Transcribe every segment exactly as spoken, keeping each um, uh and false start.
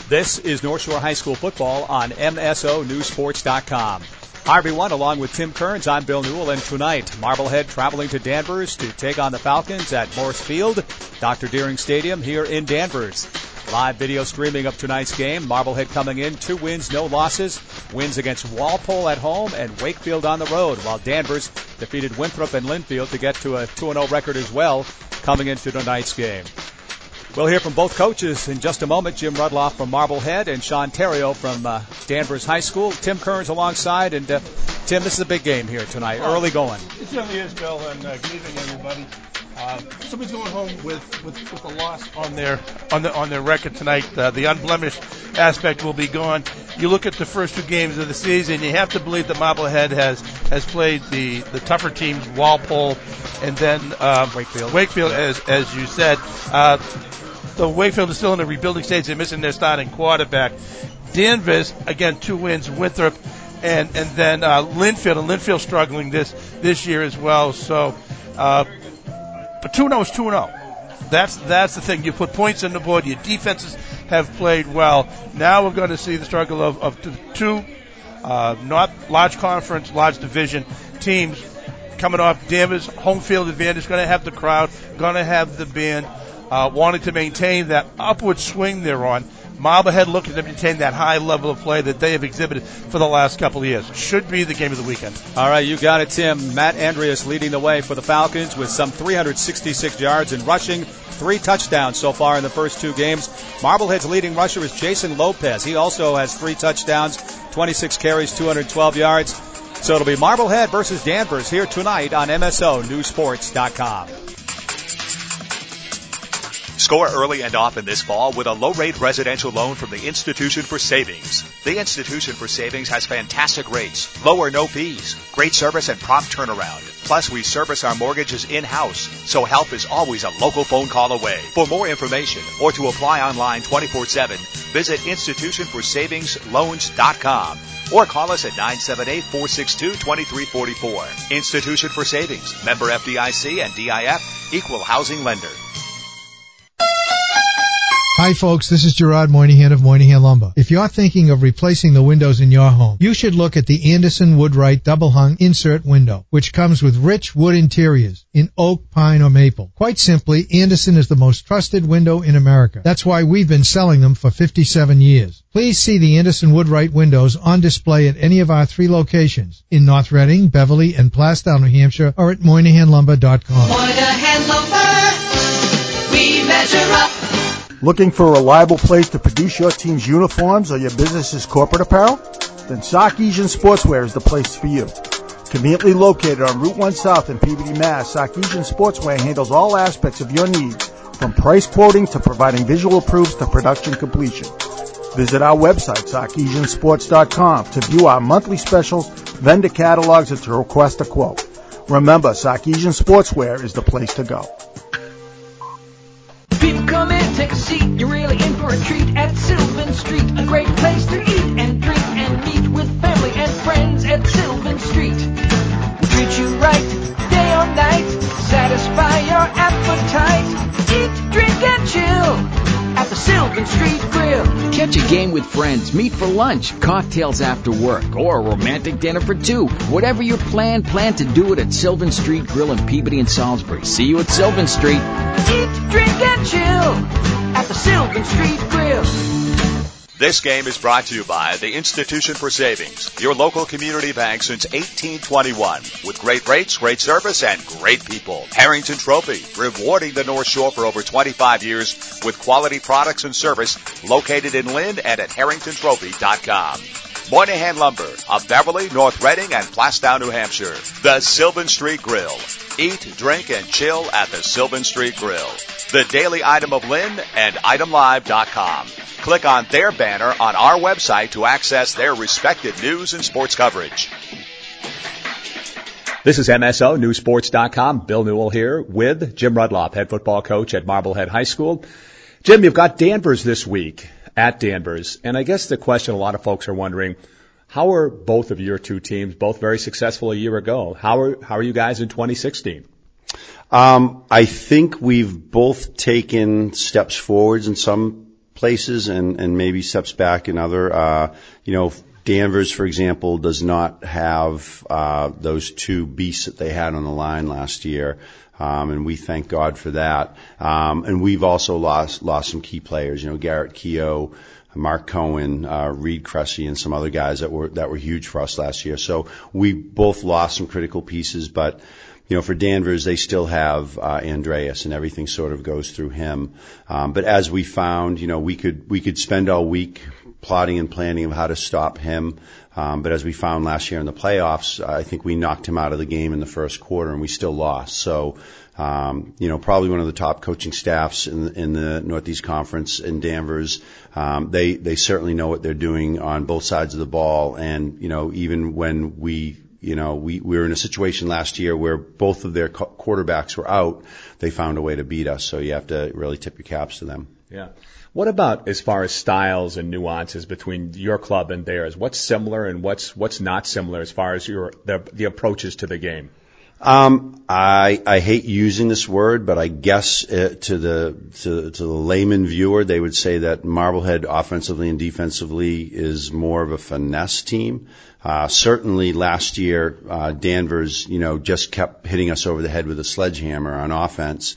This is North Shore High School football on M S O News Sports dot com. Hi, everyone. Along with Tim Kearns, I'm Bill Newell, and tonight, Marblehead traveling to Danvers to take on the Falcons at Morris Field, Doctor Deering Stadium here in Danvers. Live video streaming of tonight's game. Marblehead coming in, two wins, no losses. Wins against Walpole at home and Wakefield on the road, while Danvers defeated Winthrop and Linfield to get to a two and oh record as well coming into tonight's game. We'll hear from both coaches in just a moment. Jim Rudloff from Marblehead and Sean Terrio from uh, Danvers High School. Tim Kearns alongside. And, uh, Tim, this is a big game here tonight. Well, early going. It certainly is, Bill, and uh, good evening, everybody. Uh, somebody's going home with, with, with a loss on their on the, on their record tonight. Uh, the unblemished aspect will be gone. You look at the first two games of the season, you have to believe that Marblehead has has played the, the tougher teams, Walpole, and then um, Wakefield. Wakefield, as as you said. Uh, So Wakefield is still in the rebuilding stage. They're missing their starting quarterback. Danvers, again, two wins. Winthrop, and and then uh, Linfield, and Linfield struggling this this year as well. So, uh, but two and oh is two and oh. That's that's the thing. You put points on the board. Your defenses have played well. Now we're going to see the struggle of of two uh, not large conference, large division teams coming off Danvers home field advantage. Going to have the crowd. Going to have the band. Uh, wanting to maintain that upward swing they're on. Marblehead looking to maintain that high level of play that they have exhibited for the last couple of years. Should be the game of the weekend. All right, you got it, Tim. Matt Andreas leading the way for the Falcons with some three hundred sixty-six yards in rushing, three touchdowns so far in the first two games. Marblehead's leading rusher is Jason Lopez. He also has three touchdowns, twenty-six carries, two hundred twelve yards. So it'll be Marblehead versus Danvers here tonight on M S O News Sports dot com. Score early and often this fall with a low-rate residential loan from the Institution for Savings. The Institution for Savings has fantastic rates, low or no fees, great service and prompt turnaround. Plus, we service our mortgages in-house, so help is always a local phone call away. For more information or to apply online twenty-four seven, visit institution for savings loans dot com or call us at nine seven eight, four six two, two three four four. Institution for Savings, member F D I C and D I F, equal housing lender. Hi folks, this is Gerard Moynihan of Moynihan Lumber. If you're thinking of replacing the windows in your home, you should look at the Anderson Woodwright Double Hung Insert Window, which comes with rich wood interiors in oak, pine, or maple. Quite simply, Anderson is the most trusted window in America. That's why we've been selling them for fifty-seven years. Please see the Anderson Woodwright windows on display at any of our three locations in North Reading, Beverly, and Plastown, New Hampshire, or at Moynihan Lumber dot com. Moynihan Lumber, we measure up. Looking for a reliable place to produce your team's uniforms or your business's corporate apparel? Then Sarkeesian Sportswear is the place for you. Conveniently located on Route one South in Peabody, Mass., Sarkeesian Sportswear handles all aspects of your needs, from price quoting to providing visual proofs to production completion. Visit our website, Sarkeesian Sports dot com, to view our monthly specials, vendor catalogs, and to request a quote. Remember, Sarkeesian Sportswear is the place to go. People come in, take a seat, you're really in for a treat at Sylvan Street. A great place to eat and drink and meet with family and friends at Sylvan Street. We treat you right, day or night, satisfy your appetite. Eat, drink, and chill at the Sylvan Street Grill. Catch a game with friends, meet for lunch, cocktails after work, or a romantic dinner for two. Whatever your plan, plan to do it at Sylvan Street Grill in Peabody and Salisbury. See you at Sylvan Street. Eat, drink, and chill at the Sylvan Street Grill. This game is brought to you by the Institution for Savings, your local community bank since eighteen twenty-one, with great rates, great service, and great people. Harrington Trophy, rewarding the North Shore for over twenty-five years with quality products and service, located in Lynn and at harrington trophy dot com. Moynihan Lumber of Beverly, North Reading, and Plastown, New Hampshire. The Sylvan Street Grill. Eat, drink, and chill at the Sylvan Street Grill. The Daily Item of Lynn and item live dot com. Click on their banner on our website to access their respected news and sports coverage. This is M S O News Sports dot com. Bill Newell here with Jim Rudloff, head football coach at Marblehead High School. Jim, you've got Danvers this week at Danvers, and I guess the question a lot of folks are wondering, how are both of your two teams, both very successful a year ago? How are how are you guys in twenty sixteen? Um, I think we've both taken steps forwards in some places and, and maybe steps back in other. Uh, you know, Danvers, for example, does not have uh, those two beasts that they had on the line last year. Um, and we thank God for that. Um, and we've also lost lost some key players. You know, Garrett Keogh, Mark Cohen, uh, Reed Cressy, and some other guys that were that were huge for us last year. So we both lost some critical pieces, but you know, for Danvers, they still have uh, Andreas, and everything sort of goes through him. Um, but as we found, you know, we could we could spend all week plotting and planning of how to stop him. Um, but as we found last year in the playoffs, I think we knocked him out of the game in the first quarter, and we still lost. So, um, you know, probably one of the top coaching staffs in, in the Northeast Conference in Danvers. Um, they they certainly know what they're doing on both sides of the ball, and you know, even when we. You know, we, we were in a situation last year where both of their co- quarterbacks were out. They found a way to beat us, so you have to really tip your caps to them. Yeah. What about as far as styles and nuances between your club and theirs? What's similar and what's what's not similar as far as your the, the approaches to the game? Um, I I hate using this word, but I guess uh, to the to, to the layman viewer, they would say that Marblehead offensively and defensively is more of a finesse team. Uh, certainly last year, uh, Danvers, you know, just kept hitting us over the head with a sledgehammer on offense.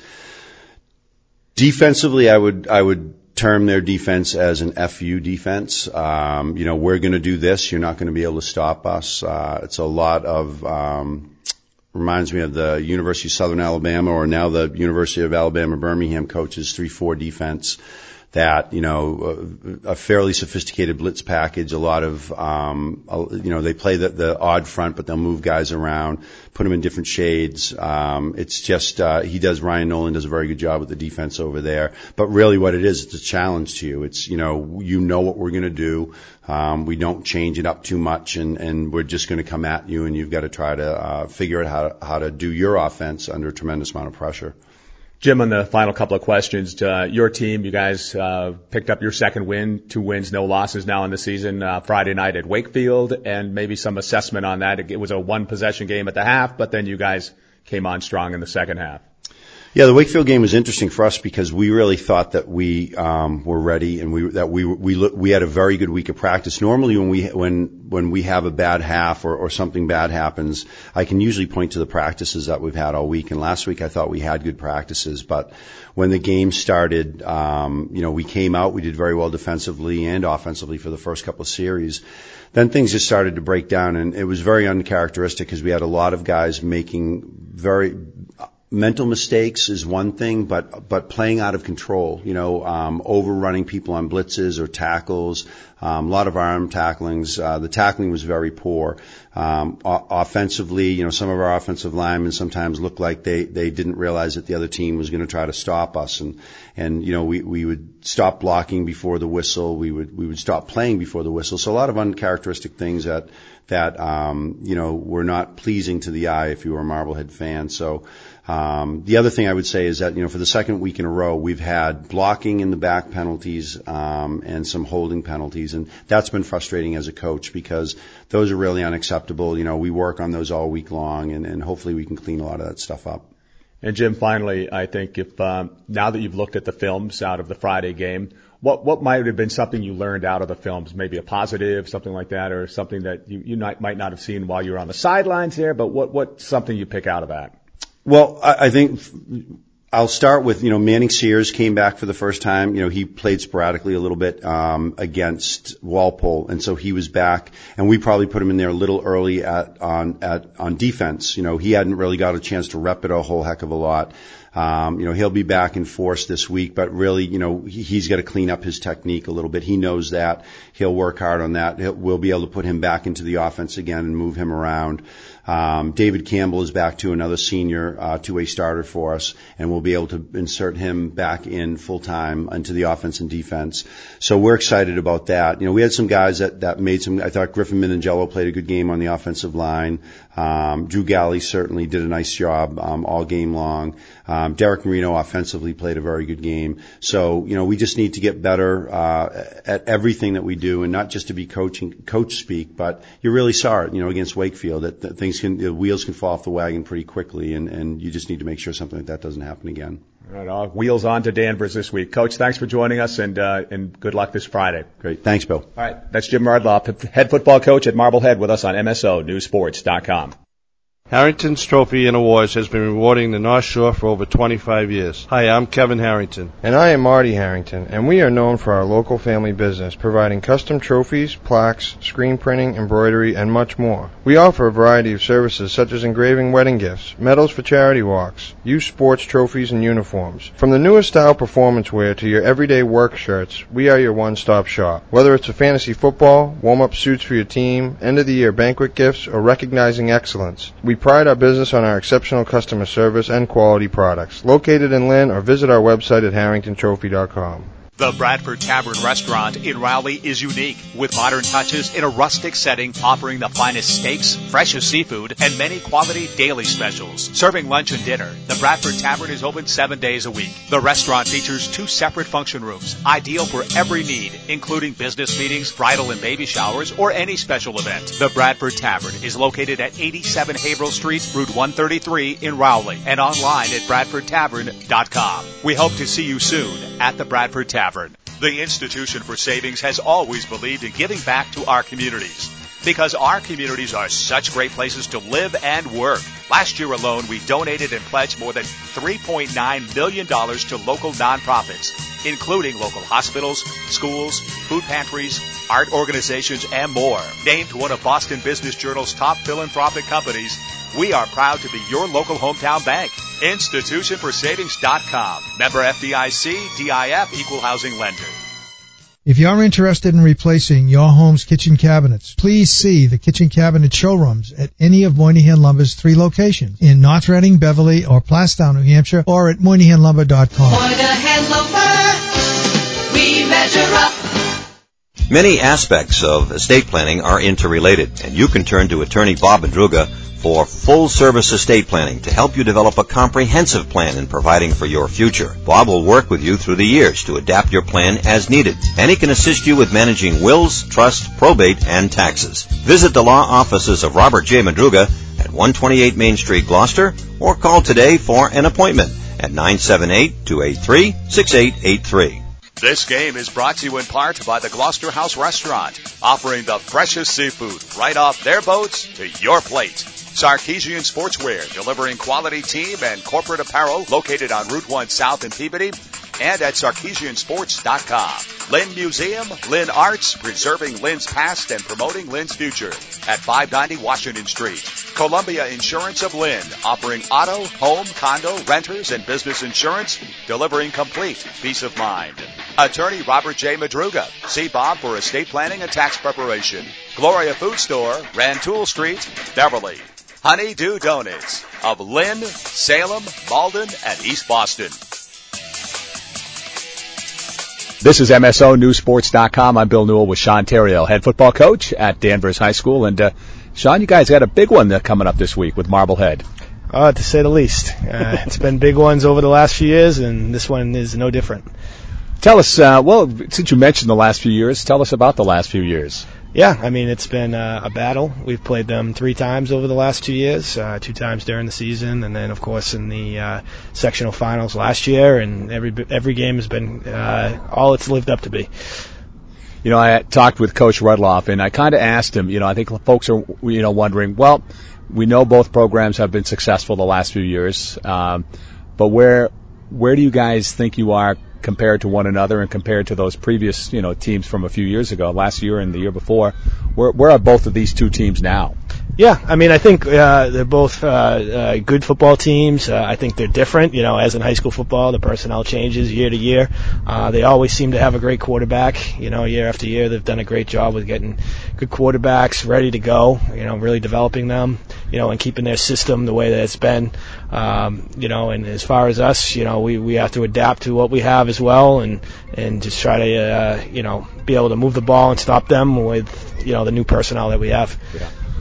Defensively, I would, I would term their defense as an F U defense. Um, you know, we're going to do this. You're not going to be able to stop us. Uh, it's a lot of, um, reminds me of the University of Southern Alabama, or now the University of Alabama Birmingham coaches three four defense. That, you know, a, a fairly sophisticated blitz package, a lot of, um, you know, they play the, the odd front, but they'll move guys around, put them in different shades. Um, it's just, uh, he does, Ryan Nolan does a very good job with the defense over there. But really what it is, it's a challenge to you. It's, you know, you know what we're going to do. Um, we don't change it up too much, and, and we're just going to come at you, and you've got to try to, uh, figure out how, how to do your offense under a tremendous amount of pressure. Jim, on the final couple of questions, uh, your team, you guys uh, picked up your second win, two wins, no losses now in the season, uh, Friday night at Wakefield, and maybe some assessment on that. It was a one-possession game at the half, but then you guys came on strong in the second half. Yeah, the Wakefield game was interesting for us because we really thought that we um, were ready, and we that we we we had a very good week of practice. Normally, when we when when we have a bad half or, or something bad happens, I can usually point to the practices that we've had all week. And last week, I thought we had good practices, but when the game started, um, you know, we came out, we did very well defensively and offensively for the first couple of series. Then things just started to break down, and it was very uncharacteristic because we had a lot of guys making very mental mistakes is one thing, but but playing out of control, you know, um, overrunning people on blitzes or tackles, um, a lot of arm tacklings. Uh, the tackling was very poor. Um, o- offensively, you know, some of our offensive linemen sometimes looked like they, they didn't realize that the other team was going to try to stop us, and and you know we, we would stop blocking before the whistle. We would we would stop playing before the whistle. So a lot of uncharacteristic things that that um, you know were not pleasing to the eye if you were a Marblehead fan. So. Um, the other thing I would say is that, you know, for the second week in a row, we've had blocking in the back penalties, um, and some holding penalties. And that's been frustrating as a coach because those are really unacceptable. You know, we work on those all week long, and, and hopefully we can clean a lot of that stuff up. And Jim, finally, I think if, um, now that you've looked at the films out of the Friday game, what, what might have been something you learned out of the films? Maybe a positive, something like that, or something that you, you might, might not have seen while you were on the sidelines there, but what, what's something you pick out of that? Well, I, I think I'll start with, you know, Manning Sears came back for the first time. You know, he played sporadically a little bit um, against Walpole, and so he was back. And we probably put him in there a little early at on at on defense. You know, he hadn't really got a chance to rep it a whole heck of a lot. Um, you know, he'll be back in force this week, but really, you know, he, he's got to clean up his technique a little bit. He knows that. He'll work hard on that. He'll, we'll be able to put him back into the offense again and move him around. Um, David Campbell is back to another senior uh, two-way starter for us, and we'll be able to insert him back in full-time into the offense and defense. So we're excited about that. You know, we had some guys that, that made some, I thought Griffin Minangello played a good game on the offensive line. Um, Drew Galley certainly did a nice job um, all game long. Um, Derek Marino offensively played a very good game. So, you know, we just need to get better uh, at everything that we do, and not just to be coaching, coach speak, but you really saw it, you know, against Wakefield, that, that things can, the wheels can fall off the wagon pretty quickly, and, and you just need to make sure something like that doesn't happen again. All right, all wheels on to Danvers this week. Coach, thanks for joining us, and uh, and good luck this Friday. Great. Thanks, Bill. All right, that's Jim Mardloff, head football coach at Marblehead, with us on M S O News Sports dot com. Harrington's Trophy and Awards has been rewarding the North Shore for over twenty-five years. Hi, I'm Kevin Harrington. And I am Marty Harrington, and we are known for our local family business, providing custom trophies, plaques, screen printing, embroidery, and much more. We offer a variety of services such as engraving wedding gifts, medals for charity walks, youth sports trophies, and uniforms. From the newest style performance wear to your everyday work shirts, we are your one-stop shop. Whether it's a fantasy football, warm-up suits for your team, end-of-the-year banquet gifts, or recognizing excellence, we pride our business on our exceptional customer service and quality products. Located in Lynn, or visit our website at harrington trophy dot com. The Bradford Tavern Restaurant in Rowley is unique, with modern touches in a rustic setting, offering the finest steaks, freshest seafood, and many quality daily specials. Serving lunch and dinner, the Bradford Tavern is open seven days a week. The restaurant features two separate function rooms, ideal for every need, including business meetings, bridal and baby showers, or any special event. The Bradford Tavern is located at eighty-seven Haverhill Street, Route one thirty-three in Rowley, and online at bradford tavern dot com. We hope to see you soon at the Bradford Tavern. The Institution for Savings has always believed in giving back to our communities, because our communities are such great places to live and work. Last year alone, we donated and pledged more than three point nine million dollars to local nonprofits, including local hospitals, schools, food pantries, art organizations, and more. Named one of Boston Business Journal's top philanthropic companies, we are proud to be your local hometown bank. institution for savings dot com. Member F D I C, D I F, Equal Housing Lender. If you're interested in replacing your home's kitchen cabinets, please see the kitchen cabinet showrooms at any of Moynihan Lumber's three locations in North Reading, Beverly, or Plastown, New Hampshire, or at moynihan lumber dot com. Moynihan Lumber, we measure up. Many aspects of estate planning are interrelated, and you can turn to attorney Bob Madruga for full-service estate planning to help you develop a comprehensive plan in providing for your future. Bob will work with you through the years to adapt your plan as needed, and he can assist you with managing wills, trust, probate, and taxes. Visit the law offices of Robert J. Madruga at one twenty-eight Main Street, Gloucester, or call today for an appointment at nine seven eight, two eight three, six eight eight three. This game is brought to you in part by the Gloucester House Restaurant, offering the freshest seafood right off their boats to your plate. Sarkeesian Sportswear, delivering quality team and corporate apparel, located on Route one South in Peabody and at sarkeesian sports dot com. Lynn Museum, Lynn Arts, preserving Lynn's past and promoting Lynn's future at five ninety Washington Street. Columbia Insurance of Lynn, offering auto, home, condo, renters, and business insurance, delivering complete peace of mind. Attorney Robert J. Madruga. See Bob for estate planning and tax preparation. Gloria Food Store, Rantoul Street, Beverly. Honey-Do Donuts of Lynn, Salem, Malden, and East Boston. This is M S O News Sports dot com. I'm Bill Newell with Sean Terrio, head football coach at Danvers High School. And, uh, Sean, you guys got a big one coming up this week with Marblehead. Uh, to say the least. Uh, it's been big ones over the last few years, and this one is no different. Tell us, uh, well, since you mentioned the last few years, tell us about the last few years. Yeah, I mean, it's been uh, a battle. We've played them three times over the last two years, uh, two times during the season, and then, of course, in the uh, sectional finals last year, and every every game has been uh, all it's lived up to be. You know, I talked with Coach Rudloff, and I kind of asked him, you know, I think folks are, you know, wondering, well, we know both programs have been successful the last few years, um, but where where do you guys think you are compared to one another and compared to those previous, you know, teams from a few years ago, last year and the year before? Where, where are both of these two teams now? Yeah, I mean, I think uh, they're both uh, uh, good football teams. Uh, I think they're different. You know, as in high school football, the personnel changes year to year. Uh, they always seem to have a great quarterback. You know, year after year, they've done a great job with getting good quarterbacks ready to go. You know, really developing them. You know, and keeping their system the way that it's been. Um, you know, and as far as us, you know, we we have to adapt to what we have as well, and and just try to uh, you know be able to move the ball and stop them with you know the new personnel that we have. Yeah.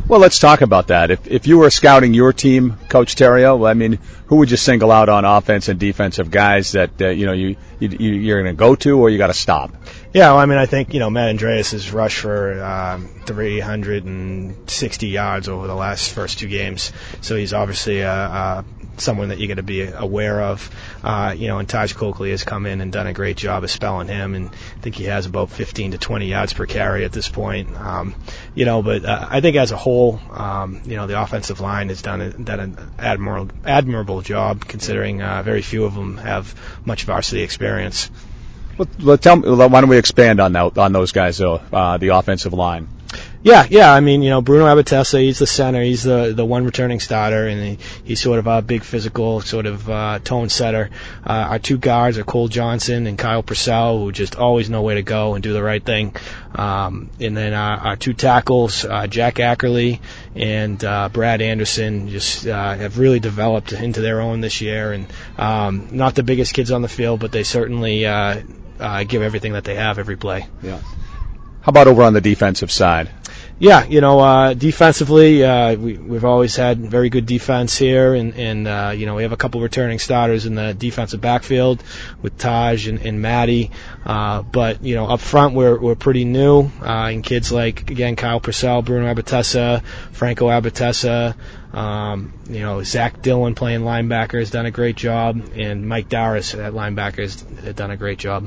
Well, let's talk about that. If if you were scouting your team, Coach Terrio, I mean, who would you single out on offense and defensive guys that uh, you know you, you you're going to go to or you got to stop? Yeah, well, I mean, I think, you know, Matt Andreas has rushed for um, three hundred sixty yards over the last first two games, so he's obviously uh, uh, someone that you're going to be aware of. Uh, you know, and Taj Coakley has come in and done a great job of spelling him, and I think he has about fifteen to twenty yards per carry at this point. Um, you know, but uh, I think as a whole, um, you know, the offensive line has done, a, done an admirable, admirable job, considering uh, very few of them have much varsity experience. Well, well, tell me, why don't we expand on that, on those guys, though, uh, the offensive line? Yeah, yeah. I mean, you know, Bruno Abatessa, he's the center. He's the the one returning starter, and he, he's sort of a big physical sort of uh, tone setter. Uh, our two guards are Cole Johnson and Kyle Purcell, who just always know where to go and do the right thing. Um, and then our, our two tackles, uh, Jack Ackerley and uh, Brad Anderson, just uh, have really developed into their own this year. And um, not the biggest kids on the field, but they certainly uh, uh, give everything that they have every play. Yeah. How about over on the defensive side? Yeah, you know, uh, defensively, uh, we, we've always had very good defense here, and, and uh, you know, we have a couple returning starters in the defensive backfield with Taj and, and Maddie. Uh, but, you know, up front, we're, we're pretty new, uh, and kids like, again, Kyle Purcell, Bruno Abatessa, Franco Abatessa, um, you know, Zach Dillon playing linebacker has done a great job, and Mike Dowris at linebacker has done a great job.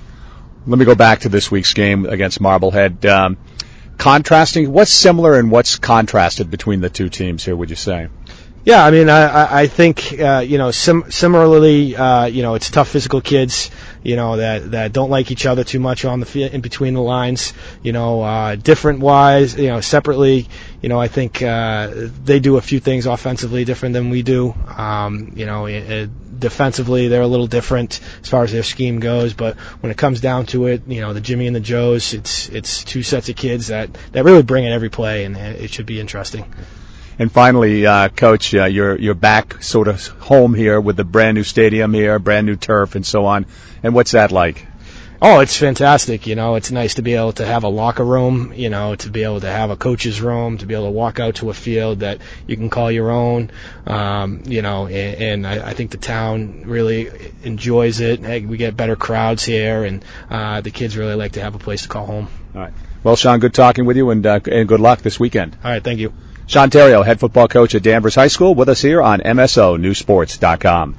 Let me go back to this week's game against Marblehead. Um, contrasting, what's similar and what's contrasted between the two teams here, would you say? Yeah, I mean, I, I think, uh, you know, sim- similarly, uh, you know, it's tough physical kids, you know, that, that don't like each other too much on the field, in between the lines, you know, uh, different wise, you know, separately, you know, I think, uh, they do a few things offensively different than we do. Um, you know, it, it, defensively, they're a little different as far as their scheme goes, but when it comes down to it, you know, the Jimmy and the Joes, it's, it's two sets of kids that, that really bring in every play, and it should be interesting. And finally, uh, Coach, uh, you're you're back sort of home here with the brand new stadium here, brand new turf, and so on. And what's that like? Oh, it's fantastic. You know, it's nice to be able to have a locker room, you know, to be able to have a coach's room, to be able to walk out to a field that you can call your own, um, you know, and, and I, I think the town really enjoys it. We get better crowds here, and uh, the kids really like to have a place to call home. All right. Well, Sean, good talking with you, and, uh, and good luck this weekend. All right, thank you. Sean Terrio, head football coach at Danvers High School, with us here on M S O News Sports dot com.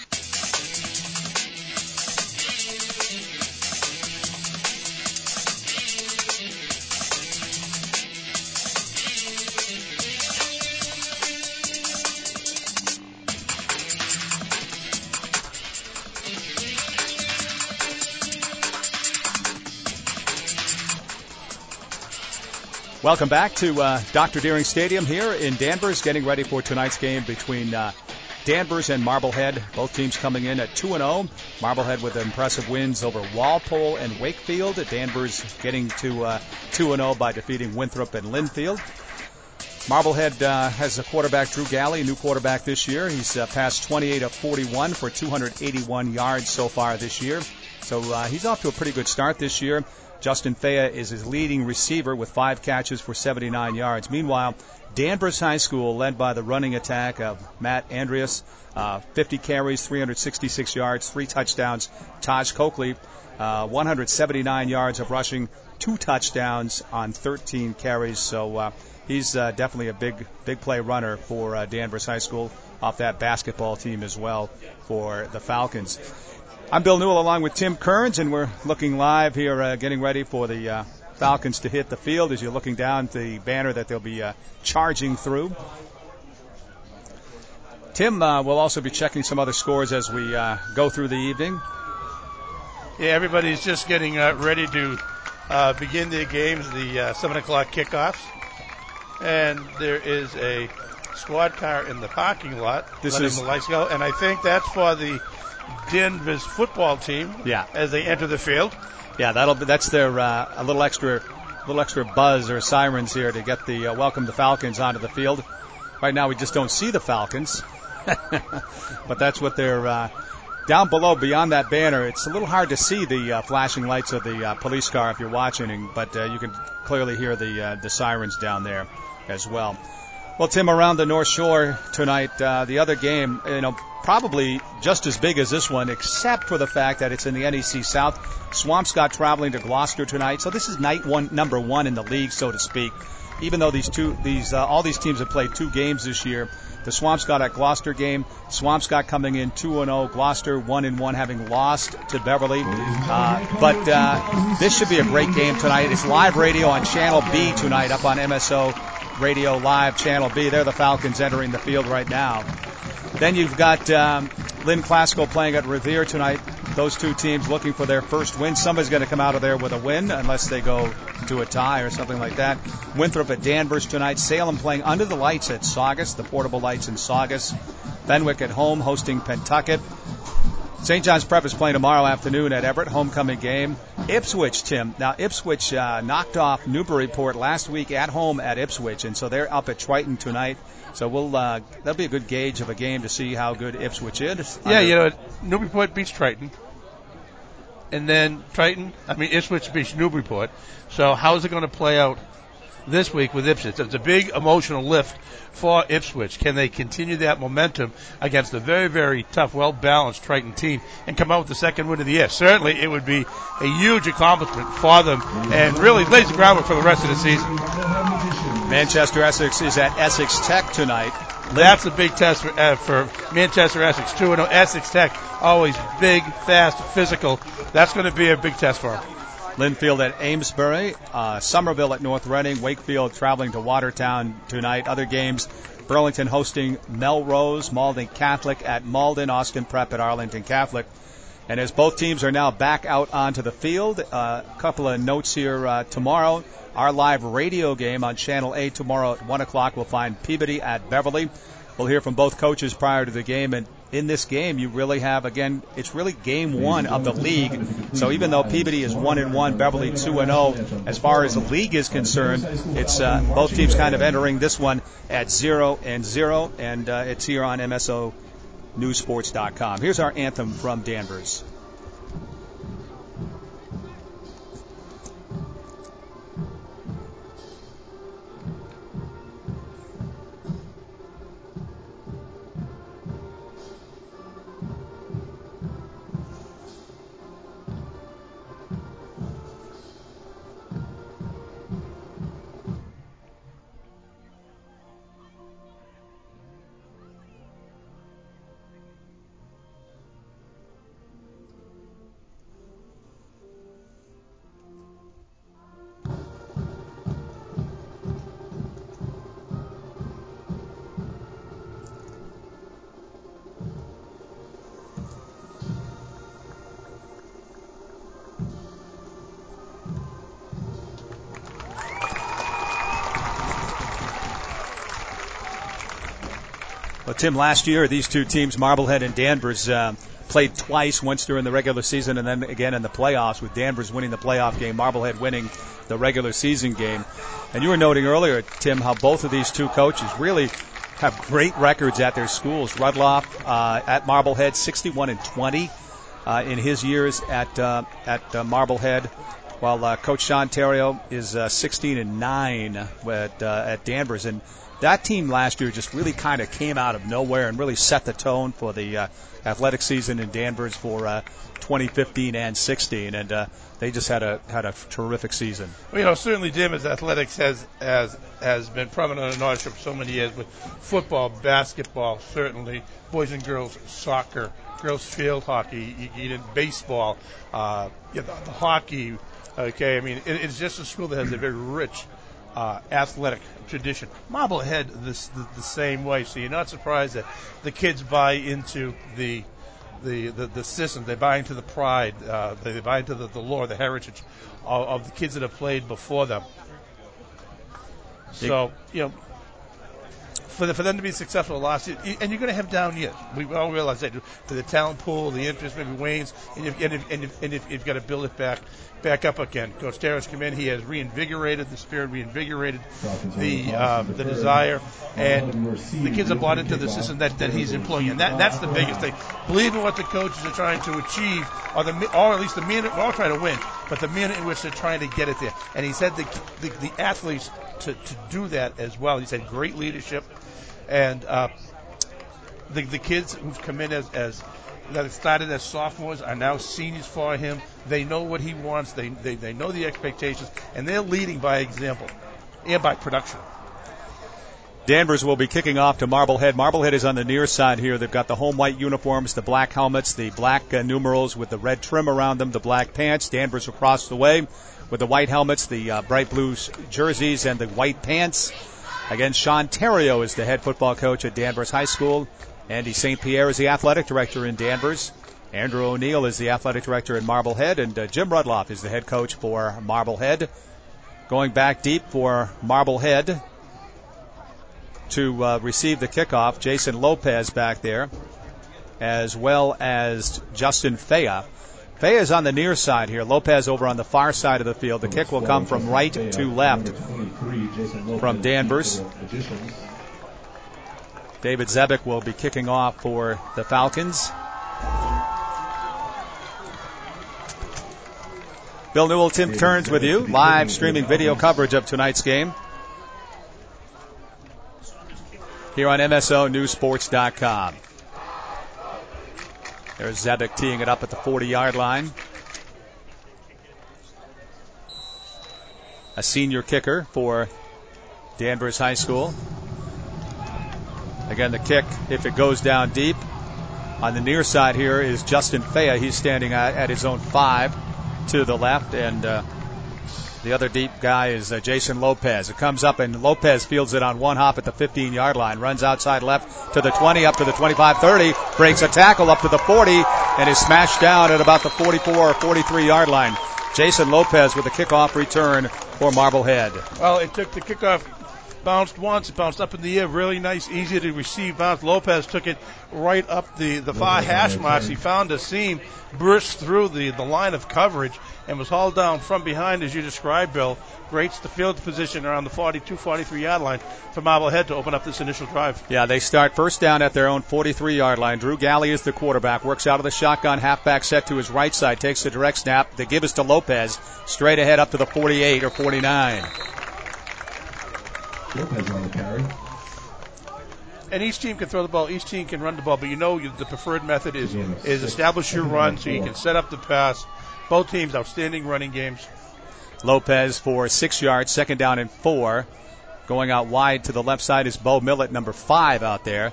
Welcome back to uh, Doctor Deering Stadium here in Danvers, getting ready for tonight's game between uh, Danvers and Marblehead. Both teams coming in at two and oh. Marblehead with impressive wins over Walpole and Wakefield. Danvers getting to uh, two and oh by defeating Winthrop and Linfield. Marblehead uh, has a quarterback, Drew Galley, a new quarterback this year. He's uh, passed twenty-eight of forty-one for two hundred eighty-one yards so far this year. So uh, he's off to a pretty good start this year. Justin Fea is his leading receiver with five catches for seventy-nine yards. Meanwhile, Danvers High School, led by the running attack of Matt Andreas, uh, fifty carries, three hundred sixty-six yards, three touchdowns. Taj Coakley, uh, one hundred seventy-nine yards of rushing, two touchdowns on thirteen carries. So uh, he's uh, definitely a big, big play runner for uh, Danvers High School, off that basketball team as well for the Falcons. I'm Bill Newell along with Tim Kearns, and we're looking live here, uh, getting ready for the uh, Falcons to hit the field as you're looking down the banner that they'll be uh, charging through. Tim uh, will also be checking some other scores as we uh, go through the evening. Yeah, everybody's just getting uh, ready to uh, begin their games, the uh, seven o'clock kickoffs. And there is a squad car in the parking lot. This letting is the lights go, and I think that's for the Danvers football team. Yeah. As they enter the field. Yeah, that'll be, that's their uh, a little extra, little extra buzz or sirens here to get the uh, welcome the Falcons onto the field. Right now, we just don't see the Falcons, but that's what they're uh, down below beyond that banner, it's a little hard to see the uh, flashing lights of the uh, police car if you're watching, but uh, you can clearly hear the uh, the sirens down there as well. Well, Tim, around the North Shore tonight, uh, the other game, you know, probably just as big as this one, except for the fact that it's in the N E C South. Swampscott traveling to Gloucester tonight, so this is night one, number one in the league, so to speak. Even though these two, these uh, all these teams have played two games this year, the Swampscott at Gloucester game, Swampscott coming in two and oh, Gloucester one and one, having lost to Beverly. Uh, but uh, this should be a great game tonight. It's live radio on Channel B tonight, up on M S O Radio Live, Channel B. They're the Falcons entering the field right now. Then you've got um, Lynn Classical playing at Revere tonight. Those two teams looking for their first win. Somebody's going to come out of there with a win unless they go to a tie or something like that. Winthrop at Danvers tonight. Salem playing under the lights at Saugus, the portable lights in Saugus. Fenwick at home hosting Pentucket. Saint John's Prep is playing tomorrow afternoon at Everett, homecoming game. Ipswich, Tim. Now, Ipswich uh, knocked off Newburyport last week at home at Ipswich, and so they're up at Triton tonight. So we'll uh, that'll be a good gauge of a game to see how good Ipswich is. Yeah, you know, Newburyport beats Triton. And then Triton, I mean, Ipswich beats Newburyport. So how is it going to play out this week with Ipswich? It's a big emotional lift for Ipswich. Can they continue that momentum against a very, very tough, well-balanced Triton team and come out with the second win of the year? Certainly it would be a huge accomplishment for them and really lays the groundwork for the rest of the season. Manchester Essex is at Essex Tech tonight. That's a big test for, uh, for Manchester Essex, too. And Essex Tech, always big, fast, physical. That's going to be a big test for them. Linfield at Amesbury, uh, Somerville at North Reading, Wakefield traveling to Watertown tonight. Other games, Burlington hosting Melrose, Malden Catholic at Malden, Austin Prep at Arlington Catholic. And as both teams are now back out onto the field, a uh, couple of notes here uh, tomorrow. Our live radio game on Channel A tomorrow at one o'clock will find Peabody at Beverly. We'll hear from both coaches prior to the game, and in this game you really have, again, it's really game one of the league. So even though Peabody is one and one, Beverly two and oh, as far as the league is concerned, it's uh, both teams kind of entering this one at zero and zero, and uh, it's here on M S O News Sports dot com. Here's our anthem from Danvers. Well, Tim, last year these two teams, Marblehead and Danvers, uh, played twice, once during the regular season and then again in the playoffs, with Danvers winning the playoff game, Marblehead winning the regular season game. And you were noting earlier, Tim, how both of these two coaches really have great records at their schools. Rudloff uh, at Marblehead, sixty-one and twenty uh, in his years at uh, at uh, Marblehead, while uh, Coach Sean Terrio is uh, sixteen and nine at, uh, at Danvers. And that team last year just really kind of came out of nowhere and really set the tone for the uh, athletic season in Danvers for uh, twenty fifteen and sixteen, and uh, they just had a had a terrific season. Well, you know, certainly Danvers athletics has has has been prominent in North Shore for so many years with football, basketball, certainly boys and girls soccer, girls field hockey, you, you know, baseball, uh, you know, the, the hockey. Okay, I mean, it, it's just a school that has a very rich Uh, athletic tradition. Marblehead this the, the same way, so you're not surprised that the kids buy into the the the, the system. They buy into the pride. Uh, they, they buy into the, the lore, the heritage of, of the kids that have played before them. So you know, for the, for them to be successful last year, and you're going to have down years. We all realize that for the talent pool, the interest maybe wanes, and you've, and if, and if, and if you've got to build it back back up again. Coach Terrace come in, he has reinvigorated the spirit, reinvigorated the uh, the desire, and the kids have bought into the system that, that he's employing, and that that's the biggest thing. Believe in what the coaches are trying to achieve, or the or at least the minute we're all trying to win, but the minute in which they're trying to get it there. And he said the the, the athletes to, to do that as well. He said great leadership. And uh, the the kids who've come in as, as that started as sophomores are now seniors for him. They know what he wants. They, they they know the expectations, and they're leading by example and by production. Danvers will be kicking off to Marblehead. Marblehead is on the near side here. They've got the home white uniforms, the black helmets, the black uh, numerals with the red trim around them, the black pants. Danvers across the way with the white helmets, the uh, bright blue jerseys, and the white pants. Again, Sean Terrio is the head football coach at Danvers High School. Andy Saint Pierre is the athletic director in Danvers. Andrew O'Neill is the athletic director in Marblehead. And uh, Jim Rudloff is the head coach for Marblehead. Going back deep for Marblehead to uh, receive the kickoff, Jason Lopez back there, as well as Justin Fea. Fea is on the near side here. Lopez over on the far side of the field. The kick will come from right to left from Danvers. David Zebick will be kicking off for the Falcons. Bill Newell, Tim Kearns with you. Live streaming video coverage of tonight's game here on M S O News Sports dot com. There's Zebick teeing it up at the forty-yard line. A senior kicker for Danvers High School. Again, the kick, if it goes down deep, on the near side here is Justin Fea. He's standing at, at his own five to the left, and uh, the other deep guy is uh, Jason Lopez. It comes up, and Lopez fields it on one hop at the fifteen-yard line, runs outside left to the twenty, up to the twenty-five thirty, breaks a tackle up to the forty, and is smashed down at about the forty-four or forty-three-yard line. Jason Lopez with the kickoff return for Marblehead. Well, it took the kickoff, bounced once, it bounced up in the air, really nice, easy to receive bounce. Lopez took it right up the, the far hash marks. He found a seam, burst through the, the line of coverage, and was hauled down from behind, as you described, Bill. Great the field position around the forty-two, forty-three-yard line for Marblehead to open up this initial drive. Yeah, they start first down at their own forty-three-yard line. Drew Galley is the quarterback, works out of the shotgun, halfback set to his right side, takes the direct snap. The give is to Lopez, straight ahead up to the forty-eight or forty-nine. Lopez on the carry. And each team can throw the ball, each team can run the ball, but you know you, the preferred method is is establish your run so you can set up the pass. Both teams, outstanding running games. Lopez for six yards, second down and four. Going out wide to the left side is Bo Millett, number five out there.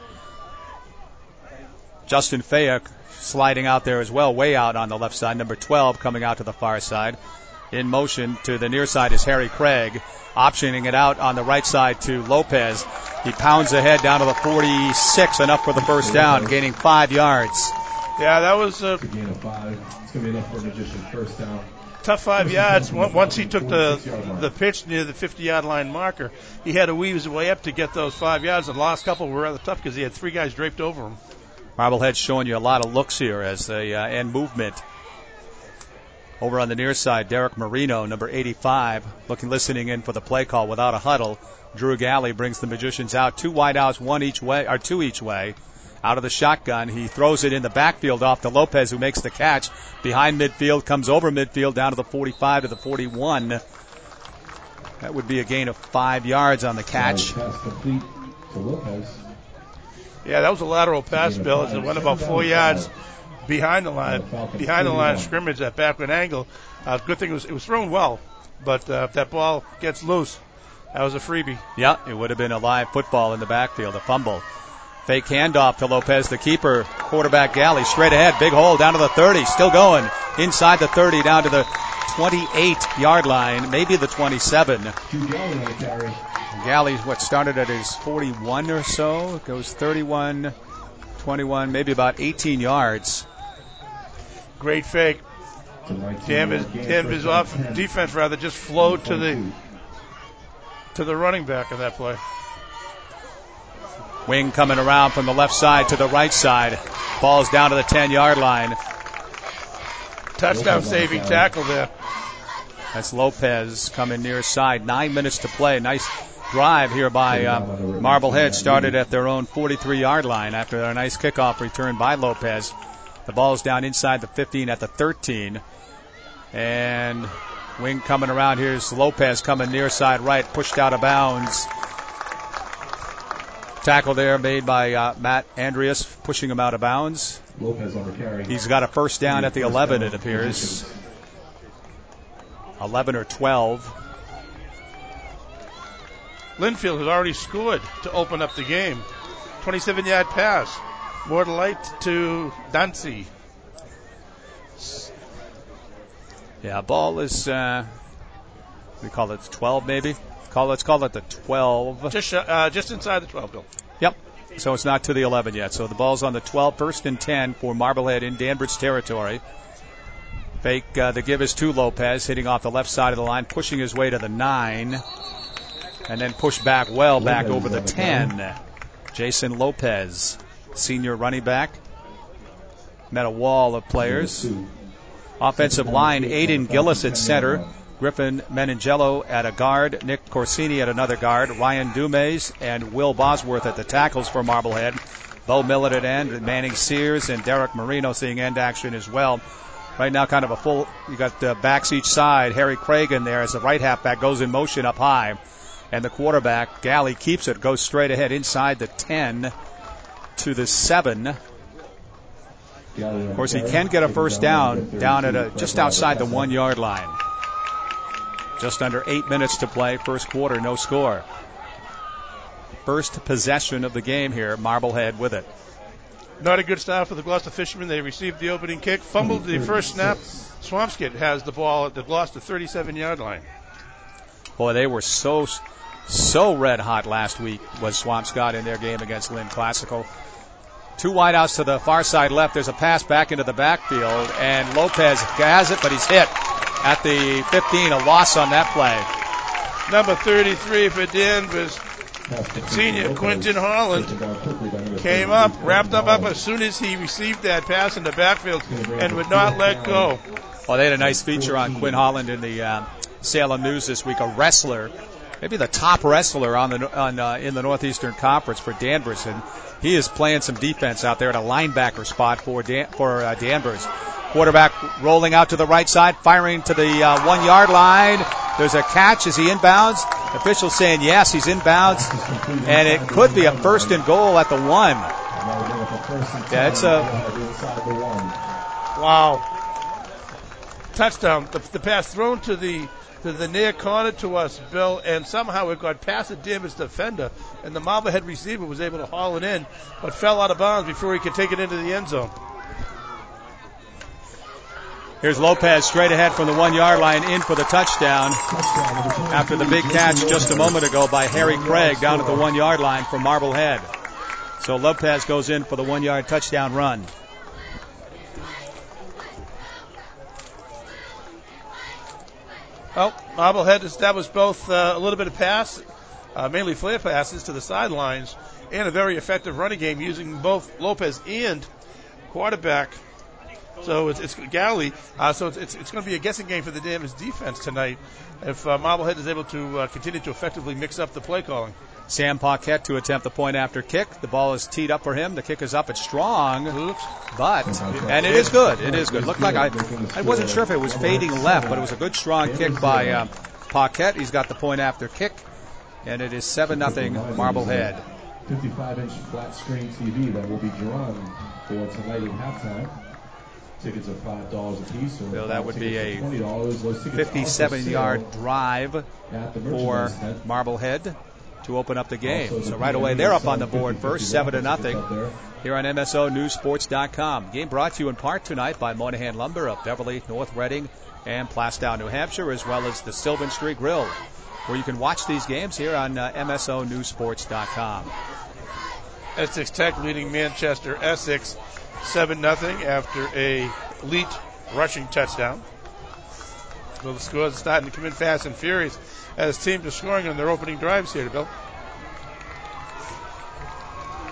Justin Fea sliding out there as well, way out on the left side, number twelve coming out to the far side. In motion to the near side is Harry Craig, optioning it out on the right side to Lopez. He pounds ahead down to the forty-six, enough for the first down, gaining five yards. Yeah, that was a gain of five. It's going to be enough for an addition first down. Tough five yards. Once he took the the pitch near the fifty-yard line marker, he had to weave his way up to get those five yards. And the last couple were rather tough because he had three guys draped over him. Marblehead's showing you a lot of looks here as they uh, end movement. Over on the near side, Derek Marino, number eighty-five, looking, listening in for the play call without a huddle. Drew Galley brings the Magicians out, two wideouts, one each way, or two each way. Out of the shotgun, he throws it in the backfield off to Lopez, who makes the catch. Behind midfield, comes over midfield down to the forty-five to the forty-one. That would be a gain of five yards on the catch. Pass complete to Lopez. Yeah, that was a lateral pass, Bill. It went about four yards behind the line, behind the line of scrimmage, that backward angle. Uh, good thing it was, it was thrown well, but uh, if that ball gets loose, that was a freebie. Yeah, it would have been a live football in the backfield, a fumble. Fake handoff to Lopez, the keeper, quarterback Galley, straight ahead, big hole down to the thirty, still going, inside the thirty, down to the twenty-eight-yard line, maybe the twenty-seven. Galley, what started at his forty-one or so, goes thirty-one, twenty-one, maybe about eighteen yards. Great fake. Danvers, Danvers off defense rather just flowed to the to the running back on that play. Wing coming around from the left side to the right side. Ball's down to the ten-yard line. Touchdown saving tackle there. That's Lopez coming near side. Nine minutes to play. Nice drive here by um, Marblehead. Started at their own forty-three-yard line after a nice kickoff return by Lopez. The ball's down inside the fifteen at the thirteen. And wing coming around. Here's Lopez coming near side right. Pushed out of bounds. Tackle there made by uh, Matt Andreas, pushing him out of bounds. Lopez on the carry. He's got a first down at the eleven, it appears. eleven or twelve. Linfield has already scored to open up the game. twenty-seven-yard pass. Mordelite to Dancy. Yeah, ball is, uh, we call it twelve maybe. Call let's call it the twelve. Just uh, just inside the twelve, Bill. Yep. So it's not to the eleven yet. So the ball's on the twelve, first and ten for Marblehead in Danvers territory. Fake, uh, the give is to Lopez, hitting off the left side of the line, pushing his way to the nine, and then push back well back over the ten. Jason Lopez, senior running back, met a wall of players. Offensive line, Aiden Gillis at center. Griffin Meningelo at a guard, Nick Corsini at another guard, Ryan Dumes and Will Bosworth at the tackles for Marblehead. Bo Millet at end, Manning Sears and Derek Marino seeing end action as well. Right now kind of a full, you got the backs each side. Harry Craig in there as the right halfback goes in motion up high. And the quarterback, Galley, keeps it, goes straight ahead inside the ten to the seven. Of course, he can get a first down down at a, just outside the one-yard line. Just under eight minutes to play. First quarter, no score. First possession of the game here. Marblehead with it. Not a good start for the Gloucester Fishermen. They received the opening kick, fumbled the first snap. Swampskid has the ball at the Gloucester thirty-seven-yard line. Boy, they were so, so red hot last week was Swampscott in their game against Lynn Classical. Two wideouts to the far side left. There's a pass back into the backfield, and Lopez has it, but he's hit at the fifteen. A loss on that play. Number thirty-three for Danvers, senior Quentin Holland, came up, wrapped up, up as soon as he received that pass in the backfield and would not let go. Well, they had a nice feature on Quinn Holland in the uh, Salem News this week. A wrestler, maybe the top wrestler on the on uh, in the Northeastern Conference for Danvers, and he is playing some defense out there at a linebacker spot for Dan, for uh, Danvers. Quarterback rolling out to the right side, firing to the uh, one-yard line. There's a catch. Is he inbounds? Officials saying yes, he's inbounds, and it could be a first and goal at the one. Yeah, it's a wow touchdown. The, the pass thrown to the to the near corner to us, Bill, and somehow it got past the Danvers defender, and the Marblehead receiver was able to haul it in, but fell out of bounds before he could take it into the end zone. Here's Lopez straight ahead from the one-yard line in for the touchdown after the big catch just a moment ago by Harry Craig down at the one-yard line for Marblehead. So Lopez goes in for the one-yard touchdown run. Well, Marblehead established both uh, a little bit of pass, uh, mainly flare passes to the sidelines, and a very effective running game using both Lopez and quarterback. So it's, it's Galley. Uh, so it's, it's, it's going to be a guessing game for the Danvers defense tonight if uh, Marblehead is able to uh, continue to effectively mix up the play calling. Sam Paquette to attempt the point after kick. The ball is teed up for him. The kick is up. It's strong. Oops. But, and it is good. It is good. Looked like I, I wasn't sure if it was fading left, but it was a good strong kick by um, Paquette. He's got the point after kick, and it is seven nothing Marblehead. fifty-five inch flat screen T V that will be drawn for tonight at halftime. Tickets are five dollars a piece. Or so that would be a fifty-seven-yard drive for Marblehead to open up the game. So right away they're up on the board first, seven to nothing here on M S O News Sports dot com. Game brought to you in part tonight by Moynihan Lumber of Beverly, North Reading, and Plastow, New Hampshire, as well as the Sylvan Street Grill, where you can watch these games here on uh, M S O News Sports dot com. Essex Tech leading Manchester Essex seven nothing after a elite rushing touchdown. So the scores are starting to come in fast and furious as teams are scoring on their opening drives here, Bill.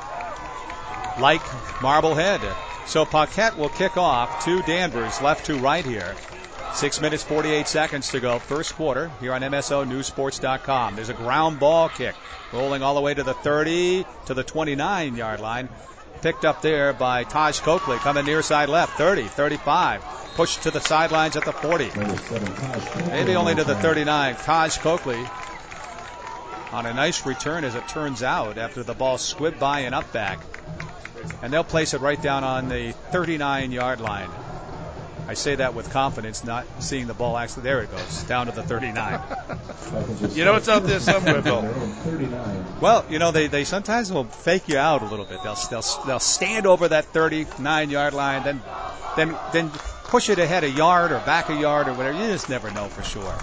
like Marblehead. So Paquette will kick off to Danvers, left to right here. Six minutes, forty-eight seconds to go. First quarter here on M S O News Sports dot com. There's a ground ball kick rolling all the way to the thirty, to the twenty-nine-yard line. Picked up there by Taj Coakley, coming near side left, thirty, thirty-five. Pushed to the sidelines at the forty. Maybe only to the thirty-nine. Taj Coakley on a nice return, as it turns out, after the ball squibbed by and up back. And they'll place it right down on the thirty-nine-yard line. I say that with confidence, not seeing the ball actually. There it goes, down to the thirty-nine. You know it's out there somewhere, Bill. Well, you know, they, they sometimes will fake you out a little bit. They'll they'll they'll stand over that thirty-nine-yard line, then then then push it ahead a yard or back a yard or whatever. You just never know for sure.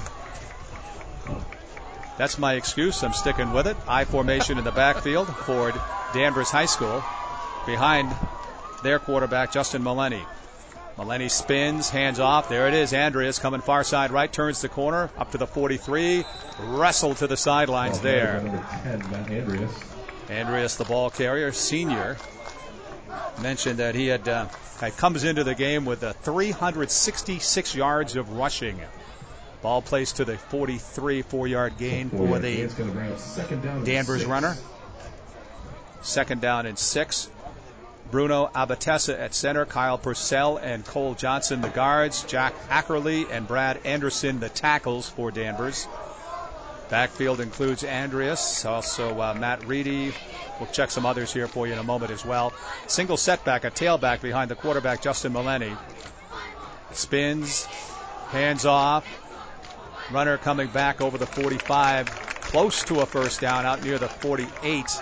That's my excuse. I'm sticking with it. I formation in the backfield for Danvers High School, behind their quarterback Justin Maleni. Maleni spins, hands off. There it is. Andreas coming far side right, turns the corner up to the forty-three. Wrestled to the sidelines there. Andreas. Andreas, the ball carrier, senior, mentioned that he had uh, comes into the game with uh, three hundred sixty-six yards of rushing. Ball placed to the forty-three, four-yard gain for the Danvers runner. Second down and six. Bruno Abatessa at center, Kyle Purcell and Cole Johnson the guards, Jack Ackerley and Brad Anderson the tackles for Danvers. Backfield includes Andreas, also uh, Matt Reedy. We'll check some others here for you in a moment as well. Single setback, a tailback behind the quarterback Justin Maleni. Spins, hands off. Runner coming back over the forty-five, close to a first down out near the forty-eight.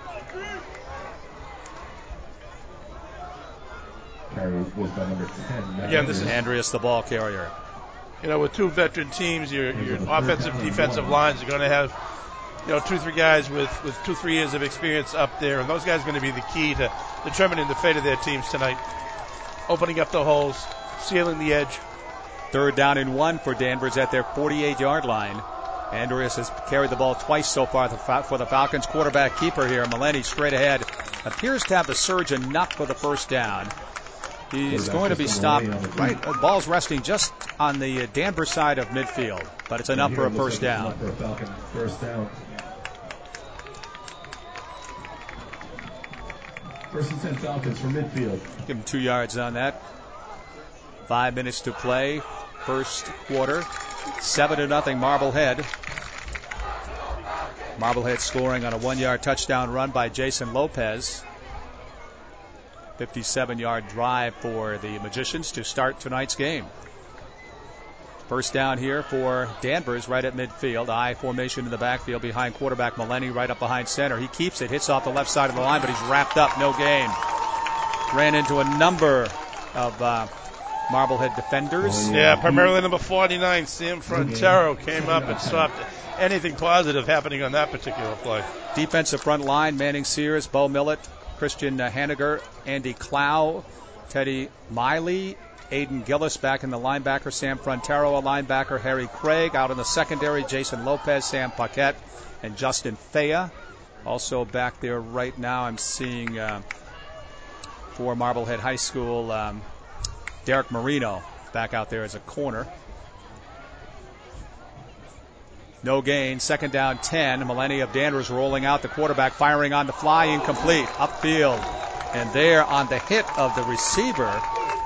Was by number ten. Again, this is Andreas, the ball carrier. You know, with two veteran teams, your your offensive, defensive lines are going to have, you know, two, three guys with, with two, three years of experience up there, and those guys are going to be the key to determining the fate of their teams tonight. Opening up the holes, sealing the edge. Third down and one for Danvers at their forty-eight-yard line. Andreas has carried the ball twice so far for the Falcons. Quarterback keeper here, Maleni straight ahead. Appears to have the surge enough for the first down. He's going to be stopped right. The ball's resting just on the Danvers side of midfield, but it's enough for a first down. First down. First and ten Falcons from midfield. Give him two yards on that. Five minutes to play. First quarter. Seven to nothing Marblehead. Marblehead scoring on a one-yard touchdown run by Jason Lopez. fifty-seven-yard drive for the Magicians to start tonight's game. First down here for Danvers right at midfield. I formation in the backfield behind quarterback Maleni, right up behind center. He keeps it, hits off the left side of the line, but he's wrapped up, no gain. Ran into a number of uh, Marblehead defenders. Yeah, primarily number forty-nine, Sam Frontero, came up and stopped anything positive happening on that particular play. Defensive front line, Manning Sears, Bo Millett, Christian uh, Haniger, Andy Clow, Teddy Miley, Aiden Gillis back in the linebacker, Sam Frontero, a linebacker, Harry Craig out in the secondary, Jason Lopez, Sam Paquette, and Justin Thea. Also back there right now, I'm seeing uh, for Marblehead High School, um, Derek Marino back out there as a corner. No gain. Second down, ten. Maleni of Danvers rolling out. The quarterback firing on the fly, incomplete. Upfield. And there on the hit of the receiver,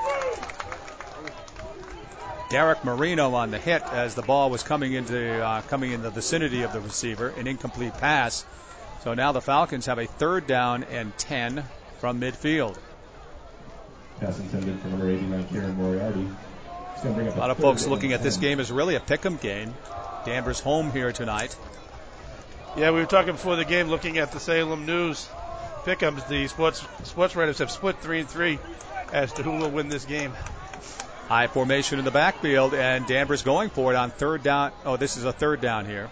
Derek Marino on the hit as the ball was coming into uh, coming in the vicinity of the receiver. An incomplete pass. So now the Falcons have a third down and ten from midfield. Pass intended for number eighty-nine, Kieran Moriarty. A lot of folks looking at this game as really a pick'em game. Danvers home here tonight. Yeah, we were talking before the game, looking at the Salem News pick'ems. The sports sports writers have split three and three as to who will win this game. High formation in the backfield, and Danvers going for it on third down. Oh, this is a third down here.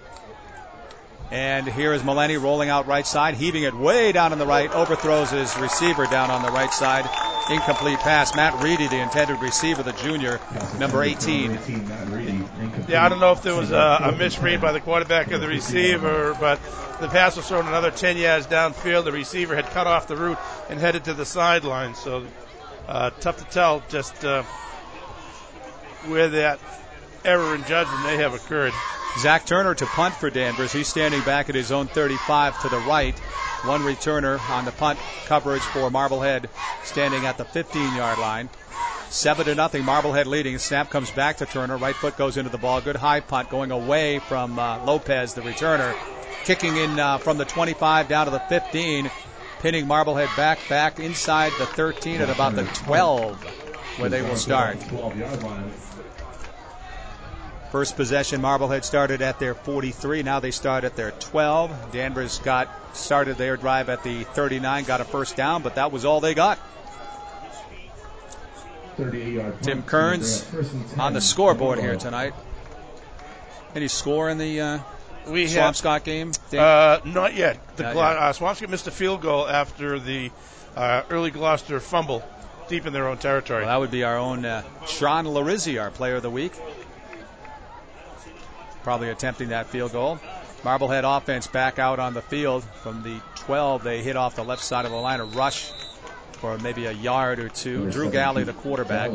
And here is Maleni rolling out right side, heaving it way down on the right, overthrows his receiver down on the right side. Incomplete pass. Matt Reedy, the intended receiver, the junior, number eighteen. Yeah, I don't know if there was a, a misread by the quarterback or the receiver, but the pass was thrown another ten yards downfield. The receiver had cut off the route and headed to the sideline. So uh, tough to tell just uh, where that error in judgment may have occurred. Zach Turner to punt for Danvers. He's standing back at his own thirty-five to the right. One returner on the punt coverage for Marblehead, standing at the fifteen-yard line. Seven to nothing. Marblehead leading. Snap comes back to Turner. Right foot goes into the ball. Good high punt going away from uh, Lopez, the returner. Kicking in uh, from the twenty-five down to the fifteen. Pinning Marblehead back, back inside the thirteen at about the twelve, where they will start. First possession, Marblehead started at their forty-three. Now they start at their twelve. Danvers got started their drive at the thirty-nine, got a first down, but that was all they got. Tim Kearns on the scoreboard here tonight. Any score in the uh, we Swampscott game? Uh, not yet. The not Glo- yet. Uh, Swampscott missed a field goal after the uh, early Gloucester fumble deep in their own territory. Well, that would be our own uh, Sean Larizzi, our player of the week. Probably attempting that field goal. Marblehead offense back out on the field from the twelve. They hit off the left side of the line, a rush for maybe a yard or two. Drew Galley, the quarterback.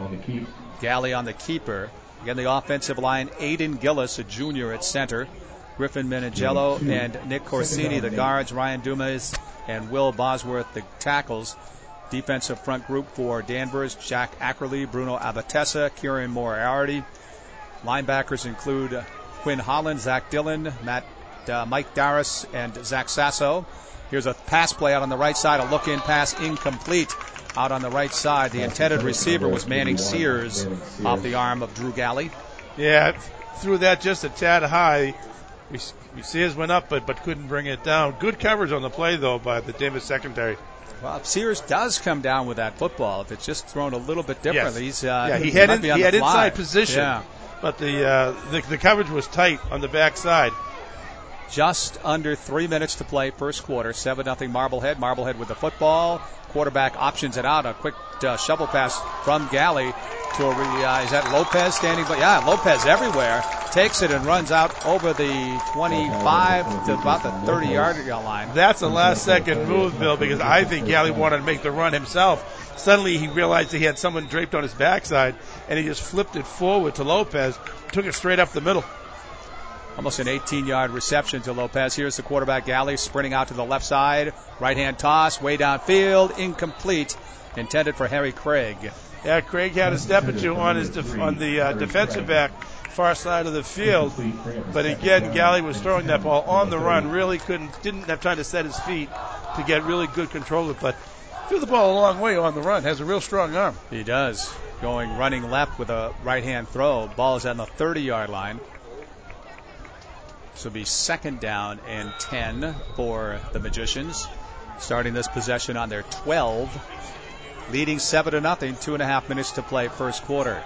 Galley on the keeper. Again, the offensive line, Aiden Gillis, a junior at center. Griffin Menegello and Nick Corsini, the guards. Ryan Dumas and Will Bosworth, the tackles. Defensive front group for Danvers, Jack Ackerley, Bruno Abatessa, Kieran Moriarty. Linebackers include Quinn Holland, Zach Dillon, Matt, uh, Mike Darris, and Zach Sasso. Here's a pass play out on the right side, a look-in pass incomplete out on the right side. The intended receiver was Manning Sears off the arm of Drew Galley. Yeah, threw that just a tad high. We, we Sears went up, but but couldn't bring it down. Good coverage on the play, though, by the Danvers secondary. Well, if Sears does come down with that football, if it's just thrown a little bit differently, yes. he's uh, yeah, he he had, might in, be on he the had fly. inside position. Yeah. But the, uh, the the coverage was tight on the backside. Just under three minutes to play, first quarter. seven nothing Marblehead. Marblehead with the football. Quarterback options it out. A quick uh, shovel pass from Galley to a, uh, is that Lopez standing? But yeah, Lopez everywhere. Takes it and runs out over the twenty-five to about the thirty-yard line. That's a last-second move, Bill, because I think Galley wanted to make the run himself. Suddenly he realized he had someone draped on his backside, and he just flipped it forward to Lopez, took it straight up the middle. Almost an eighteen-yard reception to Lopez. Here's the quarterback, Galley, sprinting out to the left side. Right-hand toss, way downfield, incomplete. Intended for Harry Craig. Yeah, Craig had a step or two on his def- on the uh, defensive back, far side of the field. But again, Galley was throwing that ball on the run. Really couldn't, didn't have time to set his feet to get really good control of it. But threw the ball a long way on the run. Has a real strong arm. He does. Going running left with a right-hand throw. Ball is on the thirty-yard line. This will be second down and ten for the Magicians. Starting this possession on their twelve. Leading seven to nothing. Two and a half minutes to play first quarter.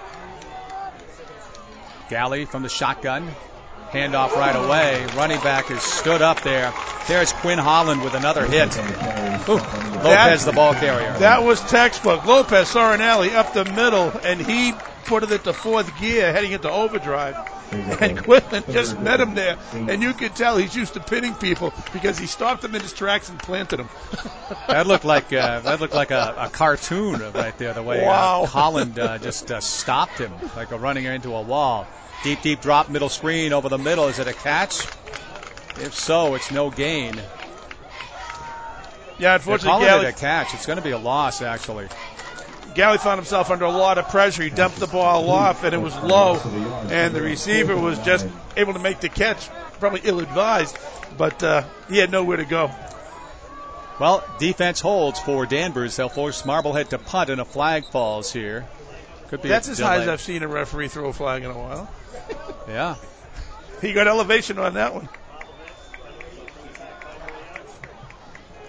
Galley from the shotgun. Handoff right away. Running back is stood up there. There's Quinn Holland with another hit. Ooh, Lopez, that, the ball carrier. That was textbook. Lopez saw an alley up the middle, and he put it into fourth gear, heading into overdrive. And Quinlan just met him there, and you could tell he's used to pinning people because he stopped him in his tracks and planted him. That looked like uh, that looked like a, a cartoon right there. The way wow. uh, Holland uh, just uh, stopped him, like a running into a wall. Deep, deep drop, middle screen over the middle. Is it a catch? If so, it's no gain. Yeah, unfortunately, they're calling Galley, it a catch. It's going to be a loss, actually. Galley found himself under a lot of pressure. He dumped the ball off, and it was low, and the receiver was just able to make the catch, probably ill-advised, but uh, he had nowhere to go. Well, defense holds for Danvers. They'll force Marblehead to punt, and a flag falls here. Could be That's a as delay. high as I've seen a referee throw a flag in a while. Yeah. He got elevation on that one.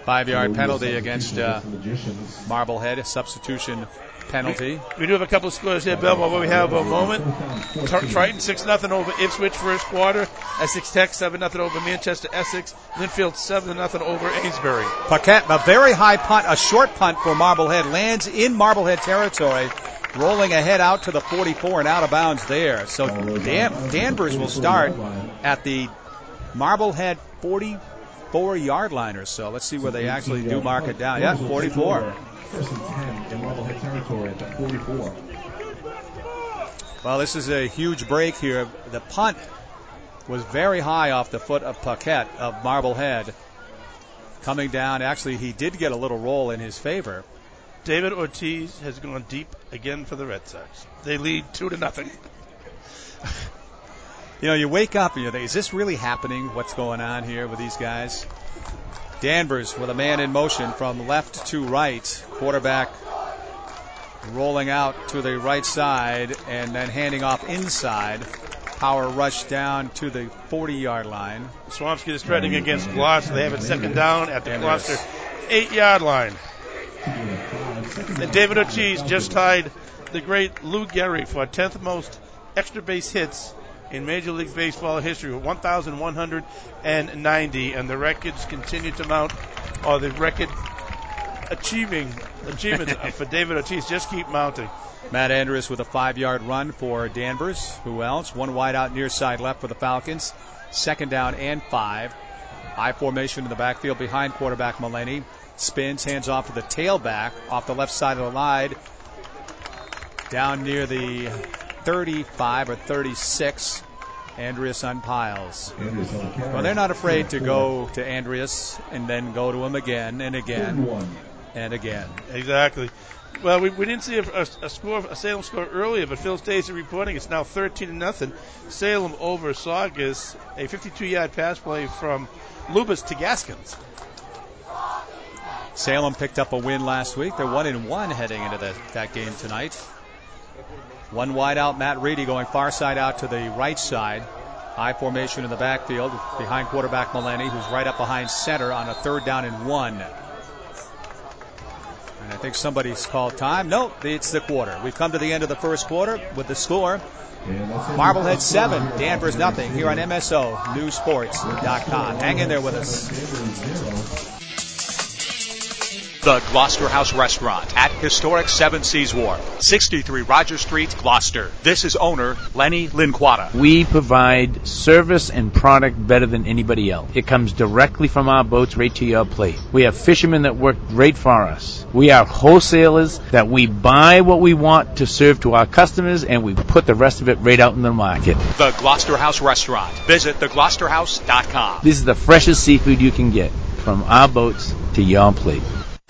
Five-yard penalty against uh, Marblehead, a substitution penalty. We do have a couple of scores here, Bill, while we have a moment. Triton six nothing over Ipswich first quarter. Essex Tech seven nothing over Manchester Essex. Linfield seven nothing over Amesbury. Paquette, a very high punt, a short punt for Marblehead, lands in Marblehead territory, rolling ahead out to the forty-four and out of bounds there. So Dan- Danvers will start at the Marblehead forty-four-yard line or so. Let's see where they actually do mark it down. Yeah, forty-four. First and ten in Marblehead territory at the forty-four. Well, this is a huge break here. The punt was very high off the foot of Paquette of Marblehead. Coming down, actually, he did get a little roll in his favor. David Ortiz has gone deep again for the Red Sox. They lead two to nothing. You know, you wake up and you think, is this really happening? What's going on here with these guys? Danvers with a man in motion from left to right. Quarterback rolling out to the right side and then handing off inside. Power rush down to the forty-yard line. Swampscott is threatening against Gloucester. They have it second down at the Gloucester eight-yard line. And David Ortiz just tied the great Lou Gehrig for tenth most extra base hits in Major League Baseball history with one thousand one hundred ninety, and the records continue to mount, or the record achieving achievements for David Ortiz just keep mounting. Matt Andrews with a five-yard run for Danvers. Who else? One wide out near side left for the Falcons. Second down and five. I formation in the backfield behind quarterback Mullaney. Spins, hands off to the tailback off the left side of the line. Down near the thirty-five or thirty-six. Andreas unpiles. Well, they're not afraid to go to Andreas and then go to him again and again and again. Exactly. Well, we, we didn't see a, a, a score, a Salem score earlier, but Phil Stacy reporting it's now thirteen to nothing. Salem over Saugus. A fifty-two-yard pass play from Lubas to Gaskins. Salem picked up a win last week. They're one and one heading into the, that game tonight. One wide out, Matt Reedy going far side out to the right side. High formation in the backfield behind quarterback Mullaney, who's right up behind center on a third down and one. And I think somebody's called time. No, it's the quarter. We've come to the end of the first quarter with the score. Marblehead seven, Danvers nothing, here on M S O News Sports dot com. Hang in there with us. The Gloucester House Restaurant at historic Seven Seas Wharf, sixty-three Rogers Street, Gloucester. This is owner Lenny Linquata. We provide service and product better than anybody else. It comes directly from our boats right to your plate. We have fishermen that work great for us. We are wholesalers that we buy what we want to serve to our customers, and we put the rest of it right out in the market. The Gloucester House Restaurant. Visit the gloucester house dot com. This is the freshest seafood you can get from our boats to your plate.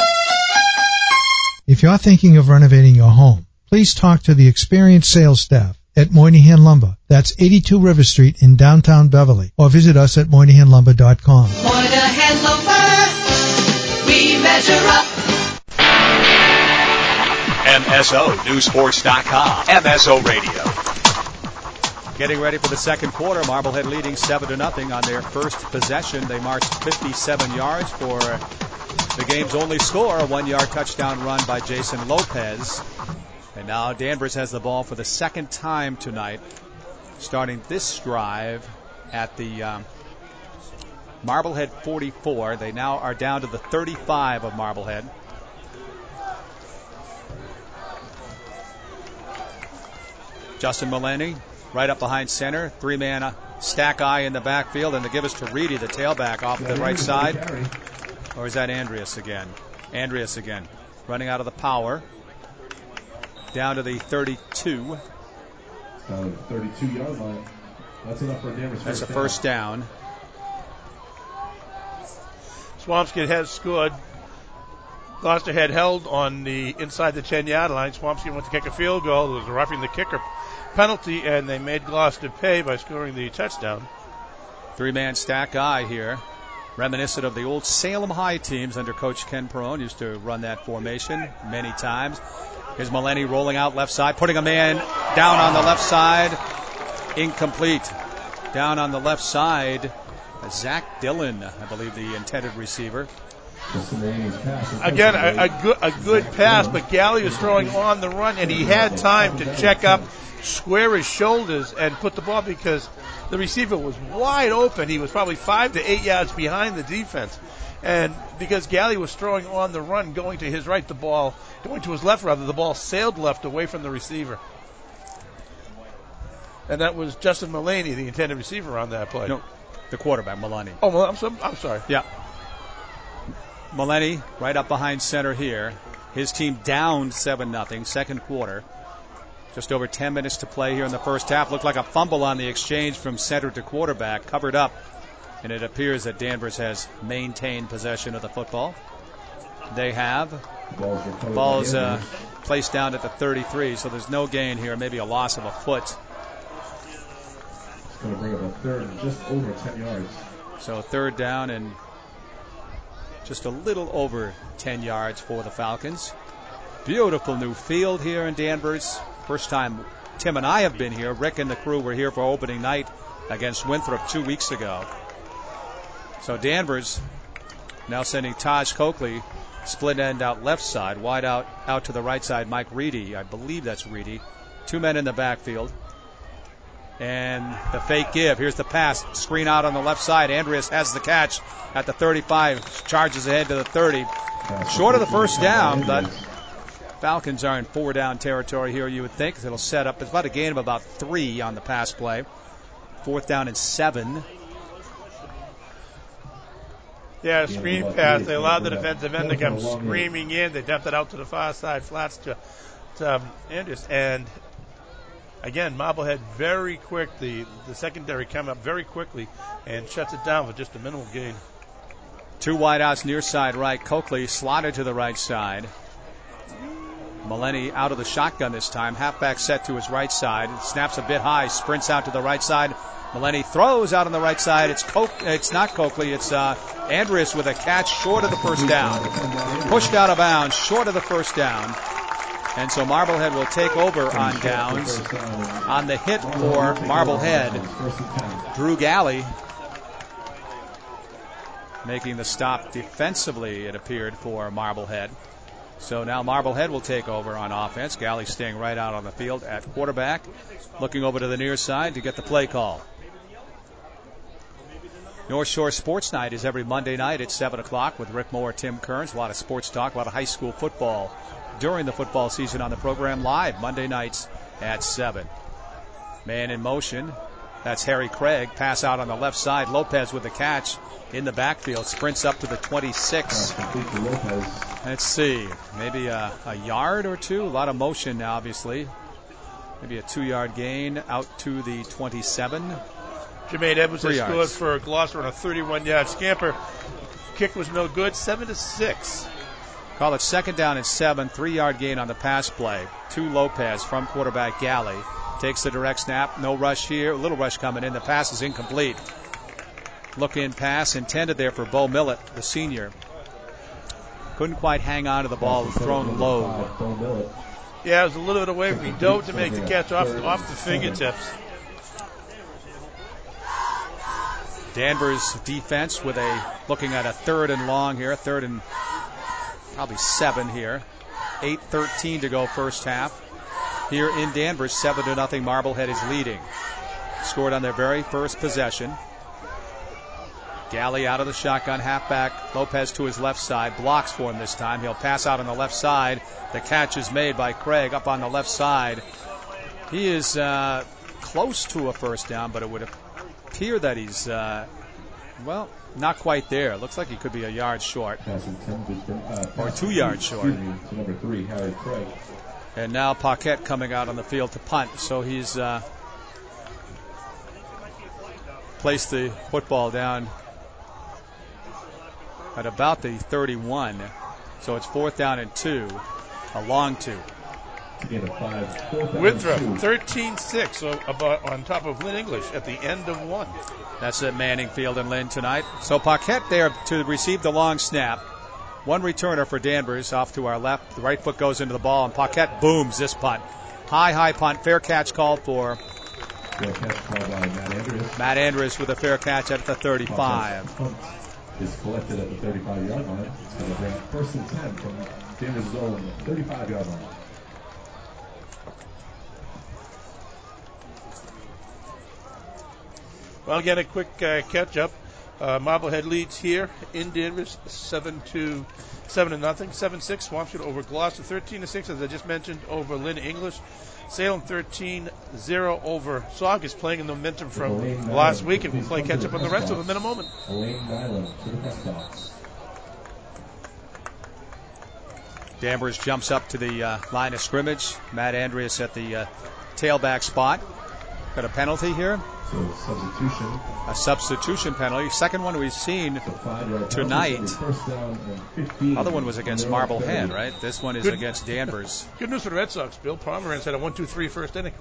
If you're thinking of renovating your home, please talk to the experienced sales staff at Moynihan Lumber. That's eighty-two River Street in downtown Beverly. Or visit us at moynihan lumber dot com. Moynihan Lumber, we measure up. M S O News Sports dot com. M S O Radio. Getting ready for the second quarter. Marblehead leading seven to nothing on their first possession. They marched fifty-seven yards for the game's only score, a one-yard touchdown run by Jason Lopez. And now Danvers has the ball for the second time tonight, starting this drive at the um, Marblehead forty-four. They now are down to the thirty-five of Marblehead. Justin Mullaney right up behind center. Three-man stack eye in the backfield, and they give us to Reedy, the tailback, off the right side. Or is that Andreas again? Andreas again. Running out of the power. Down to the thirty-two. Uh, thirty-two-yard line. That's enough for Danvers. That's a first down. Swampscott has scored. Gloucester had held on the inside the ten-yard line. Swampscott went to kick a field goal. There was a roughing the kicker penalty, and they made Gloucester pay by scoring the touchdown. Three-man stack eye here. Reminiscent of the old Salem High teams under Coach Ken Perone. Used to run that formation many times. Here's Mullaney rolling out left side, putting a man down on the left side. Incomplete. Down on the left side, Zach Dillon, I believe the intended receiver. Again, a, a good a good pass, but Galley was throwing on the run, and he had time to check up, square his shoulders, and put the ball because the receiver was wide open. He was probably five to eight yards behind the defense. And because Galley was throwing on the run, going to his right, the ball, going to his left rather, the ball sailed left away from the receiver. And that was Justin Mullaney, the intended receiver on that play. No, the quarterback, Mullaney. Oh, well, I'm, so, I'm sorry. Yeah. Mullaney right up behind center here. His team down seven nothing, second quarter. Just over ten minutes to play here in the first half. Looked like a fumble on the exchange from center to quarterback, covered up. And it appears that Danvers has maintained possession of the football. They have. The ball's uh, placed down at the thirty-three, so there's no gain here, maybe a loss of a foot. It's going to bring up a third and just over ten yards. So third down and just a little over ten yards for the Falcons. Beautiful new field here in Danvers. First time Tim and I have been here. Rick and the crew were here for opening night against Winthrop two weeks ago. So Danvers now sending Taj Coakley split end out left side, wide out out to the right side. Mike Reedy, I believe that's Reedy. Two men in the backfield. And the fake give. Here's the pass. Screen out on the left side. Andreas has the catch at the thirty-five. Charges ahead to the thirty. Short of the first down, but Falcons are in four down territory here, you would think. It'll set up. It's about a gain of about three on the pass play. Fourth down and seven. Yeah, screen pass. They allowed the defensive end to come screaming in. They dumped it out to the far side, flats to, to um, Andrews. And again, Marblehead very quick. The, the secondary came up very quickly and shuts it down with just a minimal gain. Two wideouts near side right. Coakley slotted to the right side. Mullaney out of the shotgun this time. Halfback set to his right side. Snaps a bit high. Sprints out to the right side. Mullaney throws out on the right side. It's Coke, It's not Coakley. It's uh, Andreas with a catch short of the first down. Pushed out of bounds, short of the first down. And so Marblehead will take over on downs. On the hit for Marblehead, Drew Galley making the stop defensively, it appeared, for Marblehead. So now Marblehead will take over on offense. Galley staying right out on the field at quarterback, looking over to the near side to get the play call. North Shore Sports Night is every Monday night at seven o'clock with Rick Moore, Tim Kearns. A lot of sports talk, a lot of high school football during the football season on the program live Monday nights at seven. Man in motion. That's Harry Craig. Pass out on the left side. Lopez with the catch in the backfield. Sprints up to the twenty-six. Let's see. Maybe a, a yard or two. A lot of motion now, obviously. Maybe a two-yard gain out to the twenty-seven. Jermaine Edwards has scored yards. for Gloucester on a thirty-one-yard scamper. Kick was no good. Seven to six. Call it second down and seven. Three-yard gain on the pass play. To Lopez from quarterback Galley. Takes the direct snap. No rush here. A little rush coming in. The pass is incomplete. Look-in pass intended there for Bo Millett, the senior. Couldn't quite hang on to the ball. Thrown low. Yeah, it was a little bit away. He dove to make the catch off, off the fingertips. Danvers defense with a looking at a third and long here. Third and probably seven here. eight thirteen to go first half. Here in Danvers, seven to nothing. Marblehead is leading. Scored on their very first possession. Galley out of the shotgun, halfback. Lopez to his left side. Blocks for him this time. He'll pass out on the left side. The catch is made by Craig up on the left side. He is uh, close to a first down, but it would appear that he's, uh, well, not quite there. Looks like he could be a yard short. Or two yards short. Number three, Harry Craig. And now Paquette coming out on the field to punt. So he's uh, placed the football down at about the thirty-one. So it's fourth down and two, a long two. Winthrop, thirteen six, so about on top of Lynn English at the end of one. That's at Manning Field in Lynn tonight. So Paquette there to receive the long snap. One returner for Danvers off to our left. The right foot goes into the ball, and Paquette booms this punt. High, high punt. Fair catch called for Fair catch called by Matt Andrews. Matt Andrews with a fair catch at the thirty-five. is collected at the thirty-five-yard line. It's going to bring up first and ten from Danvers' own thirty-five-yard line. Well, again, a quick uh, catch-up. Uh, Marblehead leads here in Danvers, seven to seven to nothing. seven six Swampscott over Gloucester, thirteen to six, as I just mentioned, over Lynn English. Salem thirteen zero over Saugus, playing in the momentum from last week, and we'll play catch-up on the rest of them in a moment. Elaine Nyland to the press box. Danvers jumps up to the uh, line of scrimmage. Matt Andreas at the uh, tailback spot. Got a penalty here. So substitution. A substitution penalty. Second one we've seen tonight. Other one was against Marblehead, right? This one is Good. against Danvers. Good news for the Red Sox. Bill Pomerantz had a one two three first inning.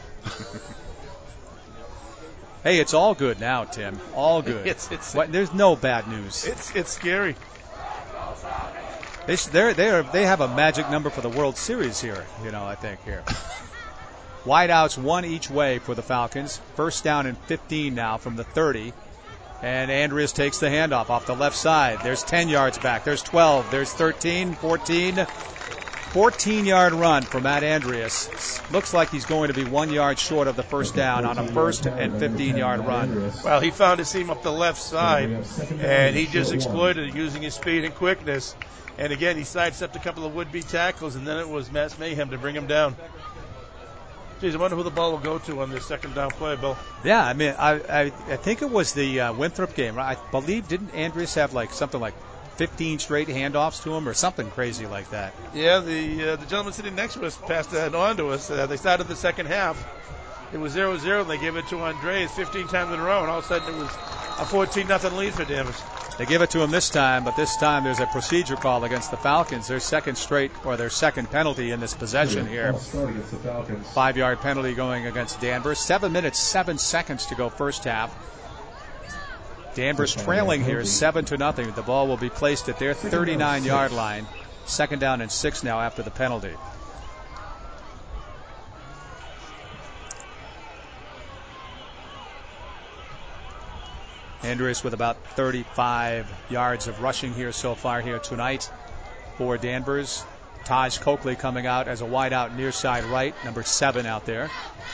Hey, it's all good now, Tim. All good. It's, it's, what, there's no bad news. It's it's scary. They they're, they're, they have a magic number for the World Series here, you know, I think, here. Wideouts one each way for the Falcons. First down and fifteen now from the thirty. And Andreas takes the handoff off the left side. There's ten yards back. There's twelve. There's thirteen, fourteen. fourteen-yard run for Matt Andreas. Looks like he's going to be one yard short of the first down on a first and fifteen-yard run. Well, he found his seam up the left side, and he just exploited it using his speed and quickness. And again, he sidestepped a couple of would-be tackles, and then it was mass mayhem to bring him down. Geez, I wonder who the ball will go to on this second down play, Bill. Yeah, I mean, I I, I think it was the uh, Winthrop game. I believe, didn't Andreas have like something like fifteen straight handoffs to him or something crazy like that? Yeah, the uh, the gentleman sitting next to us passed that on to us. Uh, they started the second half. It was zero zero, and they gave it to Andreas fifteen times in a row, and all of a sudden it was a fourteen nothing lead for Danvers. They give it to him this time, but this time there's a procedure call against the Falcons. Their second straight, or their second penalty in this possession here. Five-yard penalty going against Danvers. Seven minutes, seven seconds to go first half. Danvers trailing here seven to nothing. The ball will be placed at their thirty-nine-yard line. Second down and six now after the penalty. Andreas with about thirty-five yards of rushing here so far here tonight for Danvers. Taj Coakley coming out as a wideout near side right, number seven out there.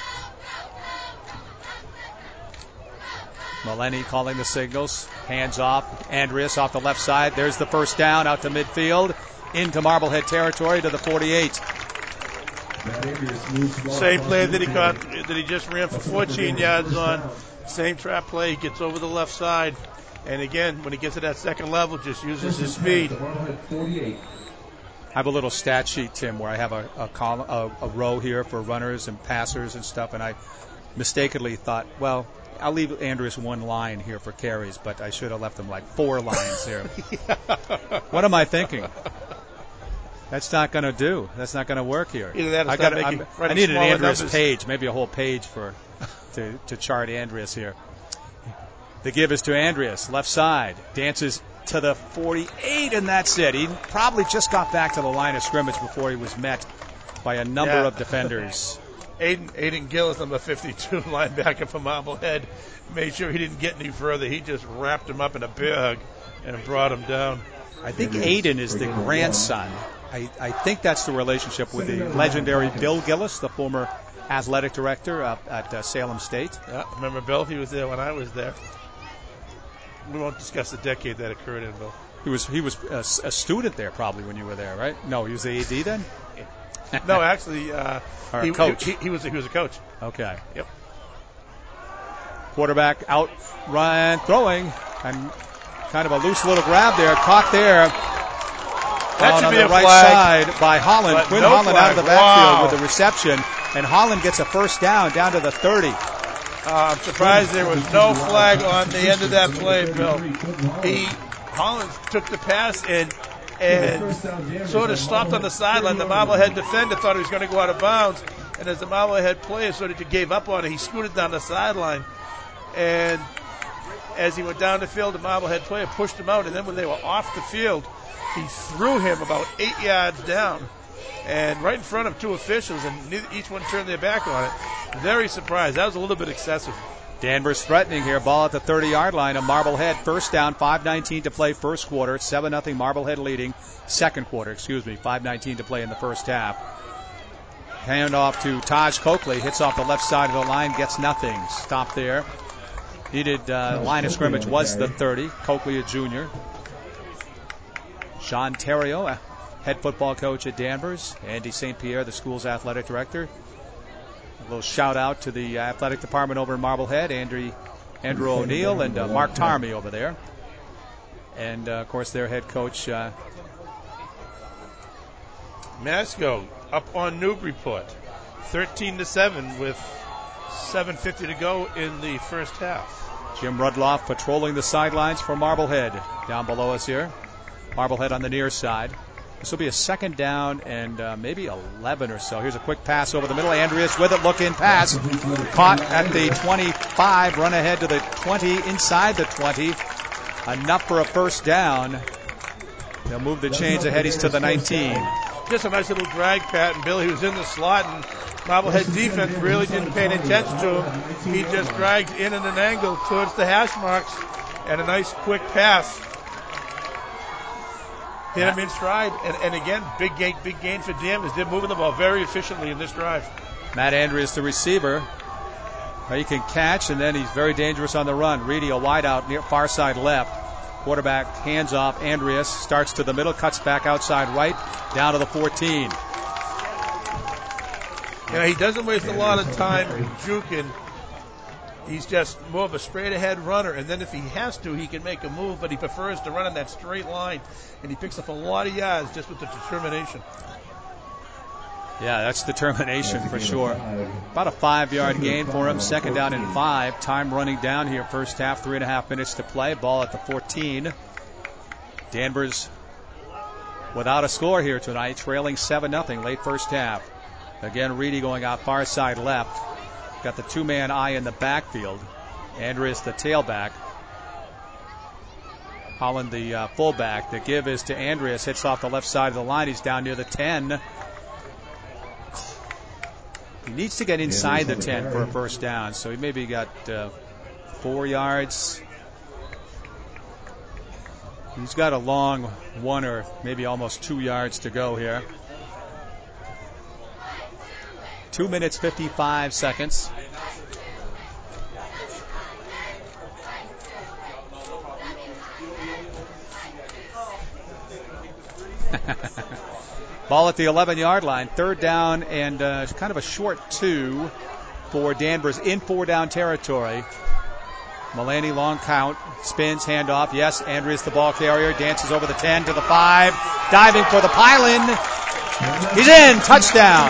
Maleni calling the signals. Hands off. Andreas off the left side. There's the first down out to midfield. Into Marblehead territory to the forty-eight. Same play that he caught, that he just ran for fourteen yards on. Same trap play. He gets over the left side. And again, when he gets to that second level, just uses his speed. I have a little stat sheet, Tim, where I have a, a, column, a, a row here for runners and passers and stuff. And I mistakenly thought, well, I'll leave Andreas one line here for carries, but I should have left him like four lines here. What am I thinking? That's not going to do. That's not going to work here. Either that or I, got, making, I need an Andreas numbers. page, maybe a whole page for to, to chart Andreas here. The give is to Andreas, left side, dances to the forty-eight, and that's it. He probably just got back to the line of scrimmage before he was met by a number yeah. of defenders. Aiden, Aiden Gillis, number fifty-two, linebacker from Marblehead, made sure he didn't get any further. He just wrapped him up in a bear hug and brought him down. I think Aiden is the grandson. I, I think that's the relationship with the legendary Bill Gillis, the former athletic director up at uh, Salem State. Yeah, remember Bill? He was there when I was there. We won't discuss the decade that occurred in, Bill. He was he was a, a student there probably when you were there, right? No, he was the A D then? No, actually, uh, or he, a coach. He, he was he was a coach. Okay. Yep. Quarterback out, run, throwing, and kind of a loose little grab there, caught there. That on, should on be the a right flag. side by Holland. But Quinn no Holland flag. out of the backfield Wow. with the reception, and Holland gets a first down down to the thirty. Uh, I'm surprised there was no flag on the end of that play, Bill. He Holland took the pass and and sort of stopped on the sideline. The Marblehead defender thought he was going to go out of bounds, and as the Marblehead player sort of gave up on it, he scooted down the sideline. And as he went down the field, the Marblehead player pushed him out, and then when they were off the field, he threw him about eight yards down, and right in front of two officials, and neither, each one turned their back on it. Very surprised. That was a little bit excessive. Danvers threatening here. Ball at the thirty-yard line of Marblehead. First down, five nineteen to play first quarter. seven nothing Marblehead leading second quarter. Excuse me, five nineteen to play in the first half. Hand off to Taj Coakley. Hits off the left side of the line. Gets nothing. Stop there. Needed uh, line of scrimmage was the thirty. Coakley, a junior. Sean Terrio, a head football coach at Danvers. Andy Saint Pierre, the school's athletic director. A little shout out to the athletic department over in Marblehead, Andrew, Andrew O'Neill and uh, Mark Tarmy over there. And, uh, of course, their head coach. Uh, Masco up on Newburyport, thirteen to seven with seven fifty to go in the first half. Jim Rudloff patrolling the sidelines for Marblehead down below us here. Marblehead on the near side. This will be a second down and uh, maybe eleven or so. Here's a quick pass over the middle. Andreas with it. Look in pass. Caught at the twenty-five. Run ahead to the twenty. Inside the twenty. Enough for a first down. They'll move the chains ahead. He's to the nineteen. Just a nice little drag, Pat and Bill. He was in the slot, and Marblehead defense really didn't pay any attention to him. He just dragged in at an angle towards the hash marks, and a nice quick pass. Hit him in stride, and, and again, big gain, big gain for Danvers. They're moving the ball very efficiently in this drive. Matt Andreas, the receiver. He can catch, and then he's very dangerous on the run. Reedy, a wide out near far side left. Quarterback hands off. Andreas starts to the middle, cuts back outside right, down to the fourteen. You know, he doesn't waste a lot of time juking. He's just more of a straight-ahead runner, and then if he has to, he can make a move, but he prefers to run in that straight line, and he picks up a lot of yards just with the determination. Yeah, that's determination for sure. About a five-yard gain for him. Second down and five. Time running down here. First half, three and a half minutes to play. Ball at the fourteen. Danvers without a score here tonight, trailing seven nothing late first half. Again, Reedy going out far side left. Got the two-man eye in the backfield. Andreas, the tailback. Holland, the uh, fullback. The give is to Andreas. Hits off the left side of the line. He's down near the ten. He needs to get inside the ten for a first down. So he maybe got uh, four yards. He's got a long one or maybe almost two yards to go here. Two minutes, fifty-five seconds. Ball at the eleven-yard line. Third down and uh, kind of a short two for Danvers in four-down territory. Mulaney, long count, spins, handoff. Yes, Andreas, the ball carrier, dances over the ten to the five, diving for the pile-in. He's in. Touchdown.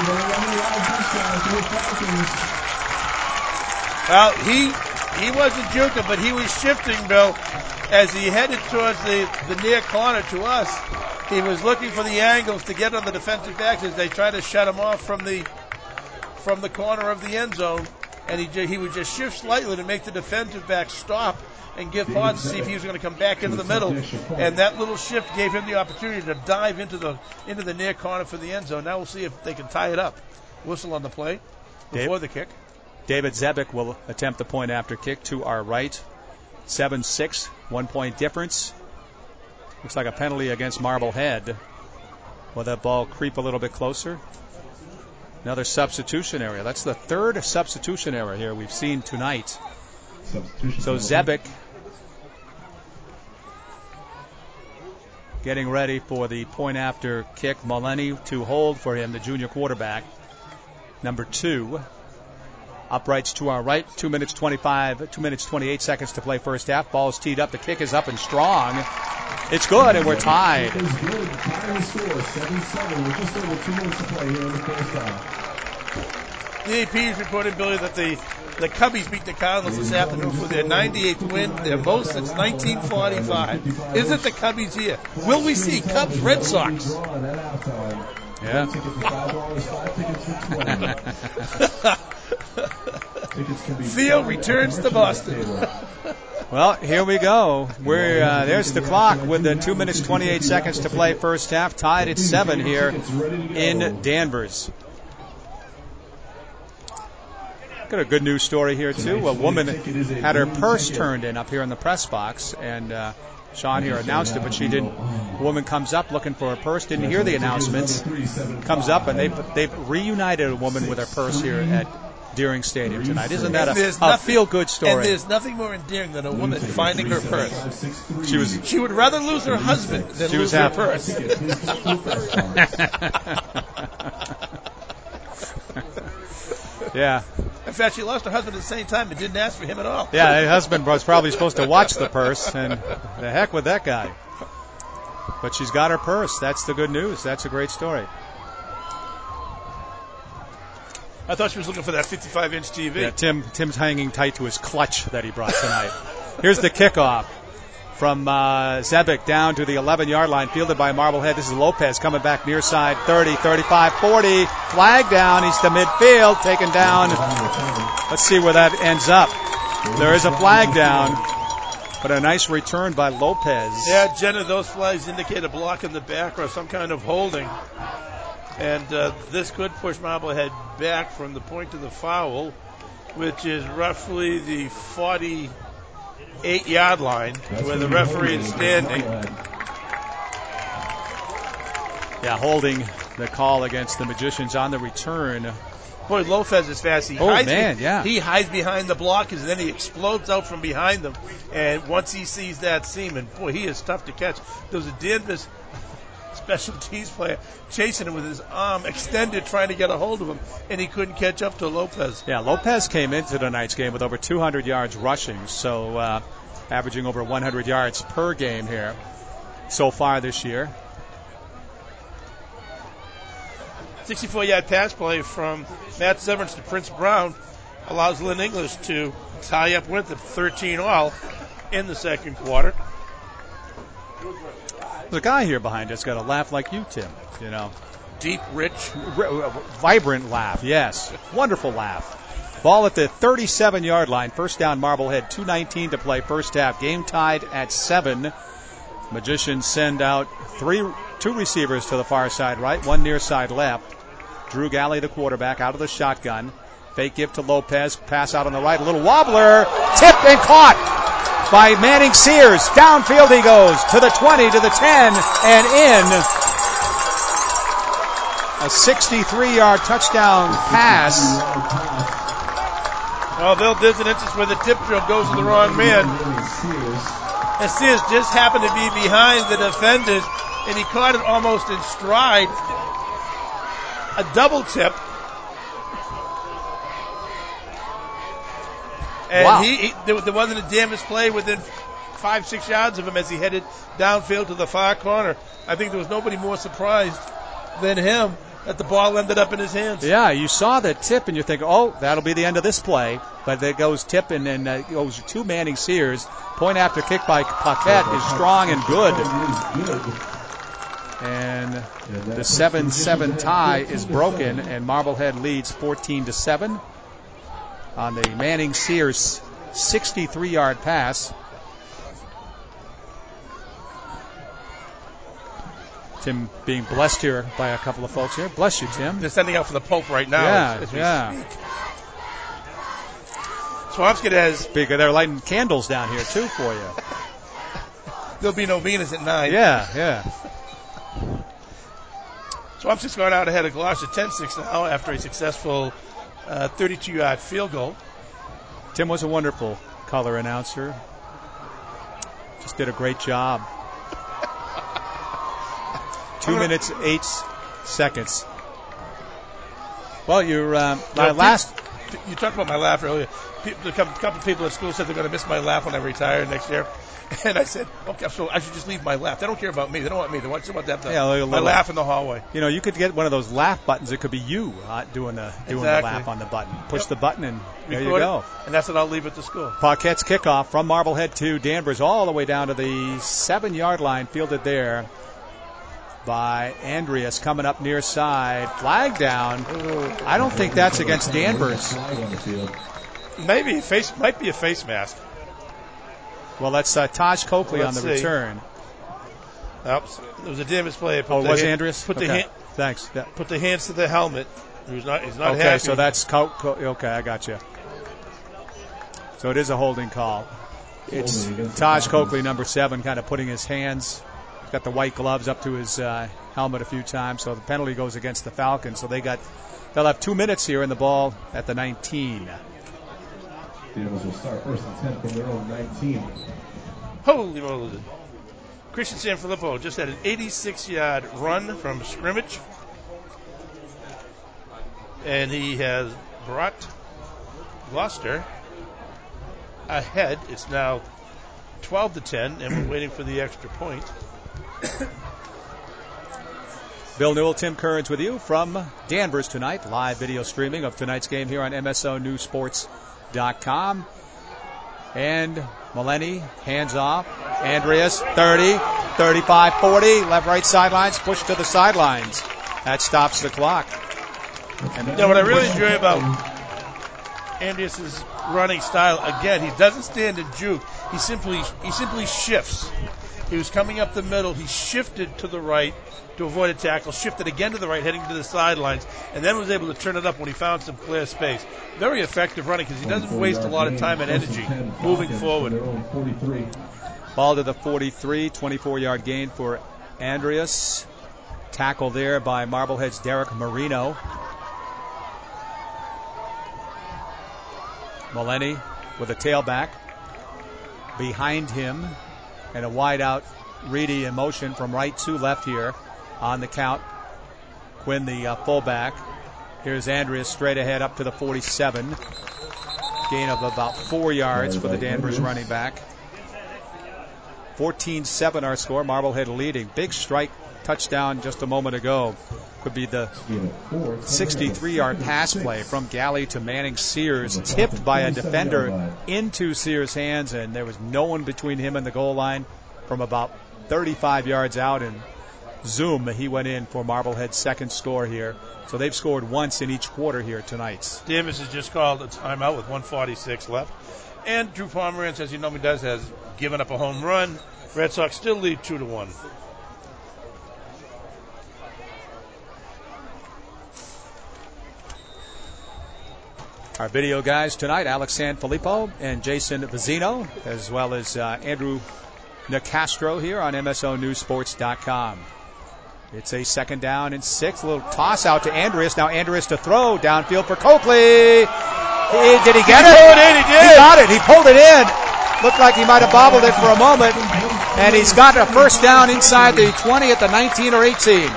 Well, he he wasn't juking, but he was shifting, Bill, as he headed towards the, the near corner to us. He was looking for the angles to get on the defensive backs as they try to shut him off from the from the corner of the end zone, and he he would just shift slightly to make the defensive back stop and give pause to see if he was going to come back into the middle. And that little shift gave him the opportunity to dive into the into the near corner for the end zone. Now we'll see if they can tie it up. Whistle on the play before Dave, the kick. David Zebick will attempt the point after kick to our right. seven six, one point difference. Looks like a penalty against Marblehead. Will that ball creep a little bit closer? Another substitution area. That's the third substitution area here we've seen tonight. So Zebick getting ready for the point after kick. Mulaney to hold for him, the junior quarterback. Number two. Uprights to our right. Two minutes twenty-five, two minutes twenty-eight seconds to play first half. Ball's teed up. The kick is up and strong. It's good, and we're tied. It is good. Tying the score, seven seven, with just over two minutes to play here in the first half. The A P has reported, Billy, that the, the Cubbies beat the Cardinals this afternoon for their ninety-eighth win, their most since nineteen forty-five. Isn't the Cubbies here? Will we see Cubs Red Sox? Yeah. Theo returns to Boston. Well, here we go. We're uh, there's the clock with the two minutes twenty-eight seconds to play first half. Tied at seven here in Danvers. Got a good news story here, too. A woman had her purse turned in up here in the press box, and uh, Sean here announced it, but she didn't. A woman comes up looking for her purse, didn't hear the announcements, comes up, and they, they've reunited a woman with her purse here at Deering Stadium tonight. Isn't that a, a feel-good story? And there's nothing more endearing than a woman finding her purse. She was. She would rather lose her husband than she lose was her happy. purse. Yeah. In fact, she lost her husband at the same time and didn't ask for him at all. Yeah, her husband was probably supposed to watch the purse, and the heck with that guy. But she's got her purse. That's the good news. That's a great story. I thought she was looking for that fifty-five inch T V. Yeah, Tim, Tim's hanging tight to his clutch that he brought tonight. Here's the kickoff from uh, Zebic down to the eleven-yard line, fielded by Marblehead. This is Lopez coming back near side, thirty, thirty-five, forty. Flag down. He's to midfield, taken down. Let's see where that ends up. There is a flag down, but a nice return by Lopez. Yeah, Jenna, those flags indicate a block in the back or some kind of holding. And uh, this could push Marblehead back from the point of the foul, which is roughly the forty-eight-yard line, where the referee is standing. Yeah, holding the call against the Magicians on the return. Boy, Lopez is fast. He oh, hides man, be- yeah. He hides behind the blockers, and then he explodes out from behind them. And once he sees that seam, and boy, he is tough to catch. There was a Danvers special teams player chasing him with his arm extended, trying to get a hold of him, and he couldn't catch up to Lopez. Yeah, Lopez came into tonight's game with over two hundred yards rushing, so uh, averaging over one hundred yards per game here so far this year. sixty-four-yard pass play from Matt Severance to Prince Brown allows Lynn English to tie up Winthrop thirteen all in the second quarter. There's a guy here behind us got a laugh like you, Tim. You know, deep, rich, r- vibrant laugh. Yes, wonderful laugh. Ball at the thirty-seven-yard line. First down, Marblehead. two nineteen to play. First half. Game tied at seven. Magicians send out three, two receivers to the far side right, one near side left. Drew Galley, the quarterback, out of the shotgun. Fake give to Lopez. Pass out on the right. A little wobbler. Tipped and caught by Manning Sears. Downfield he goes to the twenty, to the ten, and in. A sixty-three-yard touchdown pass. Well, Bill, there's an instance where the tip drill goes to the wrong man. And Sears just happened to be behind the defenders, and he caught it almost in stride. A double tip. And wow. he, he there, there wasn't a damage play within five, six yards of him as he headed downfield to the far corner. I think there was nobody more surprised than him that the ball ended up in his hands. Yeah, you saw the tip and you think, oh, that'll be the end of this play. But there goes tip and then uh, goes to Manning Sears. Point after kick by Paquette is strong and good. And the seven seven tie is broken, and Marblehead leads fourteen to seven on the Manning Sears sixty-three-yard pass. Tim being blessed here by a couple of folks here. Bless you, Tim. They're sending out for the Pope right now. Yeah, as, as we yeah. speak. Swampscott has... Big, they're lighting candles down here, too, for you. There'll be novenas at nine. Yeah, yeah. Swampscott's gone out ahead of Gloucester ten six now after a successful uh, thirty-two-yard field goal. Tim was a wonderful color announcer. Just did a great job. Two gonna, minutes, eight seconds. Well, you're uh, my you know, last. You talked about my laugh earlier. People, a couple of people at school said they're going to miss my laugh when I retire next year. And I said, okay, so I should just leave my laugh. They don't care about me. They don't want me. They want someone to have the, yeah, like my laugh in the hallway. You know, you could get one of those laugh buttons. It could be you uh, doing the doing exactly. the laugh on the button. Push yep. the button and there Record you go. It, and that's what I'll leave at the school. Paquette's kickoff from Marblehead to Danvers all the way down to the seven-yard line, fielded there by Andreas, coming up near side. Flag down. I don't think that's against Danvers. Maybe face might be a face mask. Well, that's uh, Taj Coakley Let's on the see. return. Oops. There was a damage play. Oh, was hand, Andreas? Put okay. the hand, Thanks. Yeah. Put the hands to the helmet. He's not. He's not okay, happy. so that's Co- Co- okay. I got you. So it is a holding call. It's Taj Coakley, number seven, kind of putting his hands, got the white gloves up to his uh, helmet a few times. So the penalty goes against the Falcons. So they got, they'll have two minutes here in the ball at the nineteen. The Eagles will start first and ten from their own nineteen. Holy moly. Christian Sanfilippo just had an eighty-six-yard run from scrimmage. And he has brought Gloucester ahead. It's now twelve to ten, and we're waiting for the extra point. Bill Newell, Tim Kearns with you from Danvers tonight. Live video streaming of tonight's game here on M S O News Sports dot com. And Maleni, hands off. Andreas, thirty, thirty-five, forty. Left, right sidelines, push to the sidelines. That stops the clock. And you know, what I really enjoy about Andreas' running style, again, he doesn't stand and juke. He simply he simply shifts. He was coming up the middle. He shifted to the right to avoid a tackle, shifted again to the right, heading to the sidelines, and then was able to turn it up when he found some clear space. Very effective running because he doesn't waste a lot of time and energy moving forward. Ball to the forty-three, twenty-four-yard gain for Andreas. Tackle there by Marblehead's Derek Marino. Maleni with a tailback. Behind him, and a wide out Reedy in motion from right to left here on the count. Quinn, the uh, fullback. Here's Andreas straight ahead up to the forty-seven. Gain of about four yards for the Danvers running back. fourteen seven our score. Marblehead leading. Big strike touchdown just a moment ago. Could be the sixty-three-yard pass play from Galley to Manning Sears, tipped by a defender into Sears' hands, and there was no one between him and the goal line from about thirty-five yards out, and zoom, he went in for Marblehead's second score here. So they've scored once in each quarter here tonight. Danvers has just called a timeout with one forty-six left. And Drew Pomerantz, as he normally does, has given up a home run. Red Sox still lead two to one. Our video guys tonight, Alex Sanfilippo and Jason Vizzino, as well as uh, Andrew Nicastro here on M S O News Sports dot com. It's a second down and six. A little toss out to Andreas. Now Andreas to throw downfield for Coakley. He, did he get he it? Pulled it in, he did. He got it. He pulled it in. Looked like he might have bobbled it for a moment. And he's got a first down inside the twenty at the nineteen or eighteen.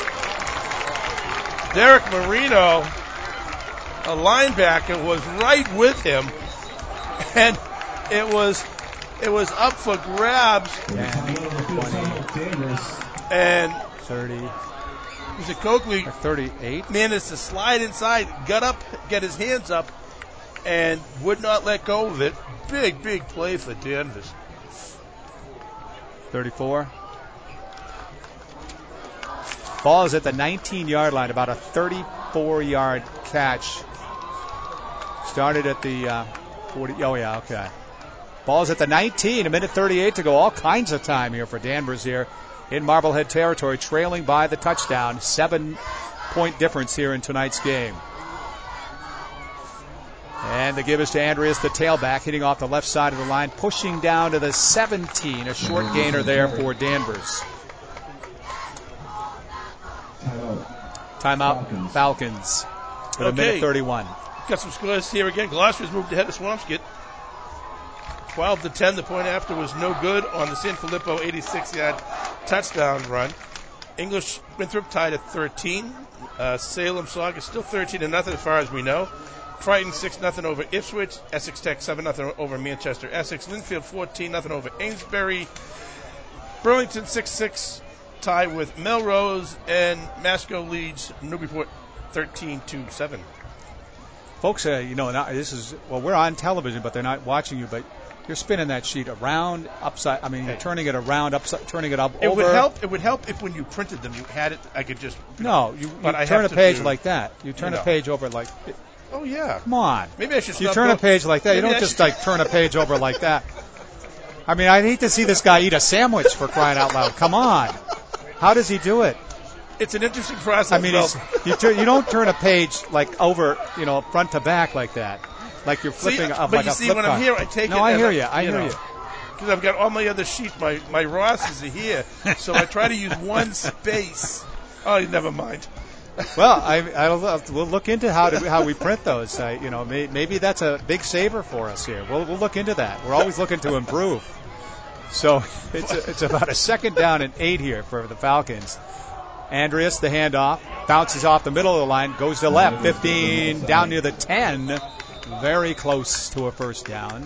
Derek Marino, a linebacker, was right with him, and it was it was up for grabs. And thirty. Was it Coakley? thirty-eight. Managed to slide inside, got up, get his hands up, and would not let go of it. Big, big play for Danvers. thirty-four. Ball is at the nineteen-yard line, about a thirty-four-yard catch. Started at the uh, forty. Oh, yeah, okay. Ball's at the nineteen, a minute thirty-eight to go. All kinds of time here for Danvers here in Marblehead territory, trailing by the touchdown. Seven-point difference here in tonight's game. And the give is to Andreas, the tailback, hitting off the left side of the line, pushing down to the seventeen. A short gainer there for Danvers. Timeout, Falcons, with okay. a minute thirty-one. Got some scores here again. Gloucester's moved ahead of Swampscott. twelve to ten. The point after was no good on the Sanfilippo eighty-six-yard touchdown run. English Winthrop tied at thirteen. Uh, Salem Saga still thirteen to nothing as far as we know. Triton six nothing over Ipswich. Essex Tech seven nothing over Manchester Essex. Linfield fourteen nothing over Amesbury. Burlington six six tie with Melrose. And Masco leads Newburyport thirteen to seven. Folks, uh, you know, now this is, well, we're on television, but they're not watching you, but you're spinning that sheet around, upside, I mean, you're turning it around, upside, turning it up, it over. Would help, it would help if when you printed them, you had it, I could just. You no, know, you, you but I turn a page do, like that. You turn you a know. page over like. Oh, yeah. Come on. Maybe I should You stop turn going. a page like that. Maybe you don't I just should. like turn a page over like that. I mean, I'd hate to see this guy eat a sandwich for crying out loud. Come on. How does he do it? It's an interesting process. I mean, well. he's, you, tur- you don't turn a page like over, you know, front to back like that. like you're flipping see, up but like you a see, flip when card. I'm here, I take no, it. I and hear I, you. I you hear know, you. Because I've got all my other sheets. My my Rosses are here, so I try to use one space. Oh, never mind. Well, I, I'll, we'll look into how to, how we print those. Uh, you know, may, maybe that's a big saver for us here. We'll we'll look into that. We're always looking to improve. So it's a, it's about a second down and eight here for the Falcons. Andreas, the handoff, bounces off the middle of the line, goes to left, fifteen, down near the ten, very close to a first down.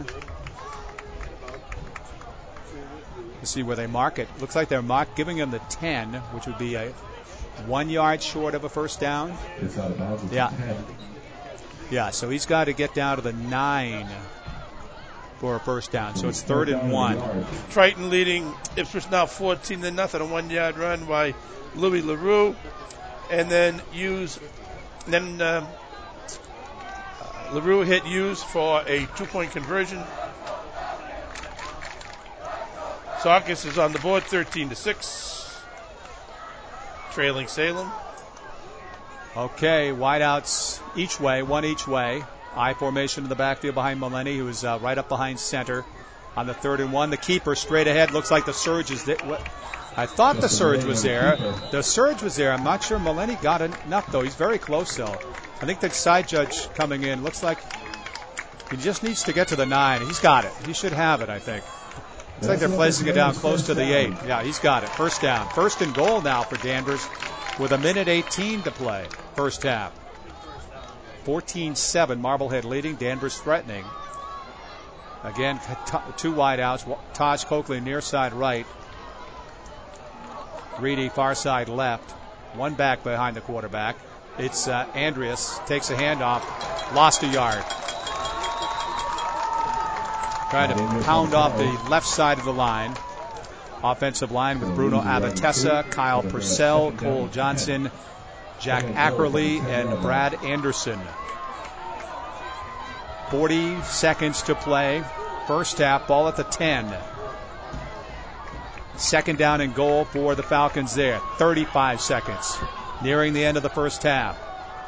Let's see where they mark it. Looks like they're mark giving him the ten, which would be a one yard short of a first down. Yeah. Yeah, so he's got to get down to the nine for a first down. So it's third and one. Triton leading Ipswich now fourteen to nothing. A one yard run by Louis LaRue. And then Hughes, then um, uh, LaRue hit Hughes for a two point conversion. Saukus is on the board, thirteen to six. Trailing Salem. Okay, wideouts each way, one each way. I formation in the backfield behind Maleni, who is uh, right up behind center on the third and one. The keeper straight ahead. Looks like the surge is there. I thought the surge was there. The surge was there. I'm not sure Maleni got enough, though. He's very close still. I think the side judge coming in looks like he just needs to get to the nine. He's got it. He should have it, I think. Looks like they're placing it down close to the eight. Yeah, he's got it. First down. First and goal now for Danvers with a minute eighteen to play. First half. fourteen seven, Marblehead leading. Danvers threatening. Again, t- two wideouts. Taj Coakley near side right. Reedy far side left. One back behind the quarterback. It's uh, Andreas. Takes a handoff. Lost a yard. Trying to pound off the left side of the line. Offensive line with Bruno Avatessa, Kyle Purcell, Cole Johnson, Jack Ackerley, and Brad Anderson. forty seconds to play. First half, ball at the ten. Second down and goal for the Falcons there. thirty-five seconds. Nearing the end of the first half.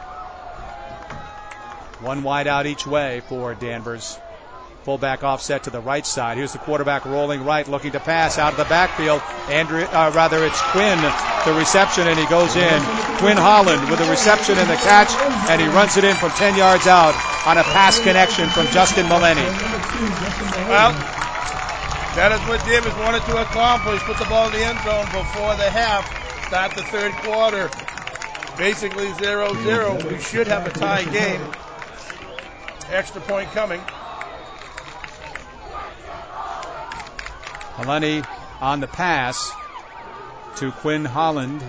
One wide out each way for Danvers. Fullback offset to the right side. Here's the quarterback rolling right, looking to pass out of the backfield. Andrew, uh, rather, it's Quinn, the reception, and he goes in. Quinn Holland with the reception and the catch, and he runs it in from ten yards out on a pass connection from Justin Maleni. Well, that is what Davis wanted to accomplish. Put the ball in the end zone before the half. Start the third quarter. Basically zero zero. We should have a tie game. Extra point coming. Maleni on the pass to Quinn Holland.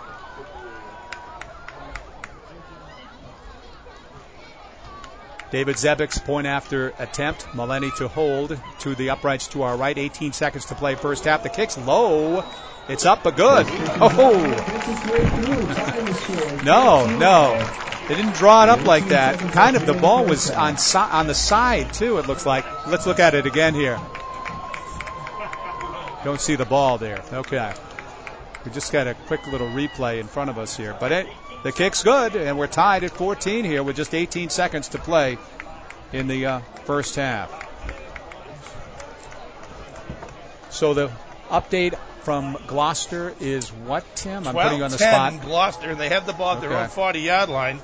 David Zebek's point after attempt. Maleni to hold to the uprights to our right. eighteen seconds to play first half. The kick's low. It's up but good. Oh! no, no. They didn't draw it up like that. Kind of the ball was on si- on the side, too, it looks like. Let's look at it again here. Don't see the ball there. Okay. We just got a quick little replay in front of us here. But it, the kick's good, and we're tied at fourteen here with just eighteen seconds to play in the uh, first half. So the update from Gloucester is what, Tim? I'm putting you on the spot. Gloucester, and they have the ball at their Okay. own forty-yard line.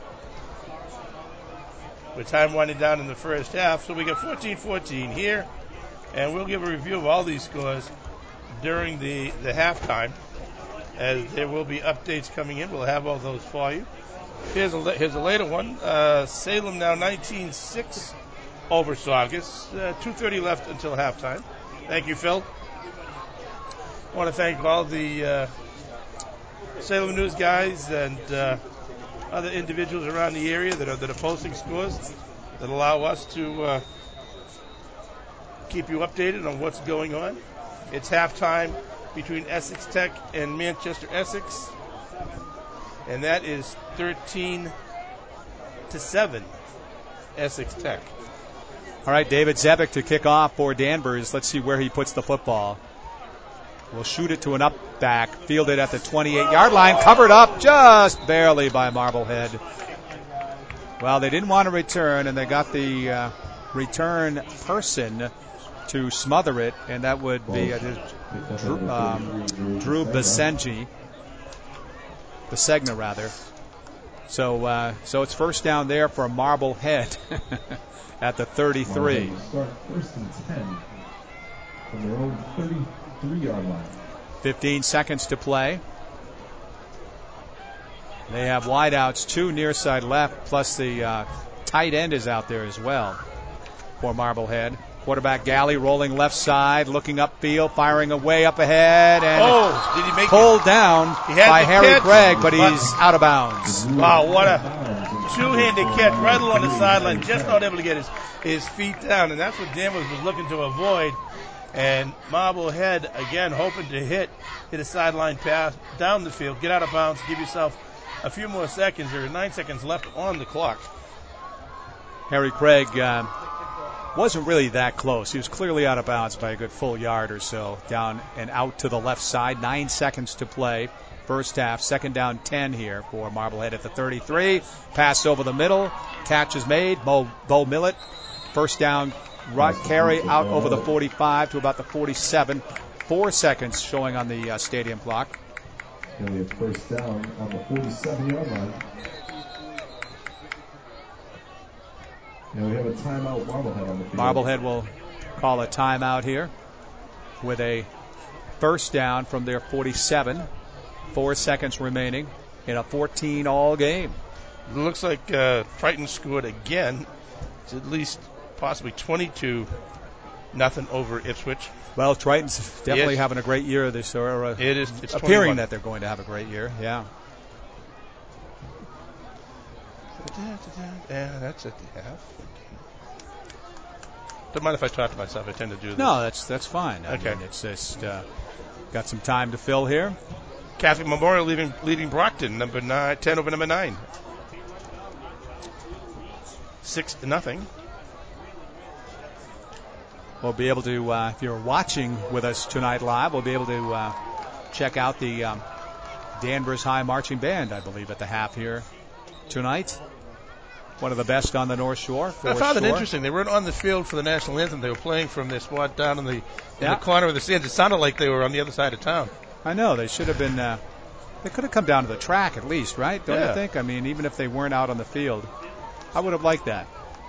With time winding down in the first half. So we got fourteen fourteen here, and we'll give a review of all these scores during the, the halftime, as there will be updates coming in. We'll have all those for you. Here's a, here's a later one. Uh, Salem now nineteen six over Saugus. Uh, two thirty left until halftime. Thank you, Phil. I want to thank all the uh, Salem News guys and uh, other individuals around the area that are, that are posting scores that allow us to uh, keep you updated on what's going on. It's halftime between Essex Tech and Manchester Essex, and that is thirteen to seven, Essex Tech. All right, David Zebek to kick off for Danvers. Let's see where he puts the football. We'll shoot it to an up back, fielded at the twenty-eight-yard line, covered up just barely by Marblehead. Well, they didn't want to return, and they got the uh, return person to smother it, and that would be uh, Drew, um, Drew Besengi, Besegna rather. So, uh, so it's first down there for Marblehead at the thirty-three. Start first and ten from their own thirty-three-yard line. fifteen seconds to play. They have wideouts, two near side left, plus the uh, tight end is out there as well for Marblehead. Quarterback Galley rolling left side, looking upfield, firing away up ahead, and oh, did he make pulled it? down by Harry catch. Gregg, but he's out of bounds. Wow, what a two-handed catch right along the sideline, just not able to get his, his feet down, and that's what Danvers was looking to avoid. And Marblehead, again, hoping to hit, hit a sideline pass down the field, get out of bounds, give yourself a few more seconds. There are nine seconds left on the clock. Harry Craig uh, wasn't really that close. He was clearly out of bounds by a good full yard or so, down and out to the left side. Nine seconds to play. First half, second down ten here for Marblehead at the thirty-three. Pass over the middle. Catch is made. Bo, Bo Millett. First down right carry out over the forty-five to about the forty-seven. Four seconds showing on the uh, stadium clock. And we have first down on the forty-seven-yard line. And we have a timeout, Marblehead on the field. Marblehead will call a timeout here with a first down from their forty-seven. Four seconds remaining in a fourteen all game. It looks like uh, Triton scored again. It's at least possibly twenty-two nothing over Ipswich. Well, Triton's definitely having a great year this year. Uh, it is. It's appearing twenty-one. That they're going to have a great year. Yeah. Yeah, that's at the half. Don't mind if I talk to myself. I tend to do this. No, that's that's fine. I okay. mean, it's just uh, got some time to fill here. Catholic Memorial leading, leading Brockton, number nine, ten over number nine. Six to nothing. We'll be able to, uh, if you're watching with us tonight live, we'll be able to uh, check out the um, Danvers High Marching Band, I believe, at the half here tonight. One of the best on the North Shore. I found sure. it interesting. They weren't on the field for the national anthem. They were playing from their spot down in the, in yeah. the corner of the stands. It sounded like they were on the other side of town. I know. They should have been, uh, they could have come down to the track at least, right? Don't yeah. you think? I mean, even if they weren't out on the field, I would have liked that.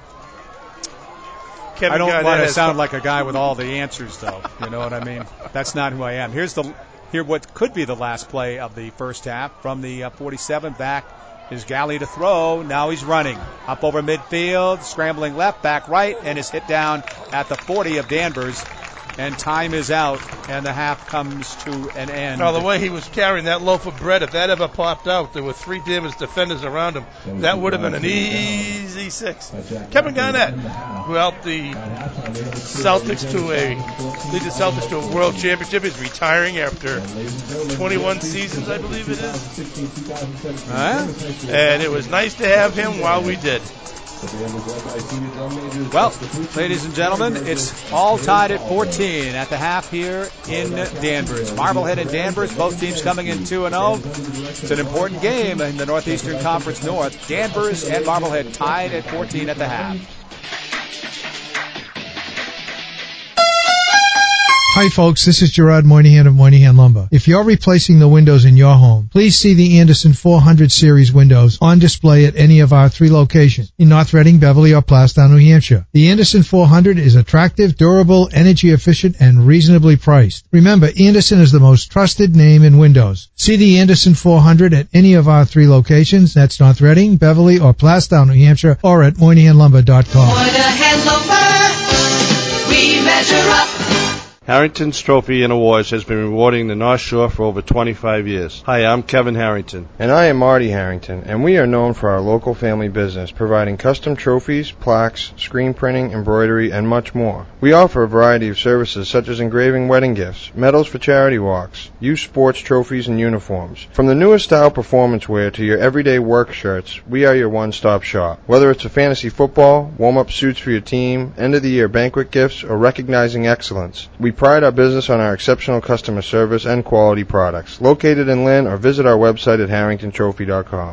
Kevin I don't Garnett want to has sound some- like a guy with all the answers, though. You know what I mean? That's not who I am. Here's the here what could be the last play of the first half from the uh, forty-seven. Back is Galley to throw. Now he's running up over midfield, scrambling left, back right, and is hit down at the forty of Danvers. And time is out, and the half comes to an end. No, the way he was carrying that loaf of bread, if that ever popped out, there were three Danvers defenders around him. That would have been an easy six. Kevin Garnett, who helped the Celtics to a lead the Celtics to a world championship, is retiring after twenty-one seasons, I believe it is. Huh? And it was nice to have him while we did. Well, ladies and gentlemen, it's all tied at fourteen at the half here in Danvers. Marblehead and Danvers, both teams coming in two and oh. It's an important game in the Northeastern Conference North. Danvers and Marblehead tied at fourteen at the half. Hi folks, this is Gerard Moynihan of Moynihan Lumber. If you're replacing the windows in your home, please see the Anderson four hundred series windows on display at any of our three locations in North Reading, Beverly, or Plastown, New Hampshire. The Anderson four hundred is attractive, durable, energy efficient, and reasonably priced. Remember, Anderson is the most trusted name in windows. See the Anderson four hundred at any of our three locations. That's North Reading, Beverly, or Plastown, New Hampshire, or at Moynihan Lumber dot com. Moynihan Lumber, we measure up. Harrington's Trophy and Awards has been rewarding the North Shore for over twenty-five years. Hi, I'm Kevin Harrington. And I am Marty Harrington, and we are known for our local family business, providing custom trophies, plaques, screen printing, embroidery, and much more. We offer a variety of services such as engraving wedding gifts, medals for charity walks, youth sports trophies, and uniforms. From the newest style performance wear to your everyday work shirts, we are your one-stop shop. Whether it's a fantasy football, warm-up suits for your team, end-of-the-year banquet gifts, or recognizing excellence, we pride our business on our exceptional customer service and quality products. Located in Lynn, or visit our website at harrington trophy dot com.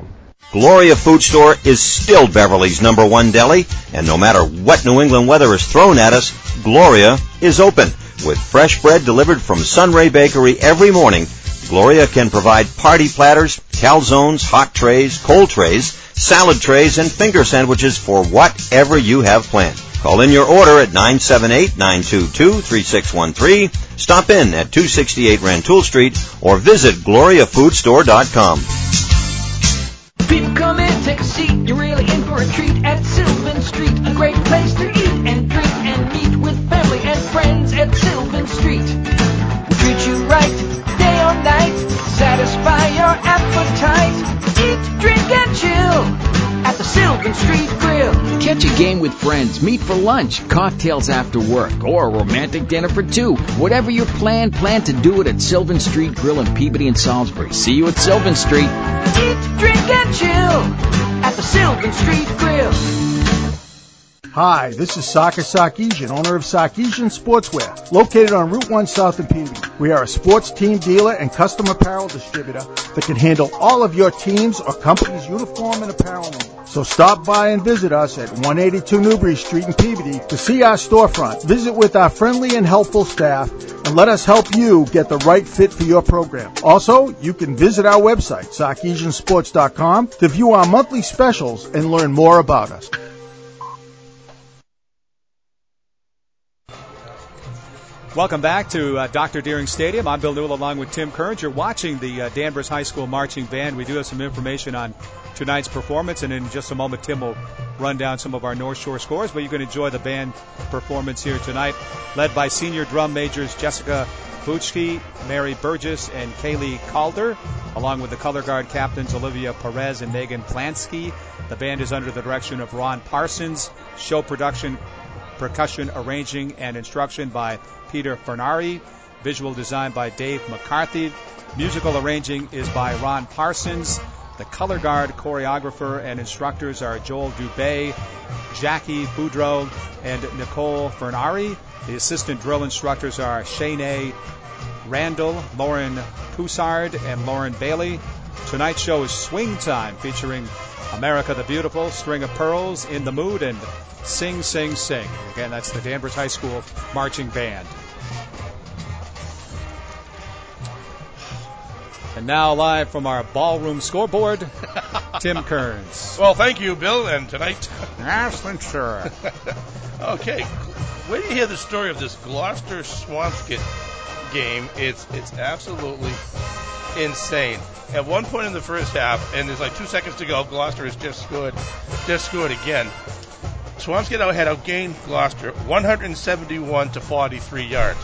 Gloria Food Store is still Beverly's number one deli, and no matter what New England weather is thrown at us, Gloria is open. With fresh bread delivered from Sunray Bakery every morning, Gloria can provide party platters, calzones, hot trays, cold trays, salad trays, and finger sandwiches for whatever you have planned. Call in your order at nine seven eight, nine two two, three six one three, stop in at two sixty-eight Rantoul Street, or visit gloria food store dot com. People come in, take a seat, you're really in for a treat at Sylvan Street. A great place to eat and drink and meet with family and friends at Sylvan Street. We treat you right, day or night, satisfy your appetite. Eat, drink, and chill at the Sylvan Street Grill. Catch a game with friends, meet for lunch, cocktails after work, or a romantic dinner for two. Whatever your plan, plan to do it at Sylvan Street Grill in Peabody and Salisbury. See you at Sylvan Street. Eat, drink, and chill at the Sylvan Street Grill. Hi, this is Saka Sarkeesian, owner of Sarkeesian Sportswear, located on Route one South in Peabody. We are a sports team dealer and custom apparel distributor that can handle all of your team's or company's uniform and apparel needs. So stop by and visit us at one eighty-two Newbury Street in Peabody to see our storefront. Visit with our friendly and helpful staff and let us help you get the right fit for your program. Also, you can visit our website, sarkeesian sports dot com, to view our monthly specials and learn more about us. Welcome back to uh, Doctor Deering Stadium. I'm Bill Newell along with Tim Kearns. You're watching the uh, Danvers High School Marching Band. We do have some information on tonight's performance, and in just a moment Tim will run down some of our North Shore scores, but you can enjoy the band performance here tonight, led by senior drum majors Jessica Buchke, Mary Burgess, and Kaylee Calder, along with the color guard captains Olivia Perez and Megan Plansky. The band is under the direction of Ron Parsons. Show production, percussion arranging, and instruction by Peter Fernari. Visual design by Dave McCarthy. Musical arranging is by Ron Parsons. The color guard, choreographer, and instructors are Joel Dubé, Jackie Boudreau, and Nicole Fernari. The assistant drill instructors are Shanae Randall, Lauren Poussard, and Lauren Bailey. Tonight's show is Swing Time, featuring America the Beautiful, String of Pearls, In the Mood, and Sing, Sing, Sing. Again, that's the Danvers High School Marching Band. And now live from our ballroom scoreboard, Tim Kearns. Well, thank you, Bill, and tonight... Yes, sure. Okay, when you hear the story of this Gloucester-Swampscott game, it's it's absolutely insane. At one point in the first half, and there's like two seconds to go, Gloucester has just scored, just scored again. Swampscott now had outgained Gloucester one seventy-one to forty-three yards.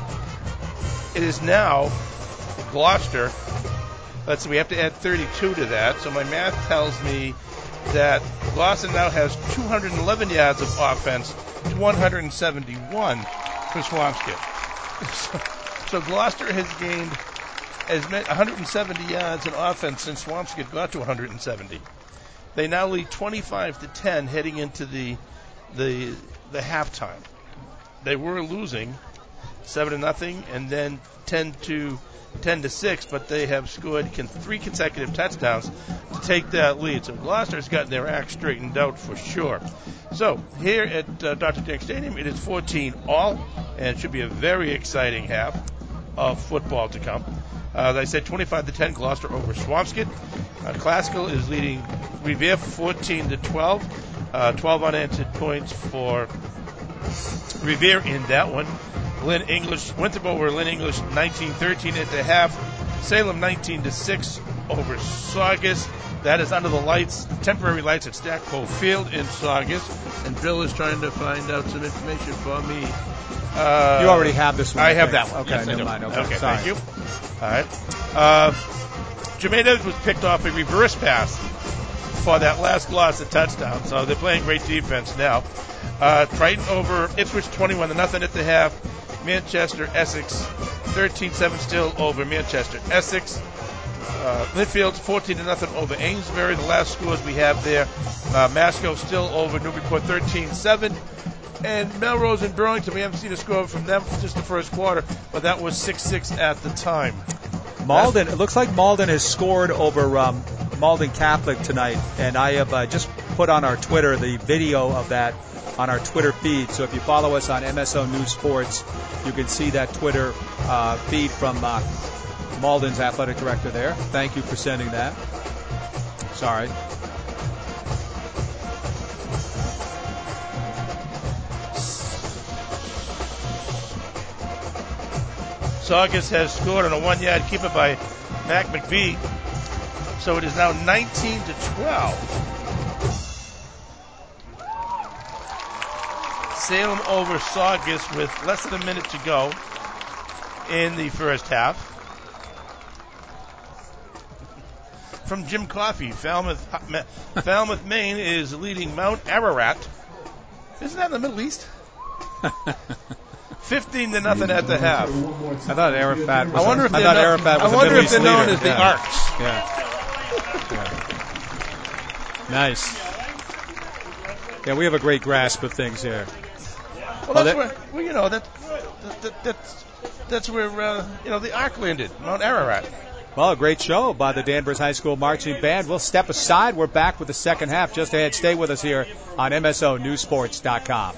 It is now Gloucester. Let's see, we have to add thirty-two to that. So my math tells me that Gloucester now has two hundred eleven yards of offense to one hundred seventy-one for Swampscott. So, so Gloucester has gained as many, one hundred seventy yards in offense since Swampscott got to one hundred seventy. They now lead twenty-five to ten heading into the the the halftime. They were losing seven to nothing and then ten to six, but they have scored con- three consecutive touchdowns to take that lead. So Gloucester's gotten their act straightened out for sure. So here at uh, Doctor Deering Stadium, it is fourteen all, and it should be a very exciting half of football to come. Uh, as I said, twenty-five to ten, Gloucester over Swampscott. Uh, Classical is leading Revere fourteen to twelve. Uh, twelve unanswered points for Revere in that one. Lynn English, Winthrop over Lynn English nineteen thirteen at the half. Salem nineteen to six over Saugus. That is under the lights, temporary lights at Stackpole Field in Saugus. And Bill is trying to find out some information for me. Uh, you already have this one. I, I have think. that one. Okay, yes, never mind. Okay, okay sorry. Thank you. All right. Uh, Jermaine Evans was picked off a reverse pass for that last Gloucester touchdown. So they're playing great defense now. Uh, Triton over Ipswich twenty-one to nothing at the half. Manchester Essex thirteen seven still over Manchester Essex. Uh, Linfield fourteen to nothing over Amesbury. The last scores we have there. Uh, Masco still over Newburyport thirteen seven. And Melrose and Burlington, we haven't seen a score from them for just the first quarter, but that was six six at the time. Malden, it looks like Malden has scored over um, Malden Catholic tonight, and I have uh, just put on our Twitter the video of that on our Twitter feed. So if you follow us on M S O News Sports, you can see that Twitter uh, feed from uh, Malden's athletic director there. Thank you for sending that. Sorry. Saugus has scored on a one-yard keeper by Mac McVie. So it is now nineteen to twelve. Salem over Saugus with less than a minute to go in the first half. From Jim Coffey, Falmouth, Falmouth, Maine is leading Mount Ararat. Isn't that in the Middle East? Fifteen to nothing at the half. I thought Arafat was. I wonder a, if I they're thought no, Arafat was I wonder a Middle if East they're known leader. as the yeah. Arcs. Yeah. yeah. Nice. Yeah, we have a great grasp of things here. Well, that's that, where, well, you know, that, that, that that's that's where uh, you know the Ark landed, Mount Ararat. Well, a great show by the Danvers High School Marching Band. We'll step aside. We're back with the second half just ahead. Stay with us here on M S O News Sports dot com.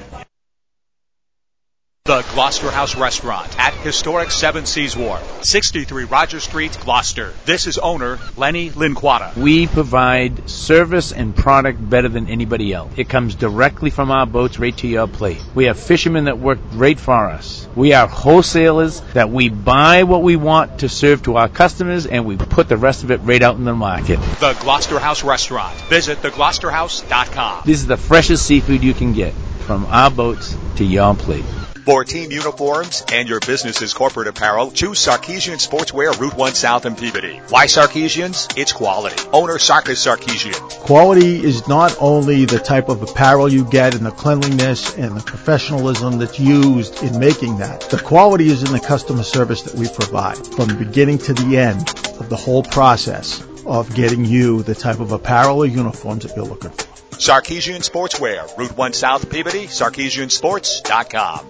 The Gloucester House Restaurant at historic Seven Seas Wharf, sixty-three Rogers Street, Gloucester. This is owner Lenny Linquata. We provide service and product better than anybody else. It comes directly from our boats right to your plate. We have fishermen that work great for us. We are wholesalers that we buy what we want to serve to our customers, and we put the rest of it right out in the market. The Gloucester House Restaurant. Visit the gloucester house dot com. This is the freshest seafood you can get from our boats to your plate. For team uniforms and your business's corporate apparel, choose Sarkeesian Sportswear, Route one South in Peabody. Why Sarkeesians? It's quality. Owner Sarkis Sarkeesian. Quality is not only the type of apparel you get and the cleanliness and the professionalism that's used in making that. The quality is in the customer service that we provide from the beginning to the end of the whole process of getting you the type of apparel or uniforms that you're looking for. Sarkeesian Sportswear, Route one South Peabody, Sarkeesian Sports dot com.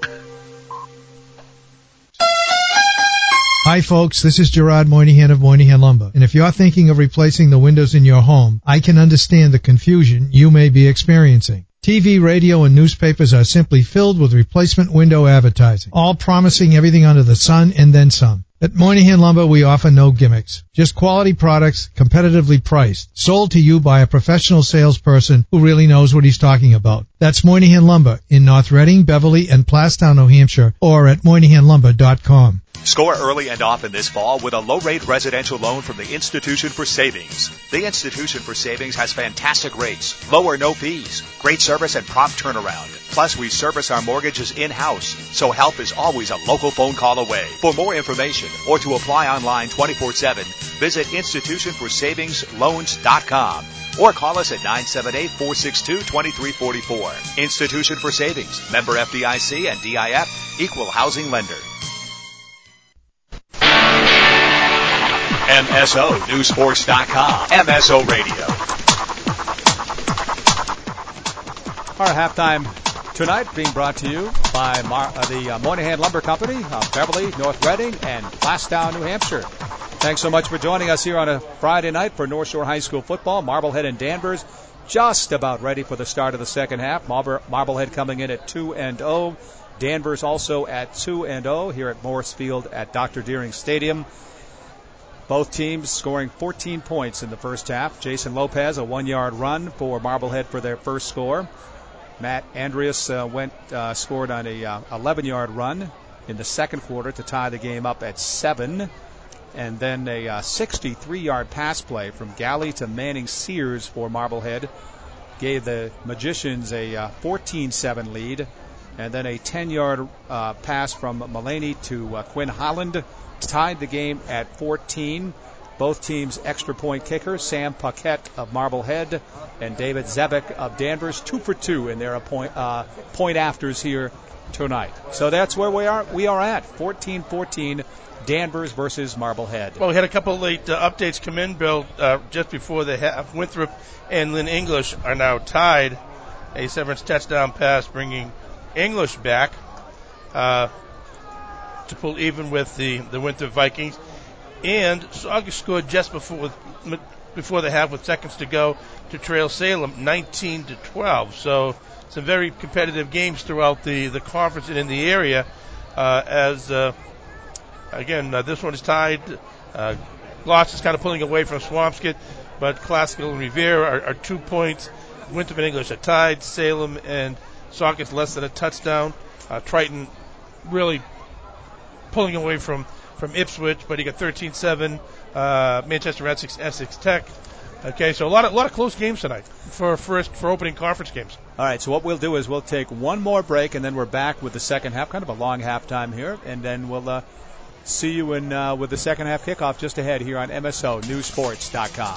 Hi folks, this is Gerard Moynihan of Moynihan Lumber. And if you're thinking of replacing the windows in your home, I can understand the confusion you may be experiencing. T V, radio, and newspapers are simply filled with replacement window advertising, all promising everything under the sun and then some. At Moynihan Lumber, we offer no gimmicks, just quality products, competitively priced, sold to you by a professional salesperson who really knows what he's talking about. That's Moynihan Lumber in North Reading, Beverly, and Plastown, New Hampshire, or at moynihan lumber dot com. Score early and often this fall with a low-rate residential loan from the Institution for Savings. The Institution for Savings has fantastic rates, low or no fees, great service, and prompt turnaround. Plus, we service our mortgages in-house, so help is always a local phone call away. For more information or to apply online twenty-four seven, visit institution for savings loans dot com or call us at nine seven eight, four six two, two three four four. Institution for Savings, member F D I C and D I F, equal housing lender. M S O News Sports dot com, M S O Radio. Our halftime tonight being brought to you by Mar- uh, the uh, Moynihan Lumber Company of Beverly, North Reading, and Plastown, New Hampshire. Thanks so much for joining us here on a Friday night for North Shore High School football. Marblehead and Danvers just about ready for the start of the second half. Marble- Marblehead coming in at two and oh. Danvers also at two and oh here at Morris Field at Doctor Deering Stadium. Both teams scoring fourteen points in the first half. Jason Lopez, a one-yard run for Marblehead for their first score. Matt Andreas uh, went uh, scored on a uh, eleven-yard run in the second quarter to tie the game up at seven. And then a uh, sixty-three-yard pass play from Galley to Manning Sears for Marblehead gave the Magicians a uh, fourteen seven lead. And then a ten-yard uh, pass from Mulaney to uh, Quinn Holland tied the game at fourteen. Both teams extra point kickers, Sam Paquette of Marblehead and David Zebek of Danvers, two for two in their point, uh, point afters here tonight. So that's where we are. We are at fourteen fourteen, Danvers versus Marblehead. Well, we had a couple of late uh, updates come in, Bill, uh, just before the half. Winthrop and Lynn English are now tied. A Severance touchdown pass bringing English back uh, to pull even with the, the Winthrop Vikings. And Saugus scored just before before the half with seconds to go to trail Salem nineteen to twelve. So some very competitive games throughout the, the conference and in the area. Uh, as uh, again, uh, this one is tied. Uh, Gloucester's kind of pulling away from Swampscott, but Classical and Revere are, are two points. Winthrop and English are tied. Salem and Saukett's less than a touchdown. Uh, Triton really pulling away from, from Ipswich, but he got thirteen seven. Uh, Manchester Essex, Essex Tech. Okay, so a lot of a lot of close games tonight for first for opening conference games. All right, so what we'll do is we'll take one more break, and then we're back with the second half, kind of a long halftime here, and then we'll uh, see you in uh, with the second half kickoff just ahead here on M S O News Sports dot com.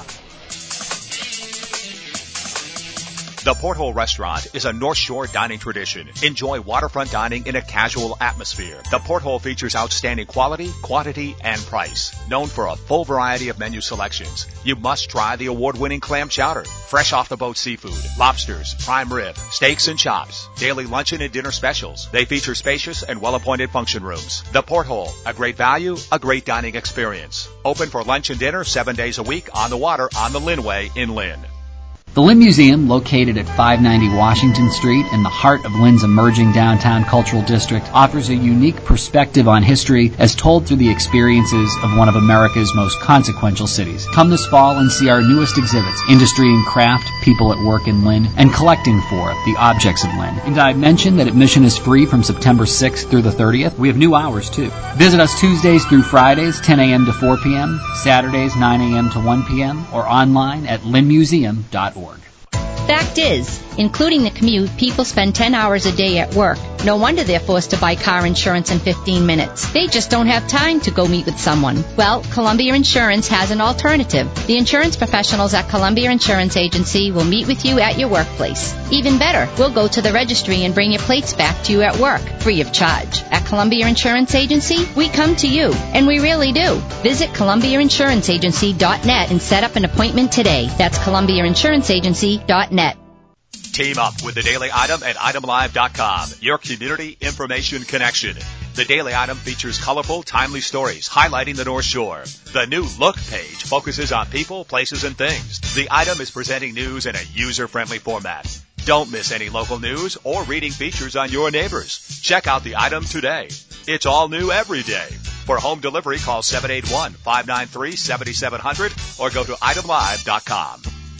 The Porthole Restaurant is a North Shore dining tradition. Enjoy waterfront dining in a casual atmosphere. The Porthole features outstanding quality, quantity, and price. Known for a full variety of menu selections, you must try the award-winning clam chowder, fresh off-the-boat seafood, lobsters, prime rib, steaks and chops, daily luncheon and dinner specials. They feature spacious and well-appointed function rooms. The Porthole, a great value, a great dining experience. Open for lunch and dinner seven days a week on the water on the Lynnway in Lynn. The Lynn Museum, located at five ninety Washington Street in the heart of Lynn's emerging downtown cultural district, offers a unique perspective on history as told through the experiences of one of America's most consequential cities. Come this fall and see our newest exhibits, Industry and Craft, People at Work in Lynn, and Collecting for the Objects of Lynn. And I mentioned that admission is free from September sixth through the thirtieth. We have new hours, too. Visit us Tuesdays through Fridays, ten a.m. to four p.m., Saturdays, nine a.m. to one p.m., or online at lynn museum dot org. Fact is, including the commute, people spend ten hours a day at work. No wonder they're forced to buy car insurance in fifteen minutes. They just don't have time to go meet with someone. Well, Columbia Insurance has an alternative. The insurance professionals at Columbia Insurance Agency will meet with you at your workplace. Even better, we'll go to the registry and bring your plates back to you at work, free of charge. At Columbia Insurance Agency, we come to you, and we really do. Visit columbia insurance agency dot net and set up an appointment today. That's columbia insurance agency dot net. Team up with the Daily Item at item live dot com, your community information connection. The Daily Item features colorful, timely stories highlighting the North Shore. The new Look page focuses on people, places, and things. The Item is presenting news in a user-friendly format. Don't miss any local news or reading features on your neighbors. Check out the Item today. It's all new every day. For home delivery, call seven eight one, five nine three, seven seven zero zero or go to item live dot com.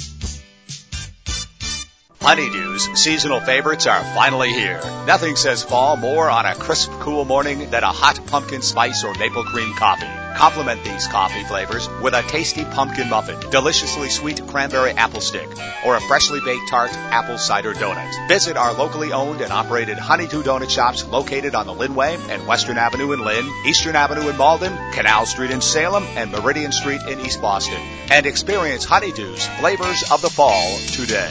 Honeydew's seasonal favorites are finally here. Nothing says fall more on a crisp, cool morning than a hot pumpkin spice or maple cream coffee. Complement these coffee flavors with a tasty pumpkin muffin, deliciously sweet cranberry apple stick, or a freshly baked tart apple cider donut. Visit our locally owned and operated Honeydew Donut Shops located on the Lynnway and Western Avenue in Lynn, Eastern Avenue in Malden, Canal Street in Salem, and Meridian Street in East Boston. And experience Honeydew's flavors of the fall today.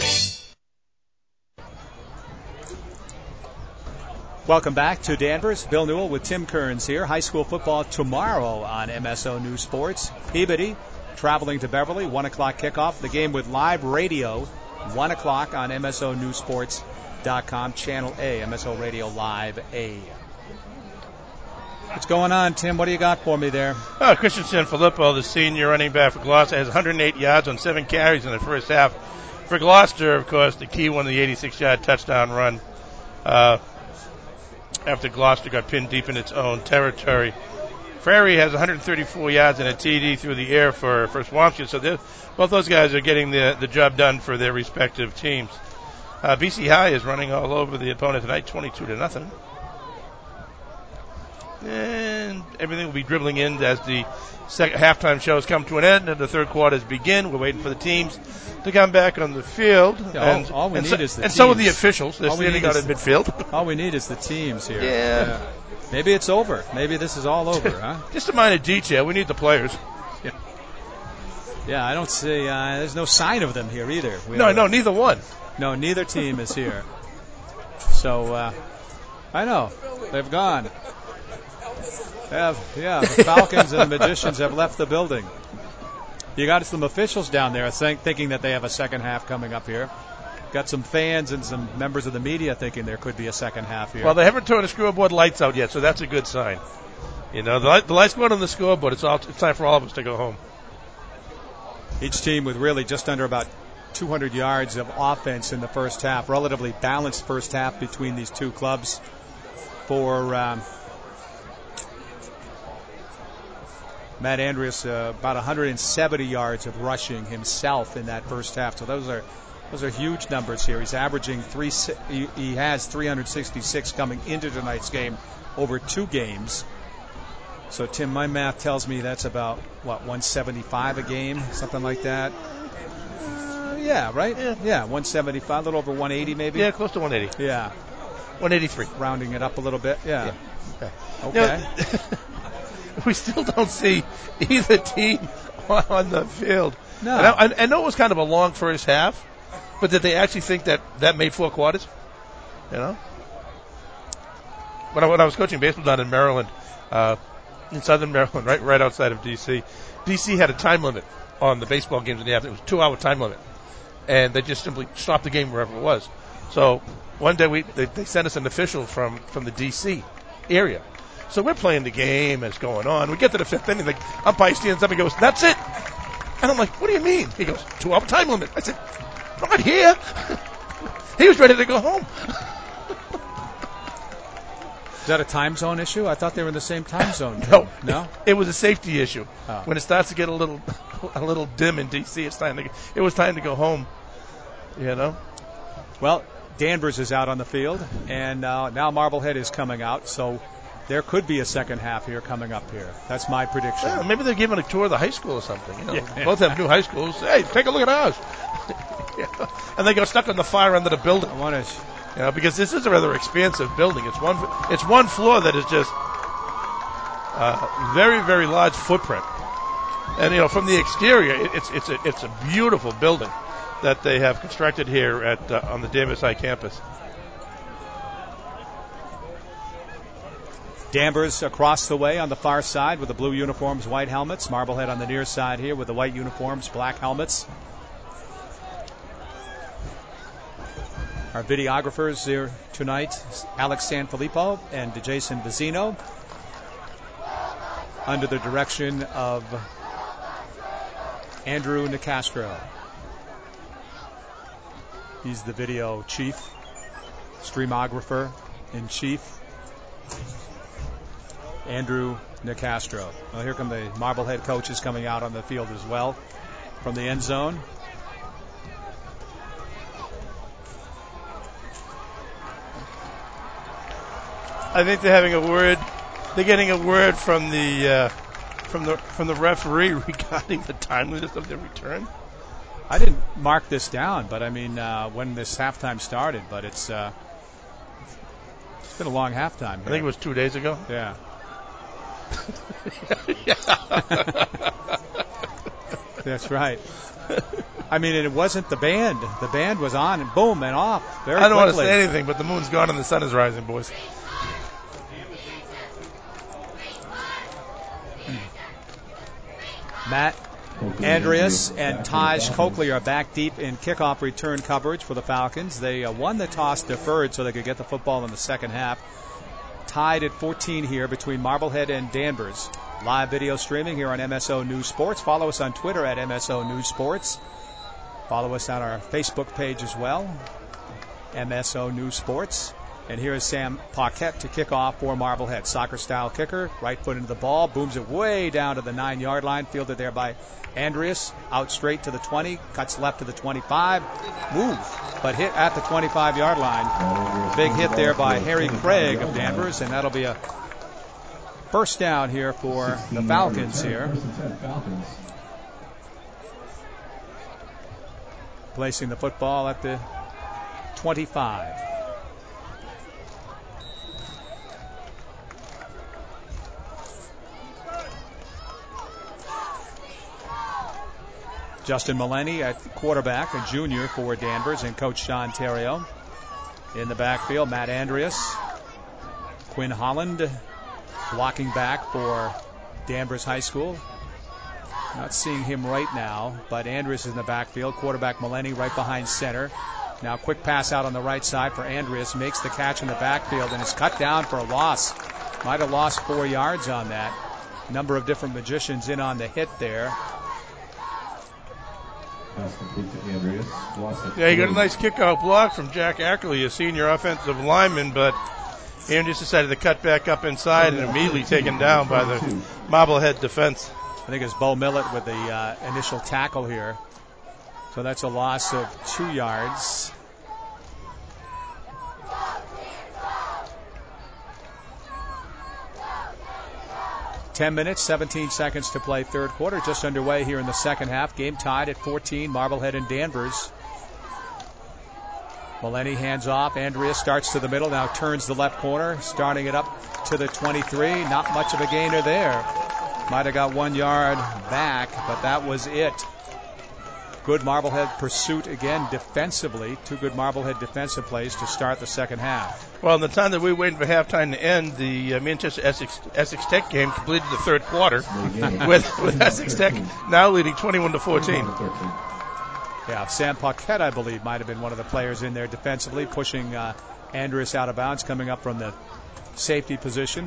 Welcome back to Danvers. Bill Newell with Tim Kearns here. High school football tomorrow on M S O News Sports. Peabody traveling to Beverly, one o'clock kickoff. The game with live radio, one o'clock on M S O News Sports dot com, Channel A, M S O Radio Live A. What's going on, Tim? What do you got for me there? Oh, Christian Sanfilippo, the senior running back for Gloucester, has one hundred eight yards on seven carries in the first half. For Gloucester, of course, the key won the eighty-six yard touchdown run. Uh, after Gloucester got pinned deep in its own territory. Prairie has one hundred thirty-four yards and a T D through the air for, for Swampscott, so both those guys are getting the, the job done for their respective teams. Uh, B C High is running all over the opponent tonight, twenty-two to nothing. And everything will be dribbling in as the second halftime shows come to an end and the third quarters begin. We're waiting for the teams to come back on the field. Yeah, and, all, all we and need so, is the and teams. so are the officials. They're all standing out in midfield. All we need is the teams here. Yeah. yeah. Maybe it's over. Maybe this is all over, huh? Just a minor detail. We need the players. Yeah. Yeah, I don't see. Uh, there's no sign of them here either. We no, no, neither one. No, neither team is here. So, uh, I know. They've gone. They have, yeah, the Falcons and the Magicians have left the building. You got some officials down there think, thinking that they have a second half coming up here. Got some fans and some members of the media thinking there could be a second half here. Well, they haven't turned the scoreboard lights out yet, so that's a good sign. You know, the, light, the lights go out on the scoreboard. It's all. It's time for all of us to go home. Each team with really just under about two hundred yards of offense in the first half. Relatively balanced first half between these two clubs. For um, Matt Andrius, uh, about one hundred seventy yards of rushing himself in that first half. So those are those are huge numbers here. He's averaging three. He, he has three hundred sixty-six coming into tonight's game over two games. So Tim, my math tells me that's about what one seventy-five a game, something like that. Uh, yeah, right. Yeah. yeah, one seventy-five, a little over one eighty maybe. Yeah, close to one eighty. Yeah, one eighty-three. Rounding it up a little bit. Yeah. yeah. Okay. Okay. Now, we still don't see either team on the field. No. And I, I know it was kind of a long first half, but did they actually think that that made four quarters? You know? When I, when I was coaching baseball down in Maryland, uh, in southern Maryland, right right outside of D C, D C had a time limit on the baseball games in the afternoon. It was a two-hour time limit. And they just simply stopped the game wherever it was. So one day we they, they sent us an official from, from the D C area. So we're playing the game as going on. We get to the fifth inning, the umpire stands up and goes, "That's it." And I'm like, "What do you mean?" He goes, two-hour time limit. I said, "Not here." He was ready to go home. Is that a time zone issue? I thought they were in the same time zone. No, no, it, it was a safety issue. Oh. When it starts to get a little, a little dim in D C, it's time to. It was time to go home. You know. Well, Danvers is out on the field, and uh, now Marblehead is coming out. So there could be a second half here coming up here. That's my prediction. Yeah, maybe they're giving a tour of the high school or something. You know, yeah. Both have new high schools. Hey, take a look at ours. Yeah. And they got stuck on the far end of the building. I want to. You know, because this is a rather expansive building. It's one, it's one floor that is just uh, very, very large footprint. And you know, from the exterior, it, it's it's a it's a beautiful building that they have constructed here at uh, on the Danvers High campus. Danvers across the way on the far side with the blue uniforms, white helmets. Marblehead on the near side here with the white uniforms, black helmets. Our videographers here tonight, Alex Sanfilippo and Jason Vizino, under the direction of Andrew Nicastro. He's the video chief, streamographer in chief, Andrew Nicastro. Well, here come the Marblehead coaches coming out on the field as well from the end zone. I think they're having a word. They're getting a word from the uh, from the from the referee regarding the timeliness of their return. I didn't mark this down, but I mean uh, when this halftime started. But it's uh, it's been a long halftime here. I think it was two days ago. Yeah. That's right. I mean, it wasn't the band. The band was on and boom and off very I don't quickly. want to say anything, but the moon's gone and the sun is rising, boys. Matt Andrius and Taj Coakley are back deep in kickoff return coverage for the Falcons. They uh, won the toss deferred so they could get the football in the second half. Tied at fourteen here between Marblehead and Danvers. Live video streaming here on M S O News Sports. Follow us on Twitter at M S O News Sports. Follow us on our Facebook page as well, M S O News Sports. And here is Sam Paquette to kick off for Marblehead. Soccer-style kicker, right foot into the ball, booms it way down to the nine-yard line, fielded there by Andrius. Out straight to the twenty, cuts left to the twenty-five, move, but hit at the twenty-five-yard line. Big hit there by Harry Craig of Danvers, and that'll be a first down here for the Falcons here. Placing the football at the twenty-five. Justin Mulleney at quarterback, a junior for Danvers, and Coach Sean Terrio. In the backfield, Matt Andrius. Quinn Holland blocking back for Danvers High School. Not seeing him right now, but Andrius is in the backfield. Quarterback Mulleney right behind center. Now quick pass out on the right side for Andrius. Makes the catch in the backfield and is cut down for a loss. Might have lost four yards on that. Number of different magicians in on the hit there. Pass complete to Andreas. Yeah, he got a nice kickoff block from Jack Ackerley, a senior offensive lineman, but Andreas decided to cut back up inside and immediately taken down by the Marblehead defense. I think it's Bo Millett with the uh, initial tackle here. So that's a loss of two yards. Ten minutes, seventeen seconds to play third quarter. Just underway here in the second half. Game tied at fourteen, Marblehead and Danvers. Maleni hands off. Andrea starts to the middle, now turns the left corner, starting it up to the twenty-three. Not much of a gainer there. Might have got one yard back, but that was it. Good Marblehead pursuit again defensively. Two good Marblehead defensive plays to start the second half. Well, in the time that we were waiting for halftime to end, the uh, Manchester Essex, Essex Tech game completed the third quarter with, with Essex Tech now leading twenty-one to fourteen. Yeah, Sam Paquette, I believe, might have been one of the players in there defensively, pushing uh, Andreas out of bounds, coming up from the safety position.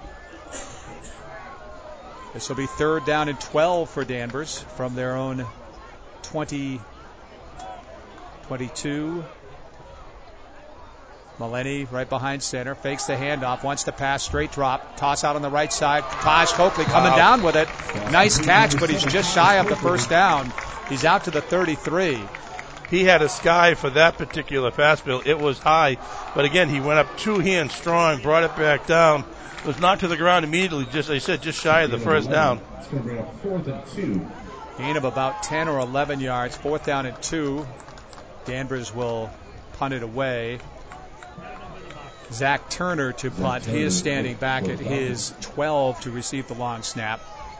This will be third down and twelve for Danvers from their own twenty, twenty-two. Maleni right behind center, fakes the handoff, wants to pass, straight drop, toss out on the right side. Taj Coakley coming wow. down with it. Nice catch, but he's just shy of the first down. He's out to the thirty-three. He had a sky for that particular pass, Bill. It was high, but again, he went up two hands strong, brought it back down. It was knocked to the ground immediately, just I said, just shy of the first down. It's going to bring up fourth and two. Gain of about ten or eleven yards. Fourth down and two. Danvers will punt it away. Zach Turner to punt. He is standing back at his twelve to receive the long snap.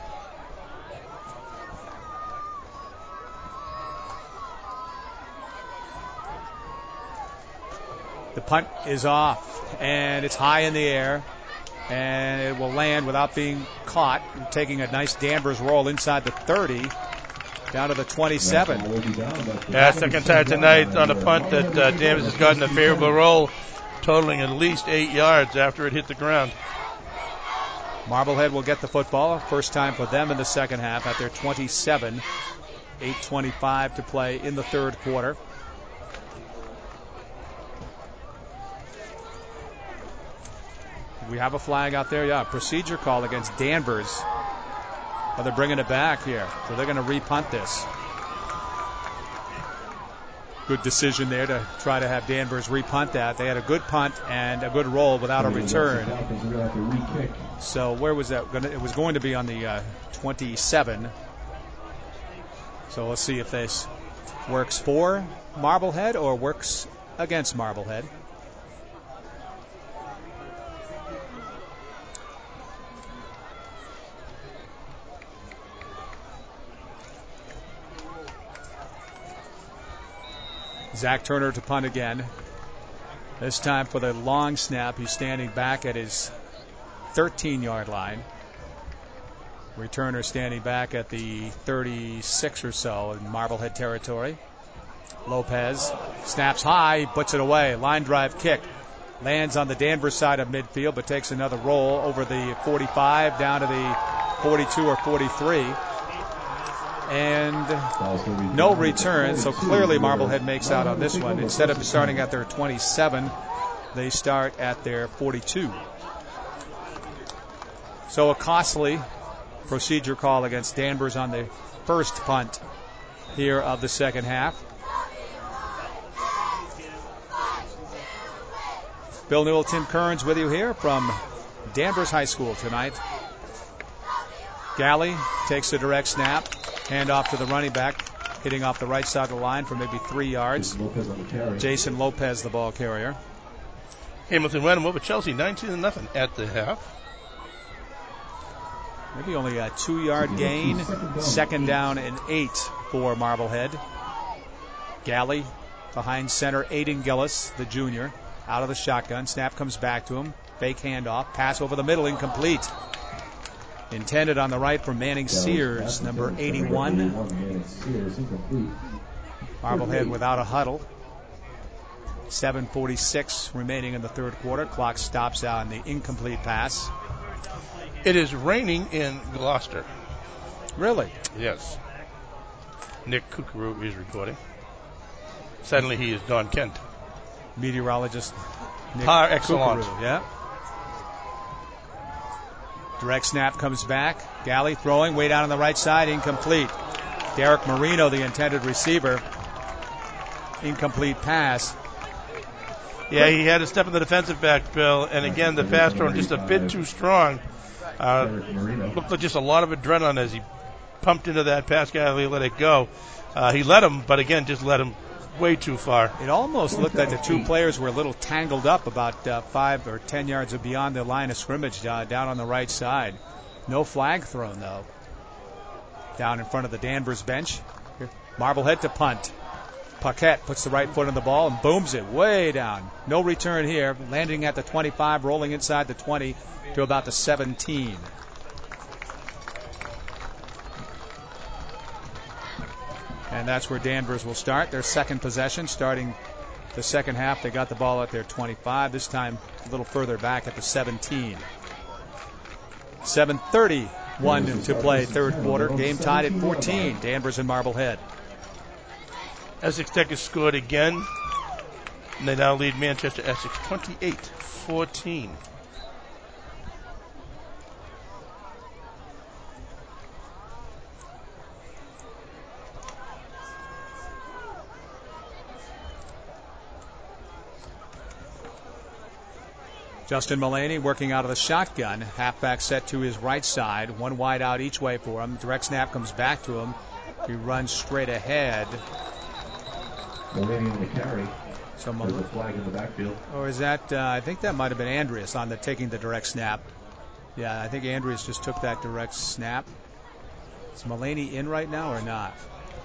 The punt is off, and it's high in the air, and it will land without being caught, taking a nice Danvers roll inside the thirty, down to the twenty-seven. Yeah, second time tonight on a punt that uh, Danvers has gotten a favorable roll, totaling at least eight yards after it hit the ground. Marblehead will get the football. First time for them in the second half at their twenty-seven. eight twenty-five to play in the third quarter. We have a flag out there. Yeah, procedure call against Danvers. Oh, they're bringing it back here. So they're going to repunt this. Good decision there to try to have Danvers repunt that. They had a good punt and a good roll without a return. So where was that? It was going to be on the uh, twenty-seven. So let's see if this works for Marblehead or works against Marblehead. Zach Turner to punt again. This time for the long snap. He's standing back at his thirteen-yard line. Returner standing back at the thirty-six or so in Marblehead territory. Lopez snaps high, puts it away. Line drive kick. Lands on the Danvers side of midfield, but takes another roll over the forty-five down to the forty-two or forty-three. And no return, so clearly Marblehead makes out on this one. Instead of starting at their twenty-seven, they start at their forty-two. So a costly procedure call against Danvers on the first punt here of the second half. Bill Newell, Tim Kearns with you here from Danvers High School tonight. Galley takes the direct snap. Hand off to the running back, hitting off the right side of the line for maybe three yards. Jason Lopez, the ball carrier. Hamilton ran him over Chelsea, nineteen to nothing at the half. Maybe only a two-yard gain. Second down and eight for Marblehead. Galley behind center, Aiden Gillis, the junior, out of the shotgun. Snap comes back to him. Fake handoff. Pass over the middle, incomplete. Intended on the right for Manning Sears, number eighty-one. Marblehead without a huddle. seven forty-six remaining in the third quarter. Clock stops on the incomplete pass. It is raining in Gloucester. Really? Yes. Nick Kukuru is reporting. Suddenly he is Don Kent. Meteorologist Nick Par excellence. Kukuru, yeah. Direct snap comes back. Galley throwing way down on the right side, incomplete. Derek Marino, the intended receiver. Incomplete pass. Yeah, he had to step in the defensive back, Bill, and again, the pass throw just a bit too strong. Uh, looked like just a lot of adrenaline as he pumped into that pass. Galley let it go. Uh, he let him, but again, just let him way too far. It almost looked like the two players were a little tangled up about uh, five or ten yards beyond the line of scrimmage uh, down on the right side. No flag thrown, though. Down in front of the Danvers bench. Marblehead to punt. Paquette puts the right foot on the ball and booms it way down. No return here. Landing at the twenty-five, rolling inside the twenty to about the seventeen. And that's where Danvers will start their second possession. Starting the second half, they got the ball at their twenty-five. This time a little further back at the seventeen. seven thirty-one to play third quarter. Game tied at fourteen. Danvers and Marblehead. Essex Tech has scored again, and they now lead Manchester Essex twenty-eight fourteen. Justin Mullaney working out of the shotgun. Halfback set to his right side. One wide out each way for him. Direct snap comes back to him. He runs straight ahead. Mullaney on the carry. So There's a flag in the backfield. Or is that, uh, I think that might have been Andreas on the taking the direct snap. Yeah, I think Andreas just took that direct snap. Is Mullaney in right now or not?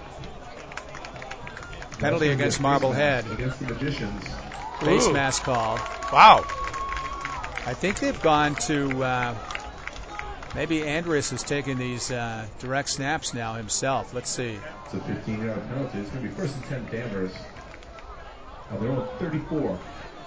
Penalty against Marblehead. Against the Magicians. Face mask call. Wow. I think they've gone to, uh, maybe Andreas is taking these uh, direct snaps now himself. Let's see. It's a fifteen-yard penalty. It's going to be first and ten Danvers. Oh, they're on thirty-four.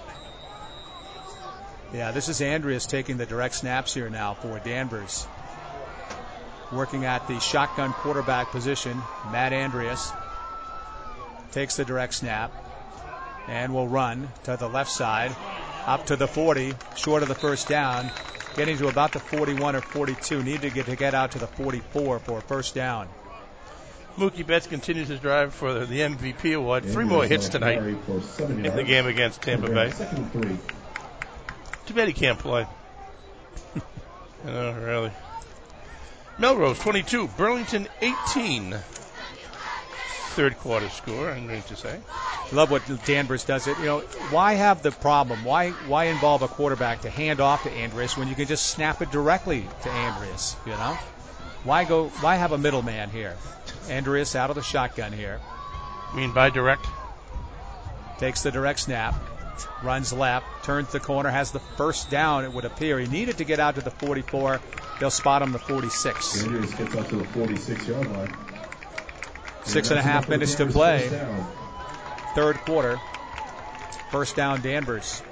Yeah, this is Andreas taking the direct snaps here now for Danvers. Working at the shotgun quarterback position, Matt Andreas takes the direct snap and will run to the left side, up to the forty, short of the first down, getting to about the forty-one or forty-two. Need to get to get out to the forty-four for a first down. Mookie Betts continues his drive for the M V P award. Three more hits tonight in the game against Tampa Bay. Too bad he can't play. No, really. Melrose twenty-two, Burlington eighteen. Third quarter score, I'm going to say. Love what Danvers does it. You know, why have the problem? Why why involve a quarterback to hand off to Andreas when you can just snap it directly to Andreas? You know, why go? Why have a middleman here? Andreas out of the shotgun here. You mean by direct? Takes the direct snap, runs left, turns the corner, has the first down. It would appear he needed to get out to the forty-four. They'll spot him the forty-six. Andreas gets up to the forty-six-yard line. Six and a half minutes to play. Third quarter. First down, Danvers.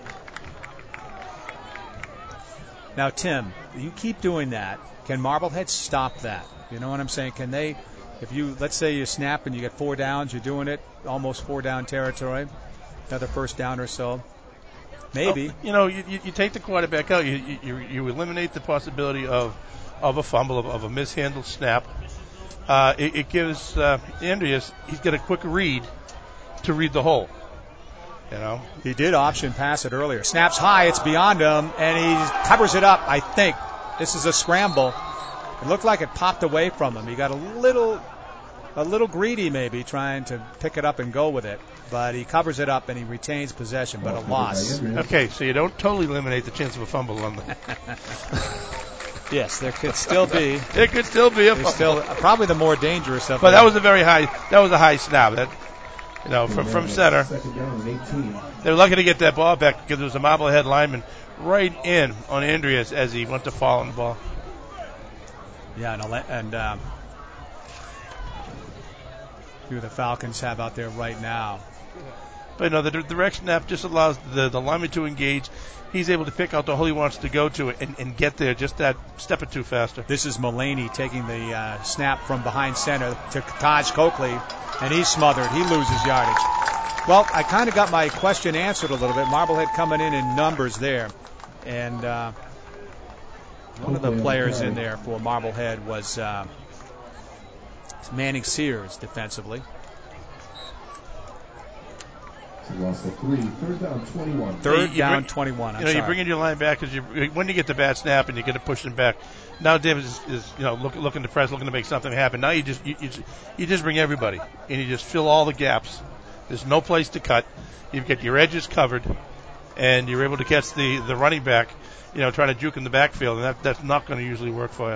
Now, Tim, you keep doing that. Can Marblehead stop that? You know what I'm saying? Can they, if you, let's say you snap and you get four downs, you're doing it, almost four down territory, another first down or so. Maybe. Well, you know, you, you, you take the quarterback out, you, you, you eliminate the possibility of, of a fumble, of, of a mishandled snap. Uh, it, it gives uh, Andreas, he's got a quick read to read the hole. You know, he did option pass it earlier. Snaps high, it's beyond him, and he covers it up. I think this is a scramble. It looked like it popped away from him. He got a little, a little greedy maybe, trying to pick it up and go with it, but he covers it up and he retains possession, but a loss. Okay, so you don't totally eliminate the chance of a fumble on the. Yes, there could still be. There could still be a fumble. Still, uh, probably the more dangerous of. But them. that was a very high. That was a high snap. That, you know, from from center. They were lucky to get that ball back because there was a Marblehead lineman right in on Andreas as he went to fall on the ball. Yeah, and, and uh, who the Falcons have out there right now? But you know, the direct snap just allows the, the lineman to engage. He's able to pick out the hole he wants to go to and, and get there just that step or two faster. This is Mulaney taking the uh, snap from behind center to Taj Coakley, and he's smothered. He loses yardage. Well, I kind of got my question answered a little bit. Marblehead coming in in numbers there. And uh, one of the players in there for Marblehead was uh, Manning Sears defensively. Lost the three. Third down, twenty-one. Third you, you down, bring, twenty-one. I'm you know, sorry. you bring in your linebackers. You, when you get the bad snap and you get to push them back. Now Davis is, is you know look, looking to press, looking to make something happen. Now you just you, you just you just bring everybody and you just fill all the gaps. There's no place to cut. You've got your edges covered, and you're able to catch the, the running back, you know, trying to juke in the backfield, and that that's not going to usually work for you.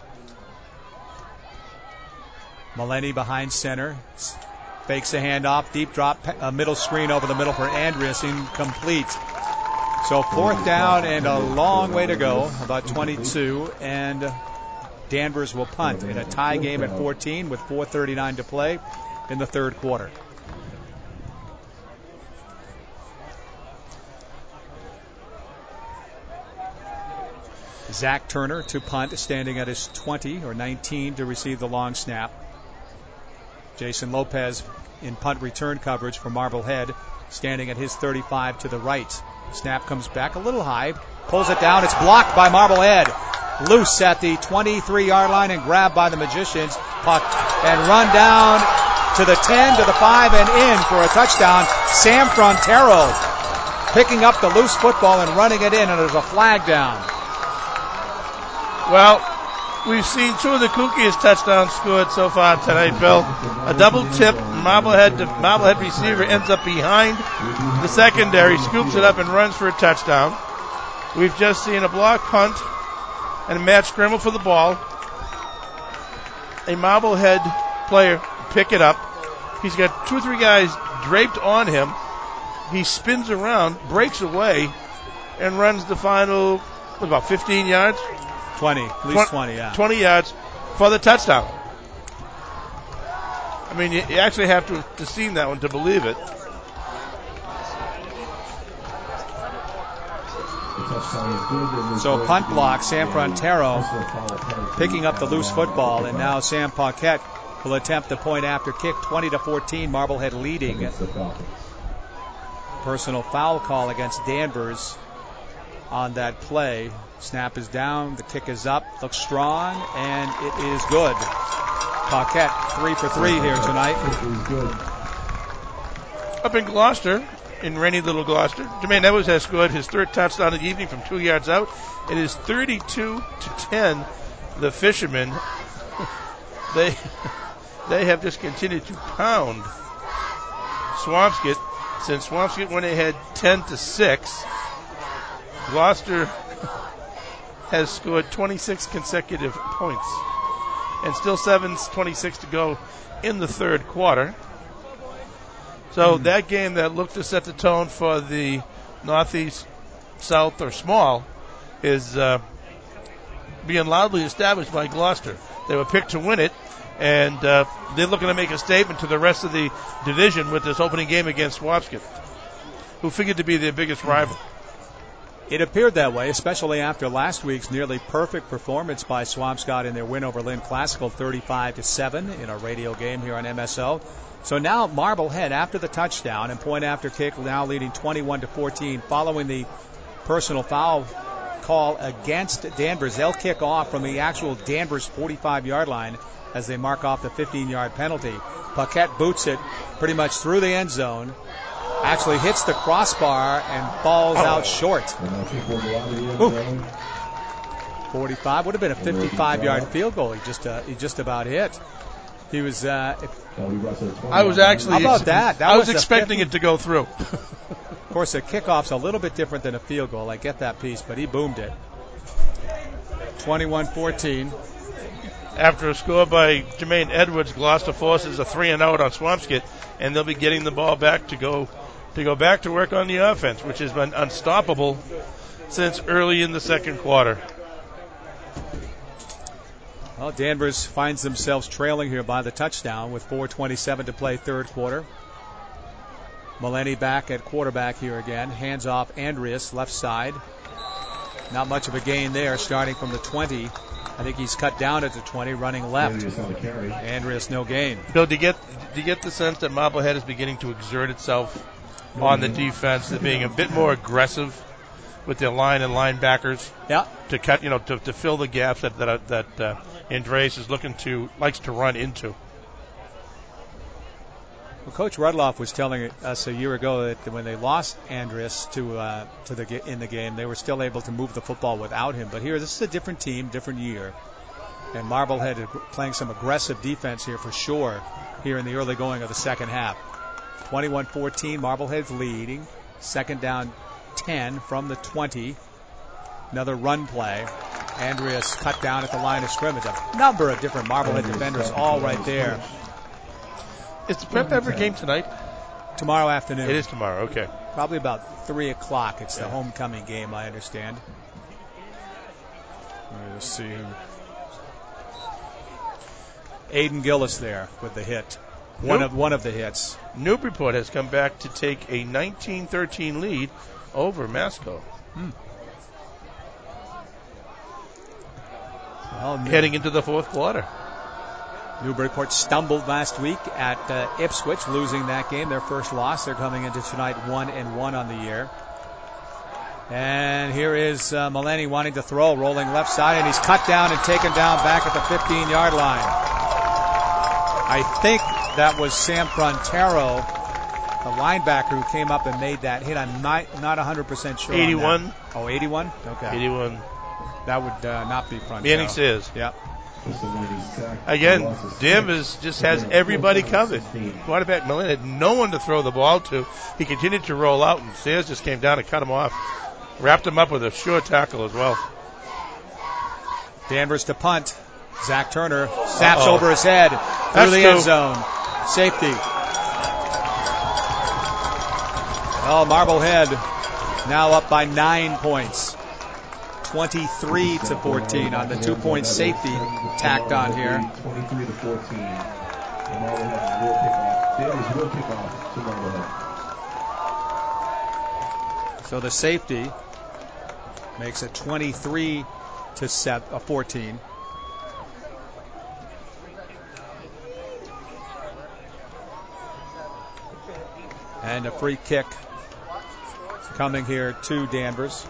Mulaney behind center. Fakes a handoff, deep drop, a middle screen over the middle for Andreas, incomplete. So fourth down and a long way to go, about twenty-two, and Danvers will punt in a tie game at fourteen with four thirty-nine to play in the third quarter. Zach Turner to punt, standing at his twenty or nineteen to receive the long snap. Jason Lopez in punt return coverage for Marblehead, standing at his thirty-five to the right. Snap comes back a little high, pulls it down. It's blocked by Marblehead. Loose at the twenty-three-yard line and grabbed by the Magicians. Puck and run down to the ten, to the five, and in for a touchdown. Sam Frontero picking up the loose football and running it in, and there's a flag down. Well, we've seen two of the kookiest touchdowns scored so far tonight, Bill. A double tip, Marblehead, Marblehead receiver ends up behind the secondary, scoops it up and runs for a touchdown. We've just seen a block punt and a match scramble for the ball. A Marblehead player pick it up. He's got two or three guys draped on him. He spins around, breaks away, and runs the final, what, about fifteen yards? twenty, at least twenty, yeah. twenty yards for the touchdown. I mean, you, you actually have to have seen that one to believe it. So punt block, Sam Frontero picking up the loose football, and now Sam Paquette will attempt the point after kick, twenty to fourteen, Marblehead leading. Personal foul call against Danvers on that play. Snap is down, the kick is up, looks strong, and it is good. Paquette, three for three here tonight. Up in Gloucester, in rainy little Gloucester, Jermaine Edwards has scored his third touchdown of the evening from two yards out. It is thirty-two to ten. The Fishermen, they they have just continued to pound Swampscott since Swampscott went ahead ten to six. Gloucester has scored twenty-six consecutive points, and still seven twenty-six to go in the third quarter. So mm. that game that looked to set the tone for the Northeast, South, or Small is uh, being loudly established by Gloucester. They were picked to win it, and uh, they're looking to make a statement to the rest of the division with this opening game against Swampscott, who figured to be their biggest rival. It appeared that way, especially after last week's nearly perfect performance by Swampscott in their win over Lynn Classical, thirty-five to seven, in a radio game here on M S O. So now Marblehead, after the touchdown and point after kick, now leading twenty-one to fourteen, following the personal foul call against Danvers. They'll kick off from the actual Danvers forty-five-yard line as they mark off the fifteen-yard penalty. Paquette boots it pretty much through the end zone. Actually hits the crossbar and falls oh. out short. Ooh. forty-five would have been a fifty-five-yard field goal. He just uh, he just about hit. He was. Uh, if, I was actually. How about that? that I was, was expecting it to go through. Of course, a kickoff's a little bit different than a field goal. I get that piece, but he boomed it. twenty-one fourteen. After a score by Jermaine Edwards, Gloucester forces a three and out on Swampscott, and they'll be getting the ball back to go to go back to work on the offense, which has been unstoppable since early in the second quarter. Well, Danvers finds themselves trailing here by the touchdown with four twenty-seven to play third quarter. Maleni back at quarterback here again. Hands off Andreas, left side. Not much of a gain there, starting from the twenty. I think he's cut down at the twenty, running left. Andreas, no gain. Bill, do you get do you get the sense that Marblehead is beginning to exert itself on the defense, they're being a bit more aggressive with their line and linebackers? Yeah. To cut, you know, to, to fill the gaps that that, that uh, Andreas is looking to likes to run into. Well, Coach Rudloff was telling us a year ago that when they lost Andreas to uh, to the in the game, they were still able to move the football without him. But here, this is a different team, different year, and Marblehead is playing some aggressive defense here for sure. Here in the early going of the second half, twenty-one fourteen, Marblehead's leading. Second down, ten from the twenty. Another run play. Andreas cut down at the line of scrimmage. A number of different Marblehead defenders all right there. Is the prep ever game tonight? Tomorrow afternoon. It is tomorrow, okay. Probably about three o'clock. It's yeah. the homecoming game, I understand. Let's see. Aiden Gillis there with the hit. One Nope. of one of the hits. Newburyport has come back to take a nineteen thirteen lead over Masco. Hmm. Well, heading into the fourth quarter. Newburyport stumbled last week at uh, Ipswich, losing that game, their first loss. They're coming into tonight one and one on the year. And here is uh, Maleni wanting to throw, rolling left side, and he's cut down and taken down back at the fifteen-yard line. I think that was Sam Frontero, the linebacker, who came up and made that hit. I'm not not one hundred percent sure. eighty-one. On that. Oh, eighty-one? Okay. eighty-one. That would uh, not be Frontero. Manning says. Yep. Again, Danvers just has everybody covered. Quarterback Malin had no one to throw the ball to. He continued to roll out, and Sayers just came down and cut him off. Wrapped him up with a sure tackle as well. Danvers to punt. Zach Turner snaps Uh-oh. over his head through That's the two. end zone. Safety. Oh, Marblehead now up by nine points. twenty-three to fourteen on the two-point safety tacked on here. twenty-three to fourteen. And Marblehead will pick off. Danvers will pick off to Marblehead. So the safety makes it twenty-three to fourteen. And a free kick coming here to Danvers.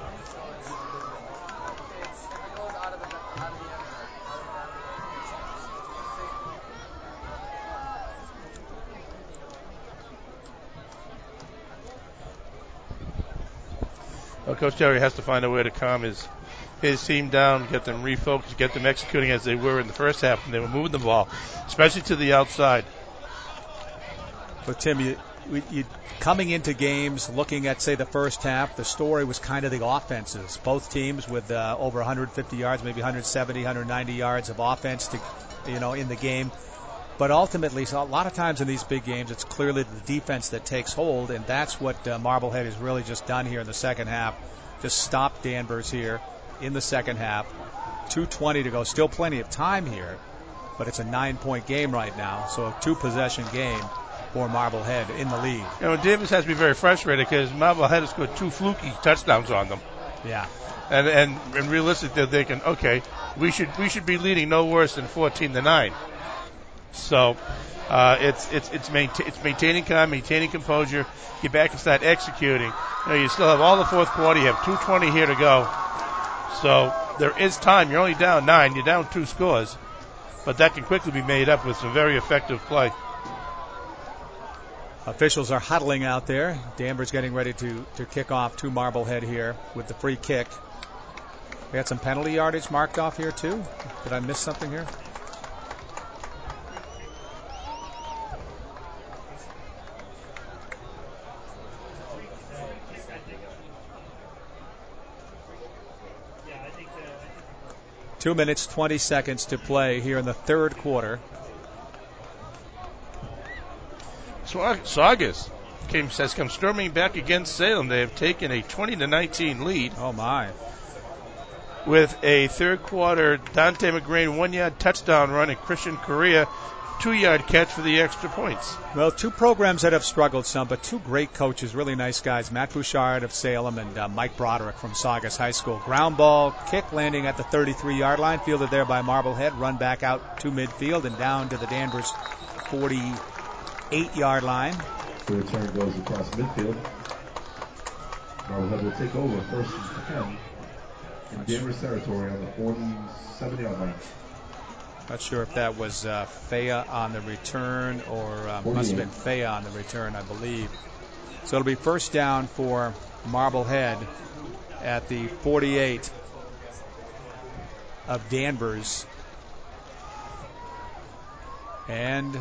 Well, Coach Terry has to find a way to calm his his team down, get them refocused, get them executing as they were in the first half when they were moving the ball, especially to the outside. But Tim, you, you coming into games, looking at, say, the first half, the story was kind of the offenses. Both teams with uh, over one hundred fifty yards, maybe one hundred seventy, one hundred ninety yards of offense, to, you know, in the game. But ultimately, so a lot of times in these big games, it's clearly the defense that takes hold, and that's what uh, Marblehead has really just done here in the second half. Just stopped Danvers here in the second half. two twenty to go. Still plenty of time here, but it's a nine-point game right now, so a two-possession game for Marblehead in the lead. You know, Danvers has to be very frustrated because Marblehead has scored two fluky touchdowns on them. Yeah. And and, and realistically, they can, okay, we should we should be leading no worse than fourteen to nine. So uh, it's it's it's, mainta- it's maintaining calm, maintaining composure. Get back and start executing. You know, you still have all the fourth quarter. You have two twenty here to go. So there is time. You're only down nine. You're down two scores, but that can quickly be made up with some very effective play. Officials are huddling out there. Danvers getting ready to to kick off to Marblehead here with the free kick. We had some penalty yardage marked off here too. Did I miss something here? Two minutes, twenty seconds to play here in the third quarter. Saugus came, has come storming back against Salem. They have taken a twenty to nineteen lead. Oh, my. With a third quarter Dante McGrain one-yard touchdown run and Christian Correa two-yard catch for the extra points. Well, two programs that have struggled some, but two great coaches, really nice guys, Matt Bouchard of Salem and uh, Mike Broderick from Saugus High School. Ground ball kick landing at the thirty-three-yard line, fielded there by Marblehead, run back out to midfield and down to the Danvers forty-eight-yard line. The return goes across midfield. Marblehead will take over first and ten in Danvers territory on the forty-seven-yard line. Not sure if that was uh, Faya on the return or uh, must have been Faya on the return, I believe. So it'll be first down for Marblehead at the forty-eight of Danvers. And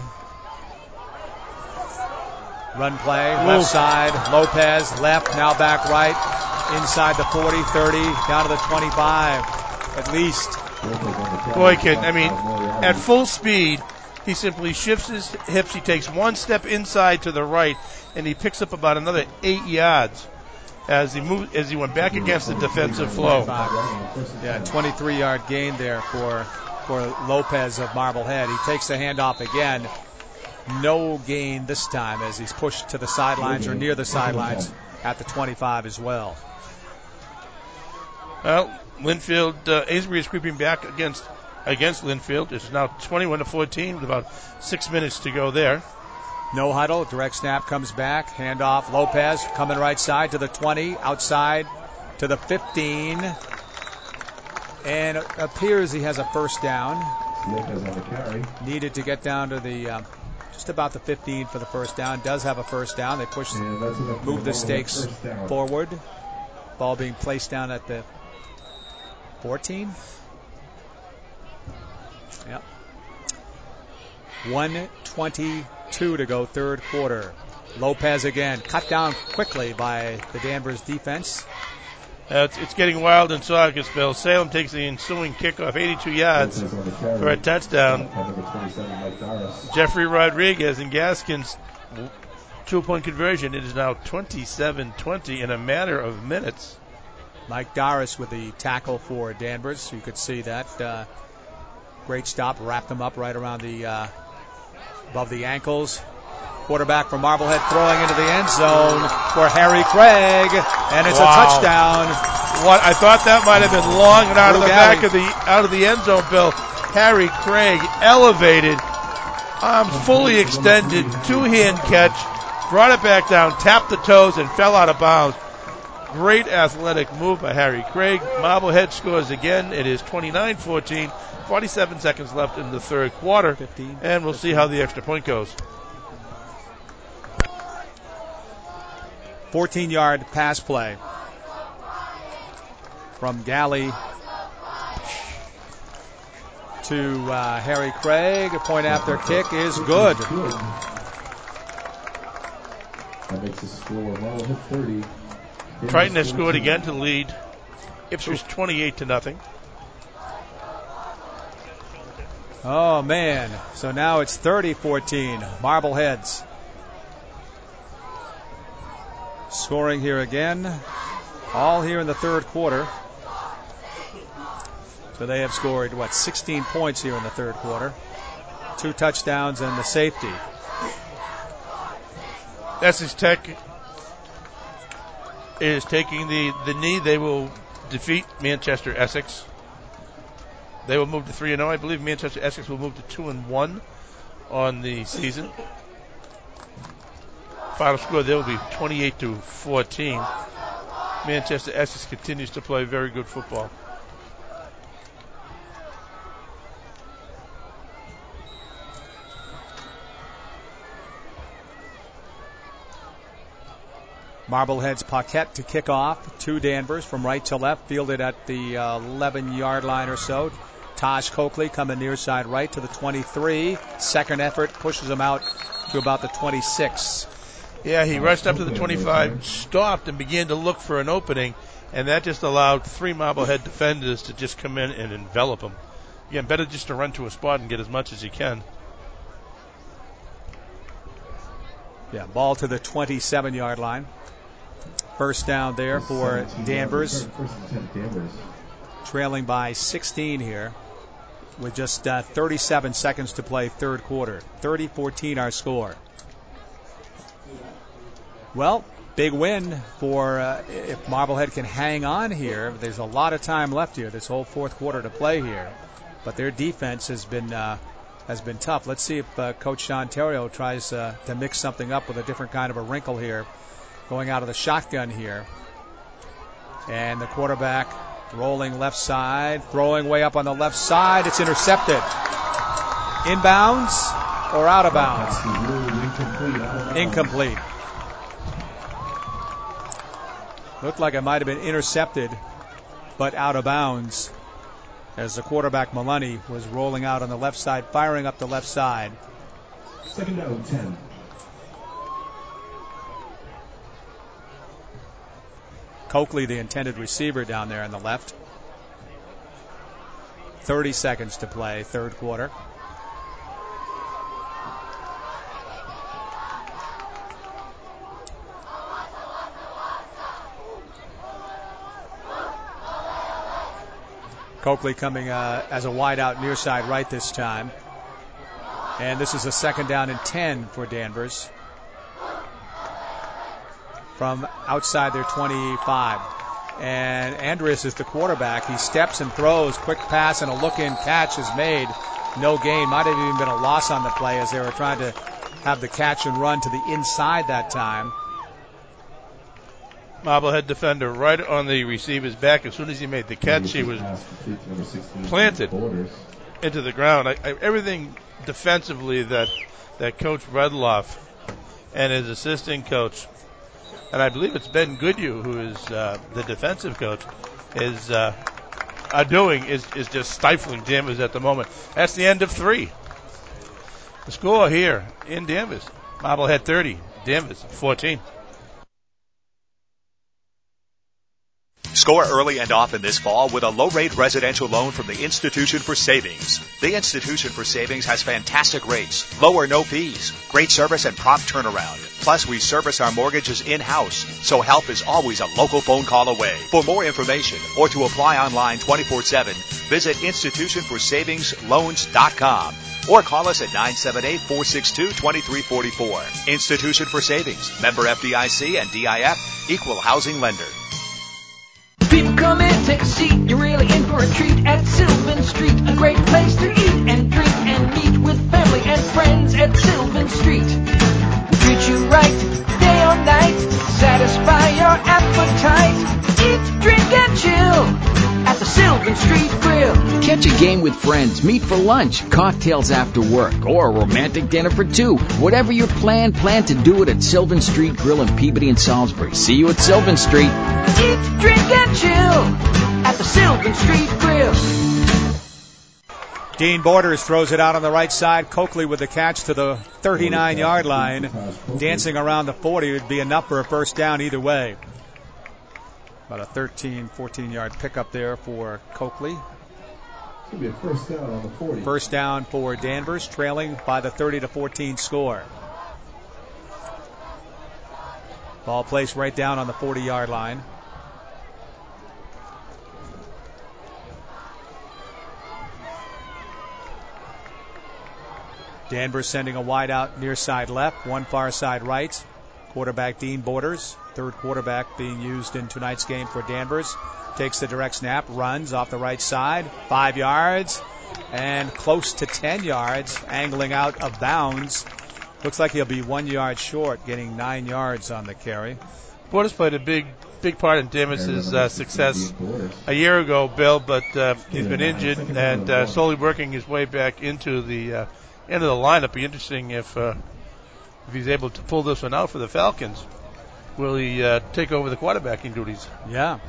run play, Ooh. left side, Lopez, left, now back right, inside the forty, thirty, down to the twenty-five, at least. Boy, kid, I mean, at full speed, he simply shifts his hips. He takes one step inside to the right, and he picks up about another eight yards as he moved, as he went back against the defensive flow. Yeah, twenty-three-yard gain there for for Lopez of Marblehead. He takes the handoff again. No gain this time as he's pushed to the sidelines or near the sidelines at the twenty-five as well. Well, Linfield, uh, Avery is creeping back against against Linfield. It's now twenty-one to fourteen with about six minutes to go there. No huddle. Direct snap comes back. Handoff. Lopez coming right side to the twenty. Outside to the fifteen. And it appears he has a first down. Lopez on the carry. Needed to get down to the uh, just about the fifteen for the first down. Does have a first down. They push, move the stakes forward. Ball being placed down at the fourteen. Yep. one twenty-two to go, third quarter. Lopez again, cut down quickly by the Danvers defense. Uh, it's, it's getting wild in Saugussville. Salem takes the ensuing kickoff, eighty-two yards for a touchdown. Jeffrey Rodriguez and Gaskins two-point conversion. It is now twenty-seven twenty in a matter of minutes. Mike Doris with the tackle for Danvers. You could see that. Uh, great stop. Wrapped them up right around the uh, above the ankles. Quarterback from Marblehead throwing into the end zone for Harry Craig, and it's wow. a touchdown. What I thought that might have been long and out of the Galley. back of the out of the end zone. Bill Harry Craig elevated, arms fully extended, two-hand catch, brought it back down, tapped the toes, and fell out of bounds. Great athletic move by Harry Craig. Marblehead scores again. It is twenty-nine fourteen. forty-seven seconds left in the third quarter, fifteen, and we'll fifteen. see how the extra point goes. fourteen-yard pass play from Galley to uh, Harry Craig. A point after kick is good. That makes the score Marblehead thirty. Triton has scored again to lead Ipswich twenty-eight to nothing. Oh, man. So now it's thirty fourteen. Marbleheads scoring here again. All here in the third quarter. So they have scored, what, sixteen points here in the third quarter. Two touchdowns and the safety. Essex Tech is taking the, the knee. They will defeat Manchester Essex. They will move to three and oh. I believe Manchester Essex will move to two and one on the season. Final score there will be twenty-eight to fourteen. Manchester Essex continues to play very good football. Marblehead's Paquette to kick off. Two Danvers from right to left, fielded at the eleven-yard line or so. Taj Coakley coming near side right to the twenty-three. Second effort pushes him out to about the twenty-six. Yeah, he rushed up to the twenty-five, stopped, and began to look for an opening, and that just allowed three Marblehead defenders to just come in and envelop him. Again, better just to run to a spot and get as much as he can. Yeah, ball to the twenty-seven-yard line. First down there for Danvers. Trailing by sixteen here. with just uh, thirty-seven seconds to play third quarter. thirty fourteen our score. Well, big win for uh, if Marblehead can hang on here. There's a lot of time left here, this whole fourth quarter to play here. But their defense has been uh, has been tough. Let's see if uh, Coach Sean Terrio tries uh, to mix something up with a different kind of a wrinkle here, going out of the shotgun here. And the quarterback rolling left side, throwing way up on the left side. It's intercepted. Inbounds or out of bounds? Incomplete. Looked like it might have been intercepted, but out of bounds, as the quarterback Maloney was rolling out on the left side, firing up the left side. Second down, ten. Coakley, the intended receiver down there on the left. thirty seconds to play, third quarter. Coakley coming uh, as a wide out near side right this time. And this is a second down and ten for Danvers. From outside their twenty-five. And Andreas is the quarterback. He steps and throws. Quick pass and a look-in catch is made. No gain. Might have even been a loss on the play as they were trying to have the catch and run to the inside that time. Marblehead defender right on the receiver's back. As soon as he made the catch, he was planted into the ground. I, I, everything defensively that, that Coach Redloff and his assistant coach, and I believe it's Ben Goodyear, who is uh, the defensive coach, is uh, are doing is, is just stifling Danvers at the moment. That's the end of three. The score here in Danvers, Marblehead thirty, Danvers fourteen. Score early and often this fall with a low-rate residential loan from the Institution for Savings. The Institution for Savings has fantastic rates, low or no fees, great service and prompt turnaround. Plus, we service our mortgages in-house, so help is always a local phone call away. For more information or to apply online twenty-four seven, visit institution for savings loans dot com or call us at nine seven eight, four six two, two three four four. Institution for Savings, member F D I C and D I F, equal housing lender. People come in, take a seat, you're really in for a treat at Sylvan Street. A great place to eat and drink and meet with family and friends at Sylvan Street. We treat you right, day or night, satisfy your appetite. Eat, drink and chill at the Sylvan Street Grill. Catch a game with friends, meet for lunch, cocktails after work, or a romantic dinner for two. Whatever your plan, plan to do it at Sylvan Street Grill in Peabody and Salisbury. See you at Sylvan Street. Eat, drink, and chill at the Sylvan Street Grill. Dean Borders throws it out on the right side. Coakley with the catch to the thirty-nine-yard line. Dancing around the forty would be enough for a first down either way. About a thirteen, fourteen-yard pickup there for Coakley. It's going to be a first down on the forty. First down for Danvers, trailing by the thirty to fourteen score. Ball placed right down on the forty-yard line. Danvers sending a wide out near side left, one far side right. Quarterback Dean Borders, third quarterback being used in tonight's game for Danvers. Takes the direct snap, runs off the right side, five yards, and close to ten yards, angling out of bounds. Looks like he'll be one yard short, getting nine yards on the carry. Borders played a big, big part in Danvers' uh, success a year ago, Bill, but uh, he's been injured and uh, slowly working his way back into the uh, into the lineup. Be interesting if uh, if he's able to pull this one out for the Falcons. Will he uh, take over the quarterbacking duties? Yeah.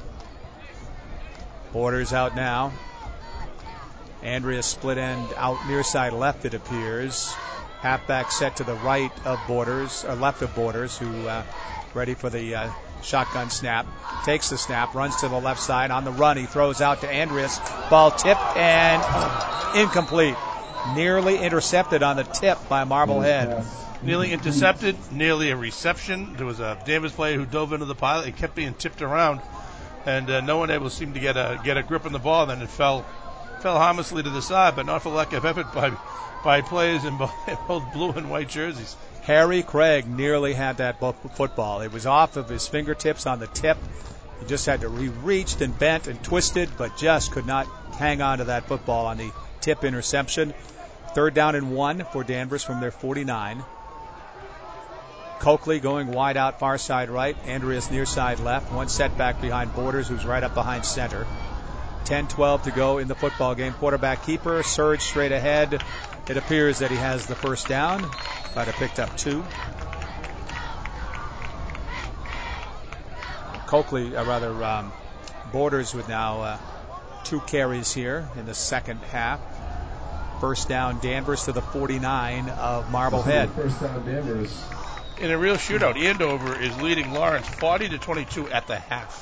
Borders out now. Andrea split end out near side left, it appears. Halfback set to the right of Borders, or left of Borders, who uh, ready for the uh, shotgun snap. Takes the snap, runs to the left side. On the run, he throws out to Andreas. Ball tipped and incomplete. Nearly intercepted on the tip by Marblehead. Nearly intercepted, nearly a reception. There was a Danvers player who dove into the pile. It kept being tipped around, and uh, no one able seemed to get a get a grip on the ball. Then it fell fell harmlessly to the side, but not for lack of effort by by players in both, both blue and white jerseys. Harry Craig nearly had that football. It was off of his fingertips on the tip. He just had to, he reached and bent and twisted, but just could not hang on to that football on the tip interception. Third down and one for Danvers from their forty-nine. Coakley going wide out far side right. Andreas near side left. One setback behind Borders, who's right up behind center. ten twelve to go in the football game. Quarterback keeper, surge straight ahead. It appears that he has the first down. Might have picked up two. Coakley, uh, rather, um, Borders with now uh, two carries here in the second half. First down, Danvers to the forty-nine of Marblehead. First down, Danvers. In a real shootout, Andover is leading Lawrence forty to twenty-two at the half.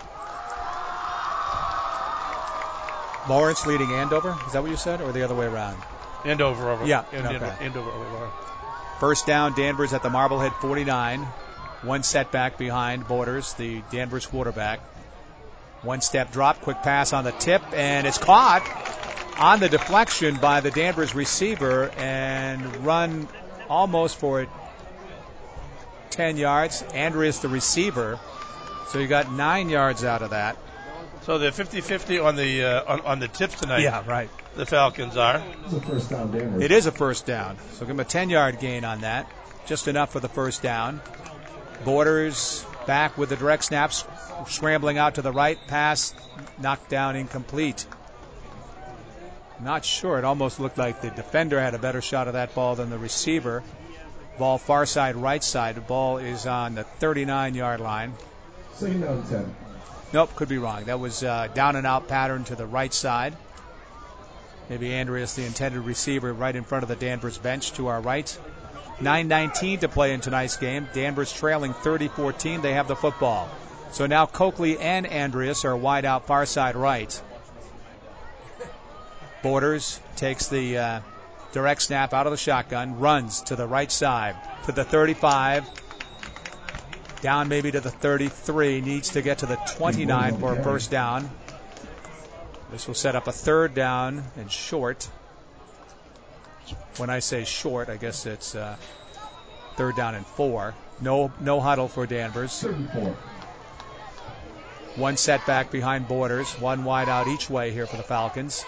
Lawrence leading Andover? Is that what you said, or the other way around? Andover over. Yeah. Andover, Okay. Andover over Lawrence. First down, Danvers at the Marblehead forty-nine. One setback behind Borders, the Danvers quarterback. One step drop, quick pass on the tip, and it's caught on the deflection by the Danvers receiver and run almost for ten yards. Andreas, the receiver. So you got nine yards out of that. So they're fifty-fifty on the uh, on, on the tips tonight. Yeah, right. The Falcons are. It's a first down, Danvers. It is a first down. So give him a ten-yard gain on that. Just enough for the first down. Borders back with the direct snaps, scrambling out to the right. Pass knocked down, incomplete. Not sure. It almost looked like the defender had a better shot of that ball than the receiver. Ball far side, right side. The ball is on the thirty-nine-yard line. Second down, ten. Nope, could be wrong. That was uh, down and out pattern to the right side. Maybe Andreas, the intended receiver, right in front of the Danvers bench to our right. nine nineteen to play in tonight's game. Danvers trailing thirty fourteen. They have the football. So now Coakley and Andreas are wide out far side right. Borders takes the uh, direct snap out of the shotgun, runs to the right side, to the thirty-five, down maybe to the thirty-three, needs to get to the twenty-nine for a first down. This will set up a third down and short. When I say short, I guess it's uh, third down and four. No, no huddle for Danvers. thirty-four. One setback behind Borders, one wide out each way here for the Falcons.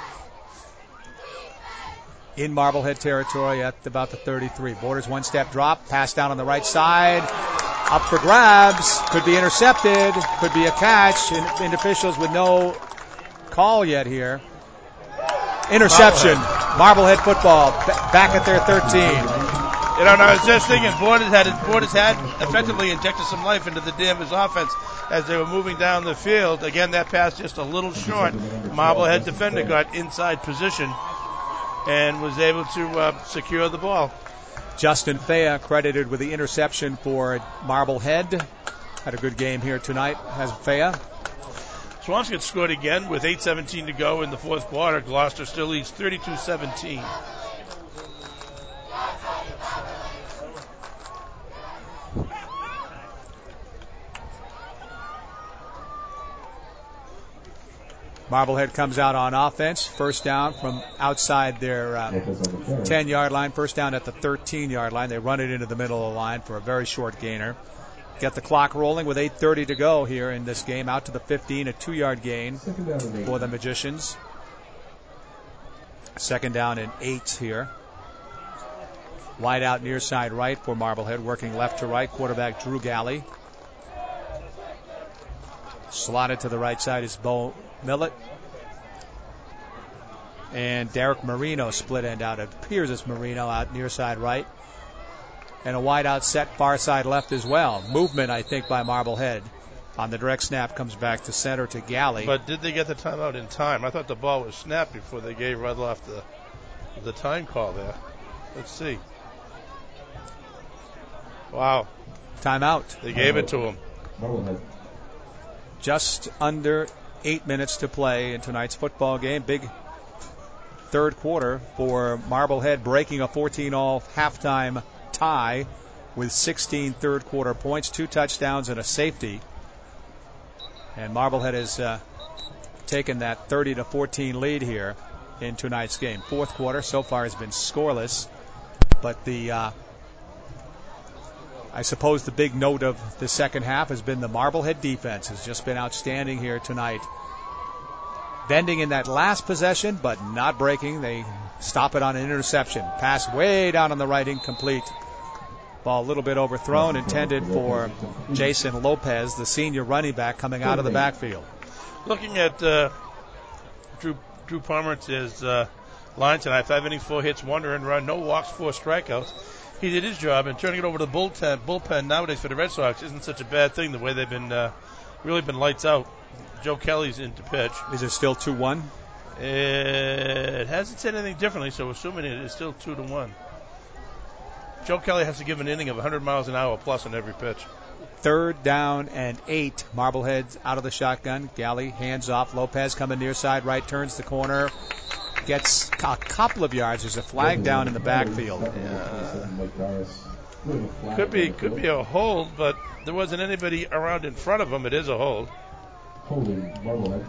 In Marblehead territory at about the thirty-three. Borders one step drop, pass down on the right side. Up for grabs. Could be intercepted. Could be a catch. And, and officials with no call yet here. Interception. Marblehead, Marblehead football. B- back at their thirteen. You know, I was just thinking, Borders had Borders had effectively injected some life into the Danvers offense as they were moving down the field. Again, that pass just a little short. Marblehead defender got inside position and was able to uh, secure the ball. Justin Fea credited with the interception for Marblehead. Had a good game here tonight, has Fea. Swampscott scored again with eight seventeen to go in the fourth quarter. Gloucester still leads thirty-two seventeen. Marblehead comes out on offense. First down from outside their uh, ten-yard line. First down at the thirteen-yard line. They run it into the middle of the line for a very short gainer. Get the clock rolling with eight thirty to go here in this game. Out to the fifteen, a two-yard gain for the Magicians. Second down and eight here. Wide out near side right for Marblehead, working left to right. Quarterback Drew Galley. Slotted to the right side is Bo Millett. And Derek Marino split end out. It appears it's Marino out near side right. And a wide out set far side left as well. Movement, I think, by Marblehead. On the direct snap comes back to center to Galley. But did they get the timeout in time? I thought the ball was snapped before they gave Rudloff the the time call there. Let's see. Wow. Timeout. They gave it to him. Marblehead. Just under eight minutes to play in tonight's football game. Big third quarter for Marblehead, breaking a fourteen all halftime tie with sixteen third quarter points, two touchdowns and a safety. And Marblehead has uh, taken that thirty to fourteen lead here. in tonight's game. Fourth quarter so far has been scoreless, but the uh, I suppose the big note of the second half has been the Marblehead defense has just been outstanding here tonight. Bending in that last possession, but not breaking. They stop it on an interception. Pass way down on the right, incomplete. Ball a little bit overthrown, intended for Jason Lopez, the senior running back coming out of the backfield. Looking at uh, Drew Drew Palmer's uh, line tonight, five innings, four hits, one earned run, no walks, four strikeouts. He did his job, and turning it over to the bullpen, bullpen nowadays for the Red Sox isn't such a bad thing, the way they've been uh, really been lights out. Joe Kelly's in to pitch. Is it still two one? It hasn't said anything differently, so assuming it is still two to one. Joe Kelly has to give an inning of one hundred miles an hour plus on every pitch. Third down and eight. Marblehead's out of the shotgun. Galley hands off. Lopez coming near side right, turns the corner. Gets a couple of yards. There's a flag down in the backfield. Yeah. Could be could be a hold, but there wasn't anybody around in front of him. It is a hold. Holding Marblehead.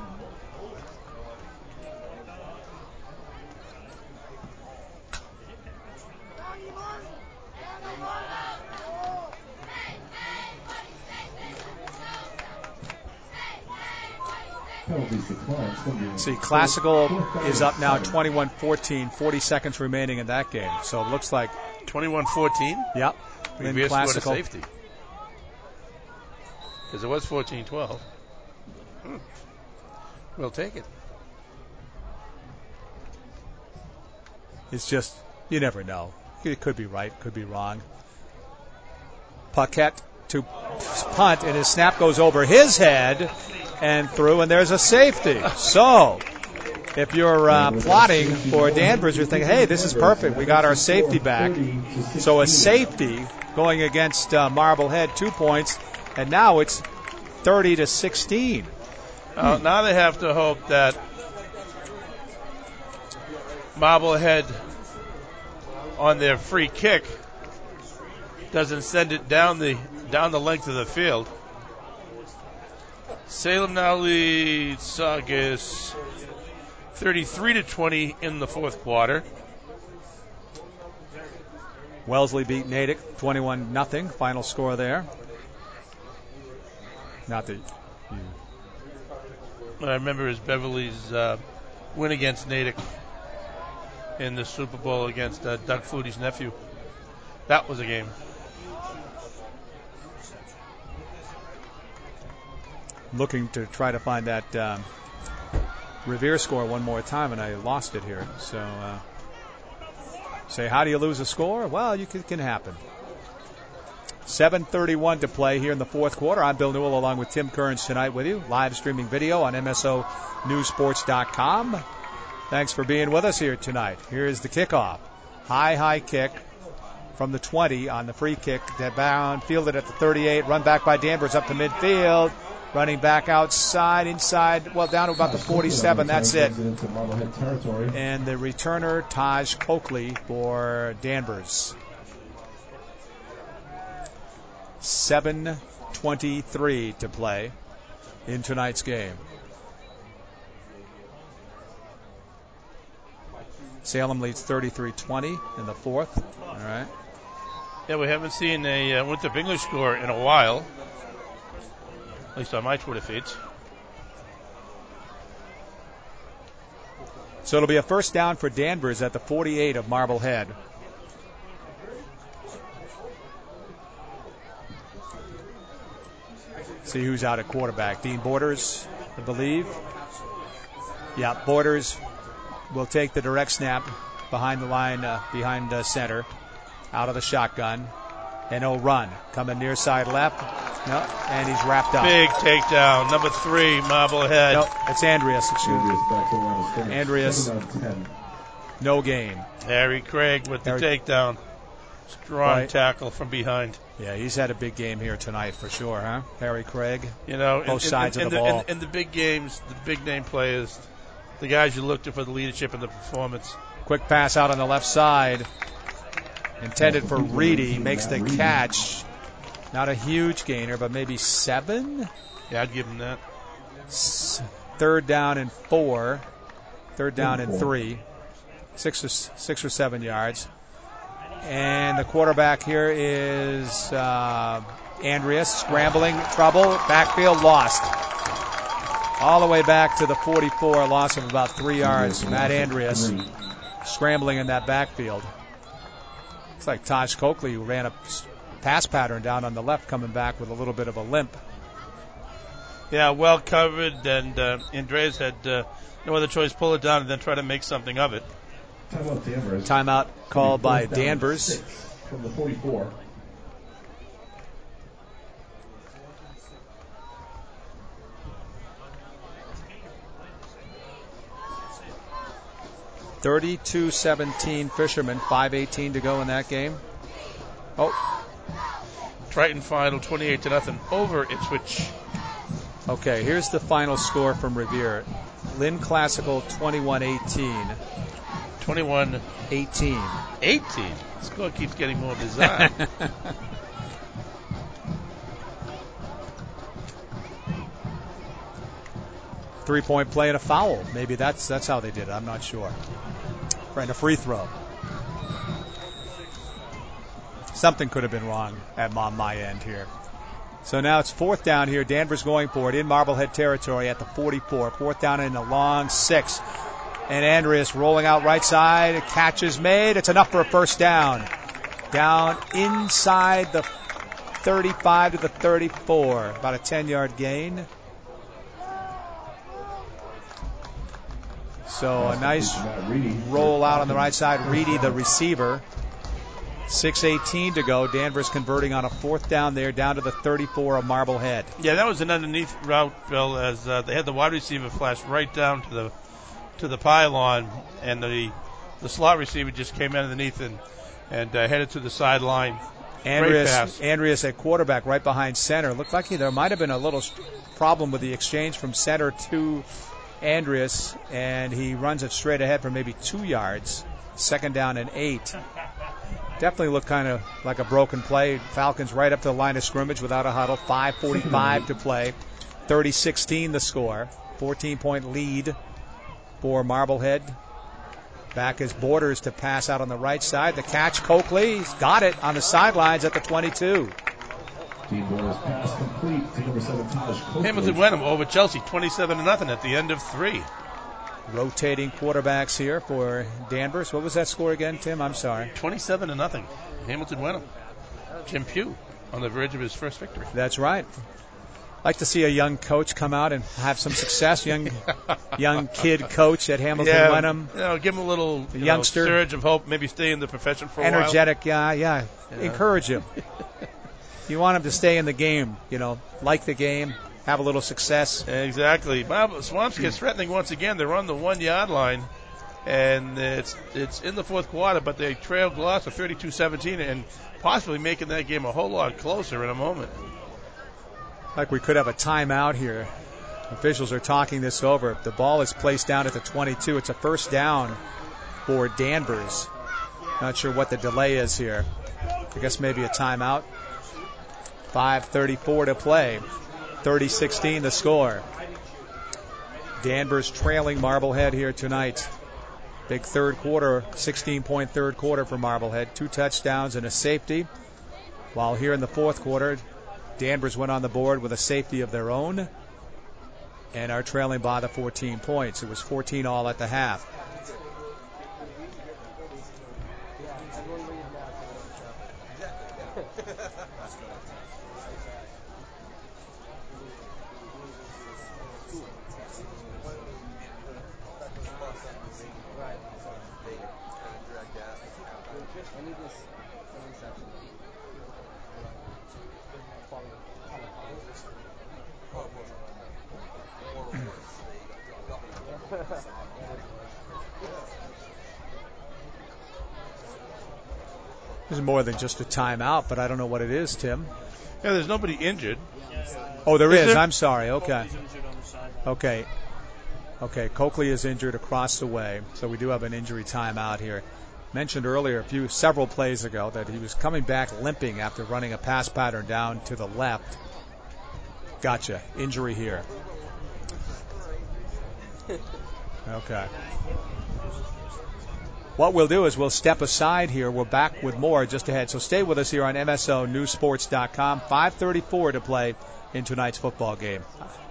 See, Classical is up now twenty-one fourteen, forty seconds remaining in that game. So it looks like twenty-one fourteen? Yep. Revere scored a safety. Because it was fourteen twelve. Hmm. We'll take it. It's just, you never know. It could be right, could be wrong. Paquette to punt, and his snap goes over his head and through, and there's a safety. So, if you're uh, plotting for Danvers, you're thinking, hey, this is perfect. We got our safety back. So a safety going against uh, Marblehead, two points, and now it's thirty to sixteen. Uh, now they have to hope that Marblehead on their free kick doesn't send it down the down the length of the field. Salem now leads Saugus thirty-three to twenty in the fourth quarter. Wellesley beat Natick twenty-one nothing. Final score there. Not that you. What I remember is Beverly's uh, win against Natick in the Super Bowl against uh, Doug Flutie's nephew. That was a game. Looking to try to find that um, Revere score one more time, and I lost it here. So, uh, say, how do you lose a score? Well, you can, it can happen. seven thirty-one to play here in the fourth quarter. I'm Bill Newell along with Tim Kearns tonight with you. Live streaming video on M S O News Sports dot com. Thanks for being with us here tonight. Here's the kickoff. High, high kick from the twenty on the free kick. That bound, fielded at the thirty-eight. Run back by Danvers up to midfield. Running back outside, inside, well, down to about the forty-seven. That's it. And the returner, Taj Coakley for Danvers. seven twenty-three to play in tonight's game. Salem leads thirty-three twenty in the fourth. All right. Yeah, we haven't seen a uh, Winthrop English score in a while, at least on my Twitter feeds. So it'll be a first down for Danvers at the forty-eight of Marblehead. See who's out at quarterback. Dean Borders, I believe. Yeah, Borders will take the direct snap behind the line, uh, behind uh, center, out of the shotgun. And he'll run. Coming near side left. No, and he's wrapped up. Big takedown. Number three, Marblehead. No, it's Andreas. Excuse me. Andreas. No gain. Harry Craig with the Harry. takedown. Strong Right. tackle from behind. Yeah, he's had a big game here tonight for sure, huh? Harry Craig. You know, both in, sides in, in of the, the ball. In, in the big games, the big name players, the guys you look to for the leadership and the performance. Quick pass out on the left side. Intended for Reedy. Makes the catch. Not a huge gainer, but maybe seven? Yeah, I'd give him that. Third down and four Third down and three. Six or, six or seven yards. And the quarterback here is uh, Andreas, scrambling, trouble, backfield, lost. All the way back to the forty-four, loss of about three yards. Matt Andreas scrambling in that backfield. Looks like Taj Coakley, who ran a pass pattern down on the left, coming back with a little bit of a limp. Yeah, well covered, and uh, Andreas had uh, no other choice, pull it down and then try to make something of it. Timeout Danvers. Timeout called by Danvers. From the forty-four. thirty-two seventeen Fishermen, five eighteen to go in that game. Oh. Triton final twenty-eight to nothing over Ipswich. Okay, here's the final score from Revere. Lynn Classical twenty-one eighteen. twenty-one eighteen. eighteen. The score keeps getting more bizarre. Three-point play and a foul. Maybe that's that's how they did it. I'm not sure. And a free throw. Something could have been wrong at on my end here. So now it's fourth down here. Danvers going for it in Marblehead territory at the forty-four. Fourth down in a long six. And Andreas rolling out right side. Catch is made. It's enough for a first down. Down inside the thirty-five to the thirty-four. About a ten-yard gain. So a nice roll out on the right side. Reedy, the receiver. six eighteen to go. Danvers converting on a fourth down there, down to the thirty-four of Marblehead. Yeah, that was an underneath route, Bill, as uh, they had the wide receiver flash right down to the to the pylon, and the the slot receiver just came in underneath and and uh, headed to the sideline. Andreas, Andreas at quarterback right behind center. Looked like he, there might have been a little problem with the exchange from center to Andreas, and he runs it straight ahead for maybe two yards. Second down and eight. Definitely looked kind of like a broken play. Falcons right up to the line of scrimmage without a huddle. five forty-five to play. thirty sixteen the score. fourteen-point lead for Marblehead. Back is Borders to pass out on the right side. The catch, Coakley. He's got it on the sidelines at the twenty-two. Dean Borders pass complete to number seven, Taj Coakley. Hamilton Wenham over Chelsea, twenty-seven to nothing at the end of three. Rotating quarterbacks here for Danvers. What was that score again, Tim? I'm sorry. twenty-seven to nothing. Hamilton Wenham. Jim Pugh on the verge of his first victory. That's right. Like to see a young coach come out and have some success. Young, young kid coach at Hamilton yeah, Wenham. You know, give him a little you youngster know, surge of hope. Maybe stay in the profession for a energetic, while. Energetic, yeah, yeah. Encourage him. You want him to stay in the game. You know, like the game. Have a little success. Exactly. Bob, Swamps gets threatening once again. They're on the one-yard line, and it's it's in the fourth quarter, but they trail Gloucester thirty-two seventeen and possibly making that game a whole lot closer in a moment. Like we could have a timeout here. Officials are talking this over. The ball is placed down at the twenty-two. It's a first down for Danvers. Not sure what the delay is here. I guess maybe a timeout. five thirty-four to play. thirty sixteen the score. Danvers trailing Marblehead here tonight. Big third quarter, sixteen-point third quarter for Marblehead. Two touchdowns and a safety. While here in the fourth quarter, Danvers went on the board with a safety of their own and are trailing by the fourteen points. It was fourteen all at the half. This is more than just a timeout, but I don't know what it is, Tim. Yeah, there's nobody injured. Oh, there is. is. There? I'm sorry. Okay. Okay. Okay. Coakley is injured across the way, so we do have an injury timeout here. Mentioned earlier, a few several plays ago, that he was coming back limping after running a pass pattern down to the left. Gotcha. Injury here. Okay. What we'll do is we'll step aside here. We're back with more just ahead. So stay with us here on M S O News Sports dot com. five thirty-four to play in tonight's football game.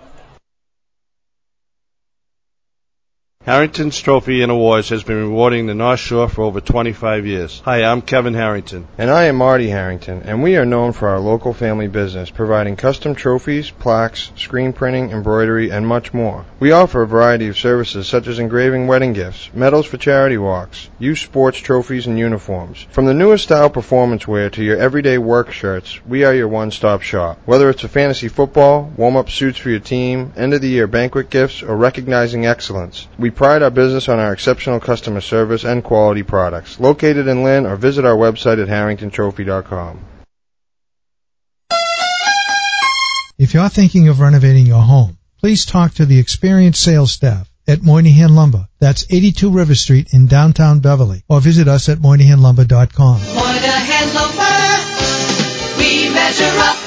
Harrington's Trophy and Awards has been rewarding the North Shore for over twenty-five years. Hi, I'm Kevin Harrington. And I am Marty Harrington, and we are known for our local family business, providing custom trophies, plaques, screen printing, embroidery, and much more. We offer a variety of services such as engraving wedding gifts, medals for charity walks, youth sports trophies, and uniforms. From the newest style performance wear to your everyday work shirts, we are your one-stop shop. Whether it's a fantasy football, warm-up suits for your team, end-of-the-year banquet gifts, or recognizing excellence, we pride our business on our exceptional customer service and quality products. Located in Lynn, or visit our website at harrington trophy dot com. If you're thinking of renovating your home, please talk to the experienced sales staff at Moynihan Lumber. That's eighty-two River Street in downtown Beverly. Or visit us at moynihan lumber dot com. Moynihan Lumber, we measure up.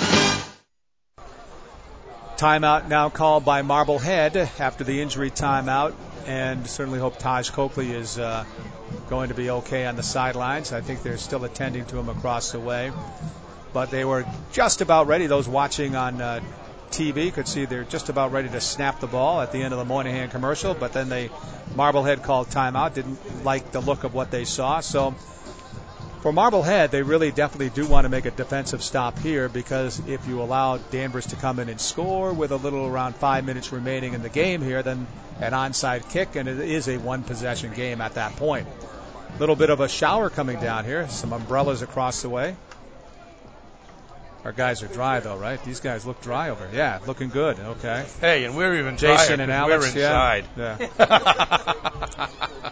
Timeout now called by Marblehead after the injury timeout, and certainly hope Taj Coakley is uh, going to be okay on the sidelines. I think they're still attending to him across the way. But they were just about ready. Those watching on uh, T V could see they're just about ready to snap the ball at the end of the Moynihan commercial, but then they Marblehead called timeout, didn't like the look of what they saw. So for Marblehead, they really definitely do want to make a defensive stop here, because if you allow Danvers to come in and score with a little around five minutes remaining in the game here, then an onside kick, and it is a one-possession game at that point. A little bit of a shower coming down here. Some umbrellas across the way. Our guys are dry, though, right? These guys look dry over here. Yeah, looking good. Okay. Hey, and we're even Jason drier and Alex, we're inside. Yeah. yeah.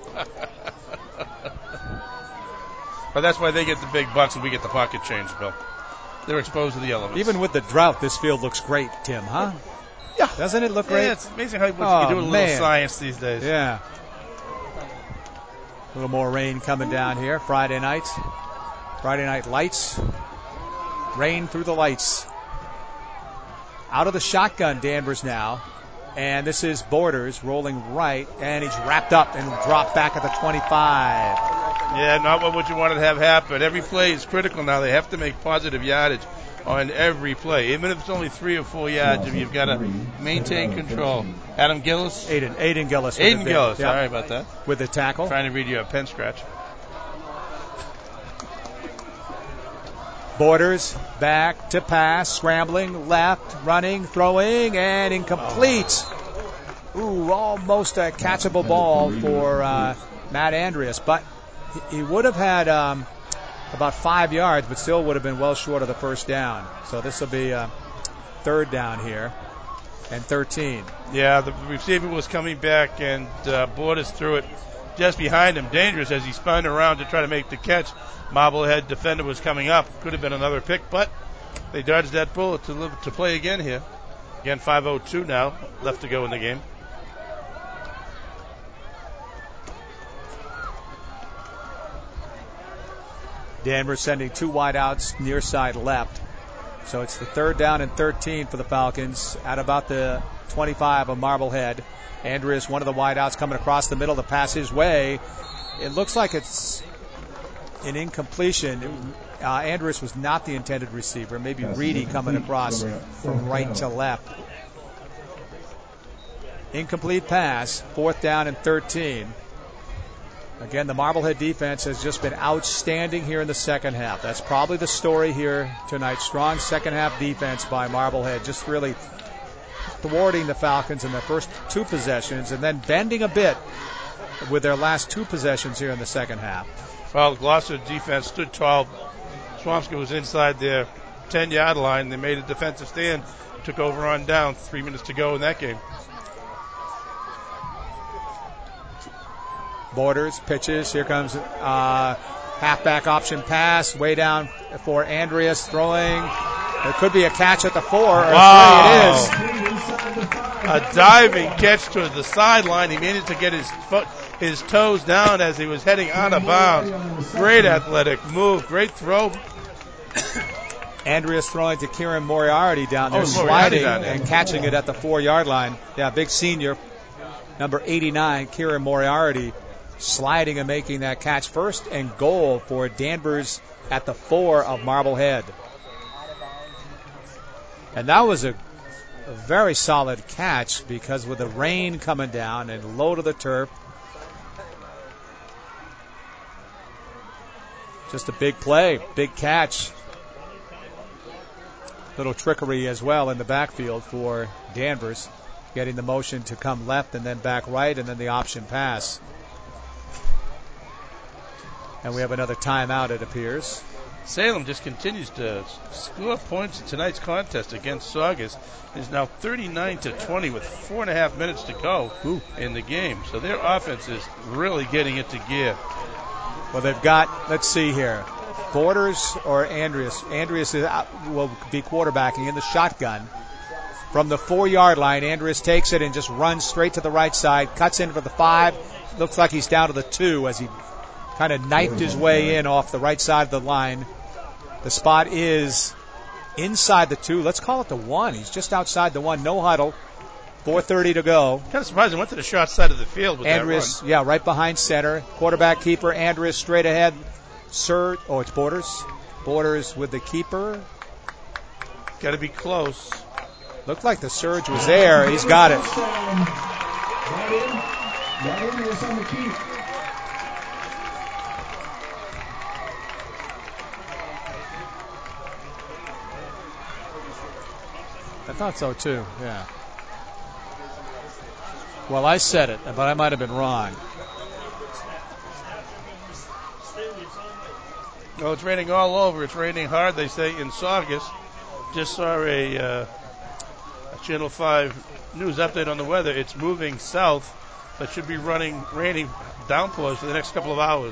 But that's why they get the big bucks and we get the pocket change, Bill. They're exposed to the elements. Even with the drought, this field looks great, Tim, huh? Yeah. Doesn't it look yeah, great? It's amazing how much oh, you can do with a man. little science these days. Yeah. A little more rain coming down here. Friday night. Friday night lights. Rain through the lights. Out of the shotgun, Danvers now. And this is Borders rolling right, and he's wrapped up and dropped back at the twenty-five. Yeah, not what would you want to have happen. Every play is critical now. They have to make positive yardage on every play. Even if it's only three or four yards, you've got to maintain control. Adam Gillis? Aiden, Aiden Gillis. Aiden Gillis, yep. Sorry about that. With the tackle. Trying to read you a pen scratch. Borders back to pass, scrambling, left, running, throwing, and incomplete. Ooh, almost a catchable ball for uh, Matt Andreas, but he would have had um, about five yards, but still would have been well short of the first down. So this will be a third down here, and thirteen. Yeah, the receiver was coming back, and uh, Borders threw it just behind him, dangerous as he spun around to try to make the catch. Marblehead defender was coming up. Could have been another pick, but they dodged that bullet to live, to play again here. Again, five oh two now left to go in the game. Danvers sending two wide outs near side left. So it's the third down and thirteen for the Falcons at about the twenty-five of Marblehead. Andreas, one of the wide outs, coming across the middle to pass his way. It looks like it's an incompletion. Uh, Andrews was not the intended receiver. Maybe Reedy coming across from right to left. Incomplete pass. Fourth down and thirteen. Again, the Marblehead defense has just been outstanding here in the second half. That's probably the story here tonight. Strong second half defense by Marblehead. Just really thwarting the Falcons in their first two possessions and then bending a bit with their last two possessions here in the second half. Well, Gloucester defense stood tall. Swampscott was inside their ten-yard line. They made a defensive stand, took over on down. Three minutes to go in that game. Borders pitches. Here comes uh, halfback option pass. Way down for Andreas throwing. There could be a catch at the four. Or wow. Three. It is. A diving catch to the sideline. He managed to get his foot, his toes down as he was heading out of bounds. Great athletic move. Great throw. Andreas throwing to Kieran Moriarty down there, oh, sliding down there. and catching it at the four-yard line. Yeah, big senior. number eighty-nine, Kieran Moriarty, sliding and making that catch. First and goal for Danvers at the four of Marblehead. And that was a, a very solid catch because with the rain coming down and low to the turf, just a big play, big catch. Little trickery as well in the backfield for Danvers, getting the motion to come left and then back right and then the option pass. And we have another timeout, it appears. Salem just continues to score points in tonight's contest against Saugus. It is now thirty-nine to twenty with four and a half minutes to go Ooh. in the game. So their offense is really getting into gear. Well, they've got, let's see here, Borders or Andreas. Andreas is out, will be quarterbacking in the shotgun. From the four-yard line, Andreas takes it and just runs straight to the right side, cuts in for the five. Looks like he's down to the two as he kind of knifed his way in off the right side of the line. The spot is inside the two. Let's call it the one. He's just outside the one. No huddle. four thirty to go. Kind of surprised he went to the short side of the field with Andreas, that run. yeah, right behind center. Quarterback keeper, Andreas straight ahead. Sir, oh, it's Borders. Borders with the keeper. Got to be close. Looked like the surge was there. He's got it. I thought so too, yeah. Well, I said it, but I might have been wrong. Well, it's raining all over. It's raining hard, they say, in Saugus. Just saw a, uh, a Channel five news update on the weather. It's moving south, but should be running, raining downpours for the next couple of hours.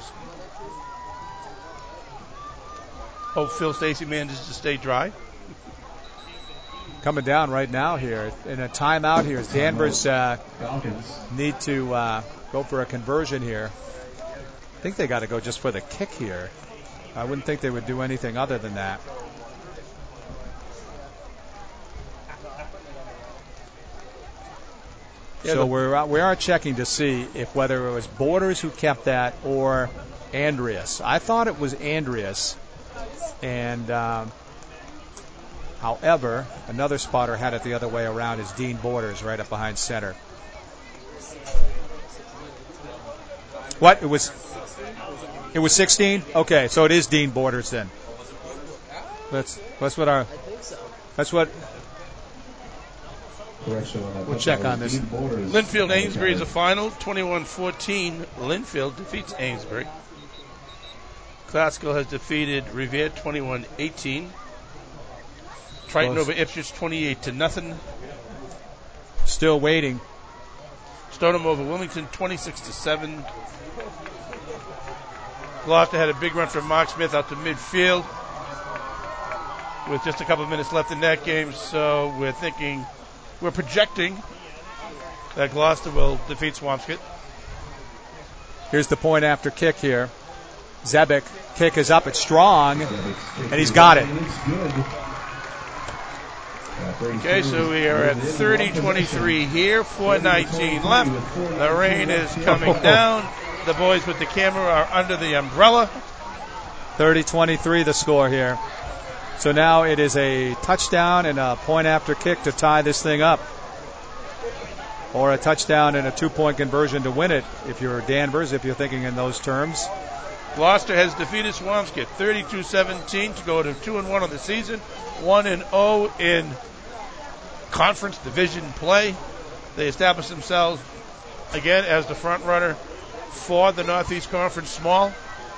Hope Phil Stacy manages to stay dry. Coming down right now here in a timeout here as Danvers uh, need to uh, go for a conversion here. I think they got to go just for the kick here. I wouldn't think they would do anything other than that. Yeah, so we're uh, we are checking to see if whether it was Borders who kept that or Andreas. I thought it was Andreas, and um, however, another spotter had it the other way around as Dean Borders right up behind center. What? It was It was sixteen? Okay, so it is Dean Borders then. That's that's what our that's what we'll check on this. Linfield Amesbury is a final. twenty-one fourteen. Linfield defeats Amesbury. Classical has defeated Revere twenty-one eighteen. Triton Close. over Ipswich twenty-eight to nothing. Still waiting. Stoneham over Wilmington twenty-six to seven. Gloucester had a big run from Mark Smith out to midfield with just a couple of minutes left in that game, so we're thinking, we're projecting that Gloucester will defeat Swampscott. Here's the point after kick here. Zebek, kick is up, it's strong, and he's got it. Okay, so we are at thirty twenty-three here, four nineteen left. The rain is coming down. The boys with the camera are under the umbrella. thirty twenty-three the score here. So now it is a touchdown and a point after kick to tie this thing up. Or a touchdown and a two-point conversion to win it if you're Danvers, if you're thinking in those terms. Gloucester has defeated Swampscott thirty-two seventeen to go to two and one on the season, one and oh in conference division play. They established themselves again as the front runner for the Northeast Conference Small.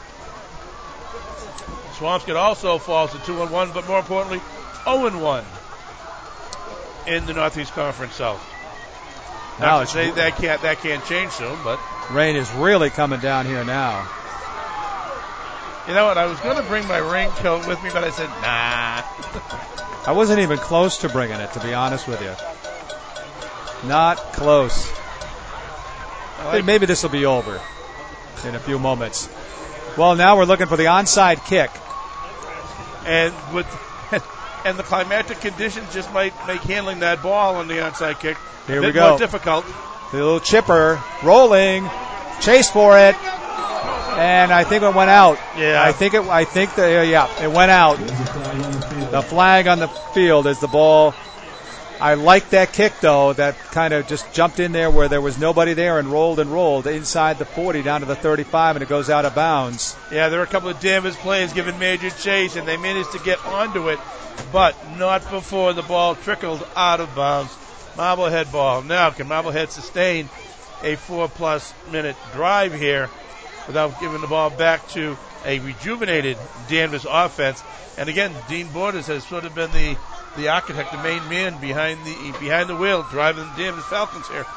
Swampscott also falls to two and one, but more importantly, oh and one in the Northeast Conference South. Now, say that can't that can't change soon, but rain is really coming down here now. You know what? I was going to bring my raincoat with me, but I said, nah. I wasn't even close to bringing it, to be honest with you. Not close. Like Maybe this will be over in a few moments. Well, now we're looking for the onside kick. And with and the climatic conditions just might make handling that ball on the onside kick Here a we bit go. more difficult. The little chipper rolling, chase for it, and I think it went out. Yeah. I think it. I think the yeah, it went out. The flag on the field is the ball. I like that kick, though, that kind of just jumped in there where there was nobody there and rolled and rolled inside the forty down to the thirty-five, and it goes out of bounds. Yeah, there were a couple of Danvers players giving major chase, and they managed to get onto it, but not before the ball trickled out of bounds. Marblehead ball. Now, can Marblehead sustain a four-plus minute drive here without giving the ball back to a rejuvenated Danvers offense? And again, Dean Borders has sort of been the the architect, the main man behind the behind the wheel, driving the Danvers Falcons here.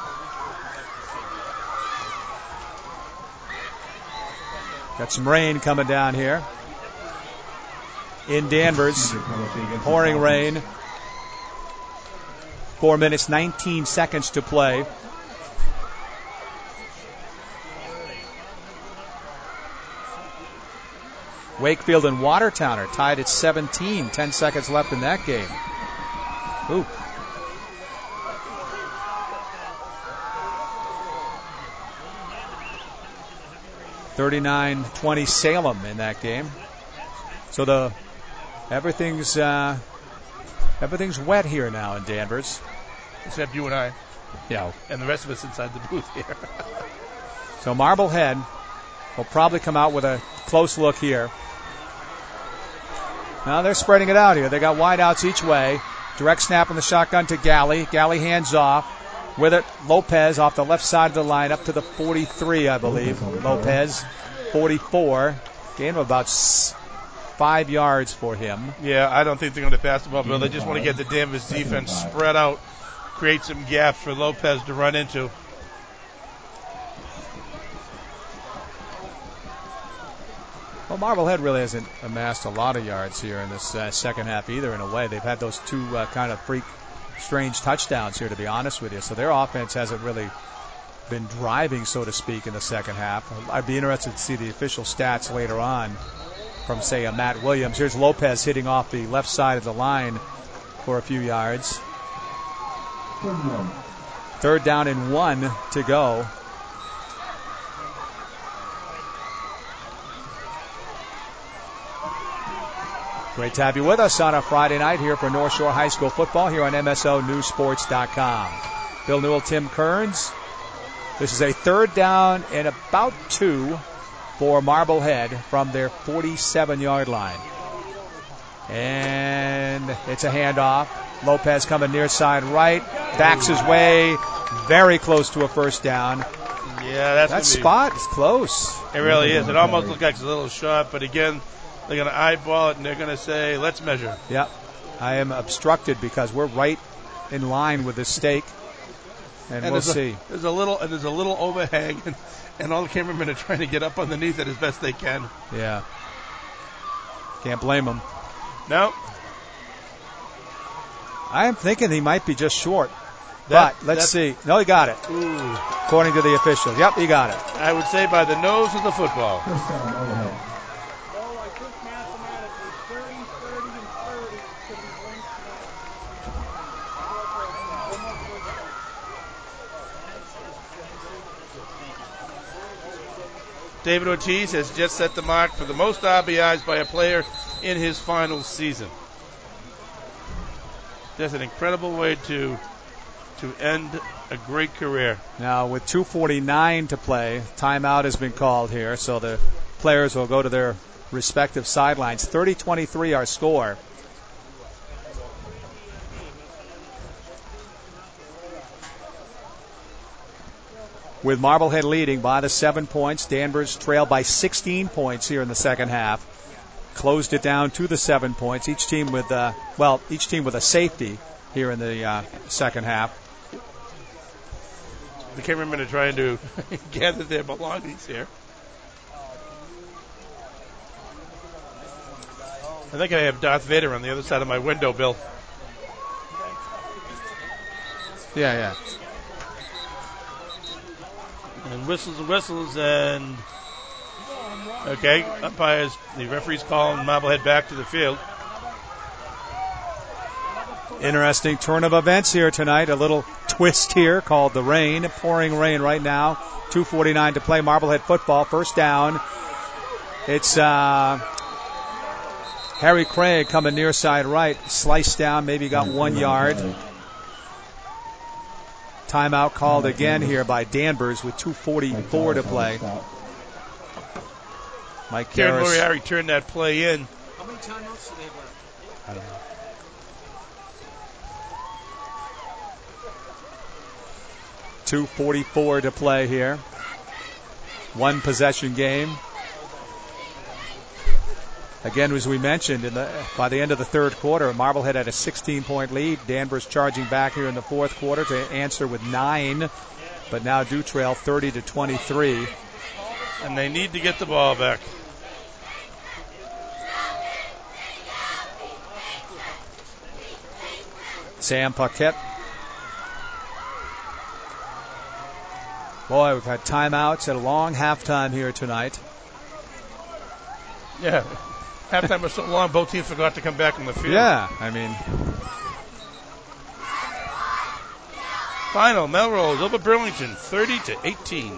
Got some rain coming down here in Danvers. Pouring rain. Four minutes, nineteen seconds to play. Wakefield and Watertown are tied at seventeen. Ten seconds left in that game. Ooh. thirty-nine twenty Salem in that game. So the everything's uh, everything's wet here now in Danvers. Except you and I. Yeah. And the rest of us inside the booth here. So Marblehead will probably come out with a close look here. Now they're spreading it out here. They got wideouts each way. Direct snap in the shotgun to Galley. Galley hands off. With it, Lopez off the left side of the line up to the forty-three, I believe. Lopez, forty-four. Gain of about five yards for him. Yeah, I don't think they're going to pass the ball, Bill. They just want to get the Danvers defense spread out, create some gaps for Lopez to run into. Well, Marblehead really hasn't amassed a lot of yards here in this uh, second half either, in a way. They've had those two uh, kind of freak, strange touchdowns here, to be honest with you. So their offense hasn't really been driving, so to speak, in the second half. I'd be interested to see the official stats later on from, say, a Matt Williams. Here's Lopez hitting off the left side of the line for a few yards. Third down and one to go. Great to have you with us on a Friday night here for North Shore High School football here on M S O News Sports dot com. Bill Newell, Tim Kearns. This is a third down and about two for Marblehead from their forty-seven-yard line. And it's a handoff. Lopez coming near side right. Backs his way very close to a first down. Yeah, that's that spot is close. It really is. It almost looks like it's a little short, but again, they're going to eyeball it, and they're going to say, let's measure. Yep. I am obstructed because we're right in line with the stake, and, and we'll there's see. A, there's a little and there's a little overhang, and, and all the cameramen are trying to get up underneath it as best they can. Yeah. Can't blame them. No. I am thinking he might be just short. That, but let's see. No, he got it. Ooh. According to the officials. Yep, he got it. I would say by the nose of the football. David Ortiz has just set the mark for the most R B Is by a player in his final season. That's an incredible way to to end a great career. Now, with two forty-nine to play, timeout has been called here, so the players will go to their respective sidelines. thirty twenty-three our score. With Marblehead leading by the seven points, Danvers trailed by sixteen points here in the second half. Closed it down to the seven points. Each team with, uh, well, each team with a safety here in the uh, second half. The cameramen are trying to gather their belongings here. I think I have Darth Vader on the other side of my window, Bill. Yeah, yeah. And whistles and whistles and okay, umpires, the referee's calling Marblehead back to the field. Interesting turn of events here tonight. A little twist here called the rain. Pouring rain right now. two forty-nine to play. Marblehead football. First down. It's uh, Harry Craig coming near side right. Sliced down. Maybe got one yard. Timeout called again here by Danvers with two forty-four to play. Mike Karen Karras. Moriarty turned that play in. How many timeouts do they have left? I don't know. two forty-four to play here. One possession game. Again, as we mentioned, in the, by the end of the third quarter, Marblehead had a sixteen-point lead. Danvers charging back here in the fourth quarter to answer with nine, but now do trail thirty to twenty-three. And they need to get the ball back. Sam Paquette. Boy, we've had timeouts and a long halftime here tonight. Yeah. Halftime was so long, both teams forgot to come back on the field. Yeah, I mean. Final, Melrose over Burlington, thirty to eighteen.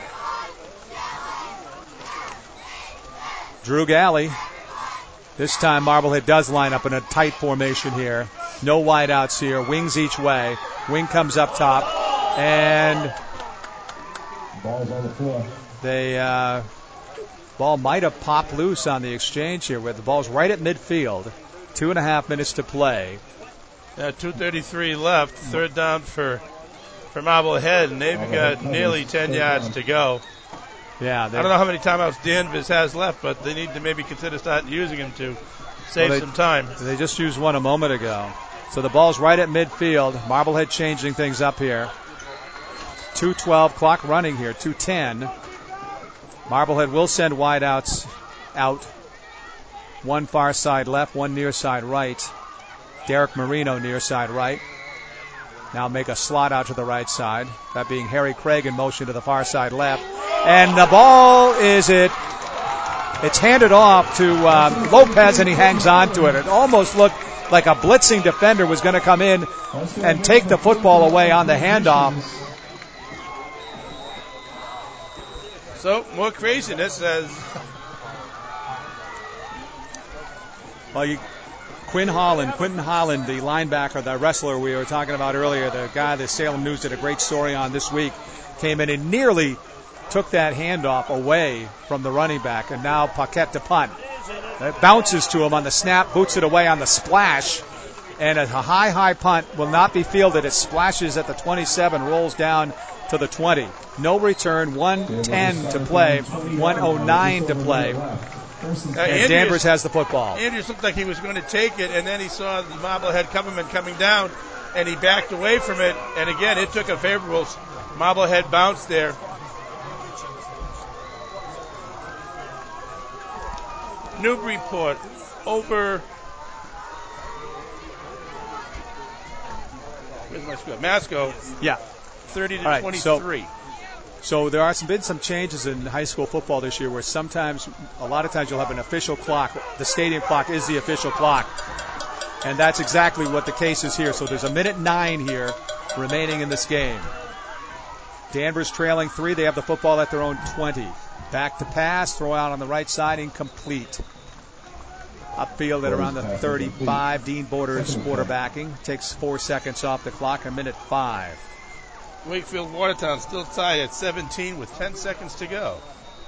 Drew Galley. This time Marblehead does line up in a tight formation here. No wideouts here. Wings each way. Wing comes up top. And Ball's on the floor. they uh, ball might have popped loose on the exchange here, where the ball's right at midfield. Two and a half minutes to play. Yeah, two thirty-three left. Third down for for Marblehead, and they've got nearly ten yards to go. Yeah, I don't know how many timeouts Danvers has left, but they need to maybe consider starting using them to save well, they, some time. They just used one a moment ago. So the ball's right at midfield. Marblehead changing things up here. two twelve clock running here, two ten. Marblehead will send wideouts out. One far side left, one near side right. Derek Marino near side right. Now make a slot out to the right side. That being Harry Craig in motion to the far side left. And the ball is it. It's handed off to um, Lopez, and he hangs on to it. It almost looked like a blitzing defender was going to come in and take the football away on the handoff. So, more craziness as... Well, you, Quinn Holland, Quinton Holland, the linebacker, the wrestler we were talking about earlier, the guy that Salem News did a great story on this week, came in and nearly took that handoff away from the running back, and now Paquette to punt. It bounces to him on the snap, boots it away on the splash, and a high, high punt will not be fielded. It splashes at the twenty-seven, rolls down to the twenty. No return, one ten to play, one oh nine to play. Uh, and Andrews, Danvers has the football. Andrews looked like he was going to take it, and then he saw the Marblehead Coverman coming down, and he backed away from it. And again, it took a favorable Marblehead bounce there. Newburyport over. Where's my score? Masco. Yeah. thirty to All right, twenty-three. So, so there are some, been some changes in high school football this year where sometimes, a lot of times you'll have an official clock. The stadium clock is the official clock. And that's exactly what the case is here. So there's a minute nine here remaining in this game. Danvers trailing three. They have the football at their own twenty. Back to pass, throw out on the right side, incomplete. Upfield at around the thirty-five. Dean Borders quarterbacking. Takes four seconds off the clock, a minute five. Wakefield Watertown still tied at seventeen with ten seconds to go.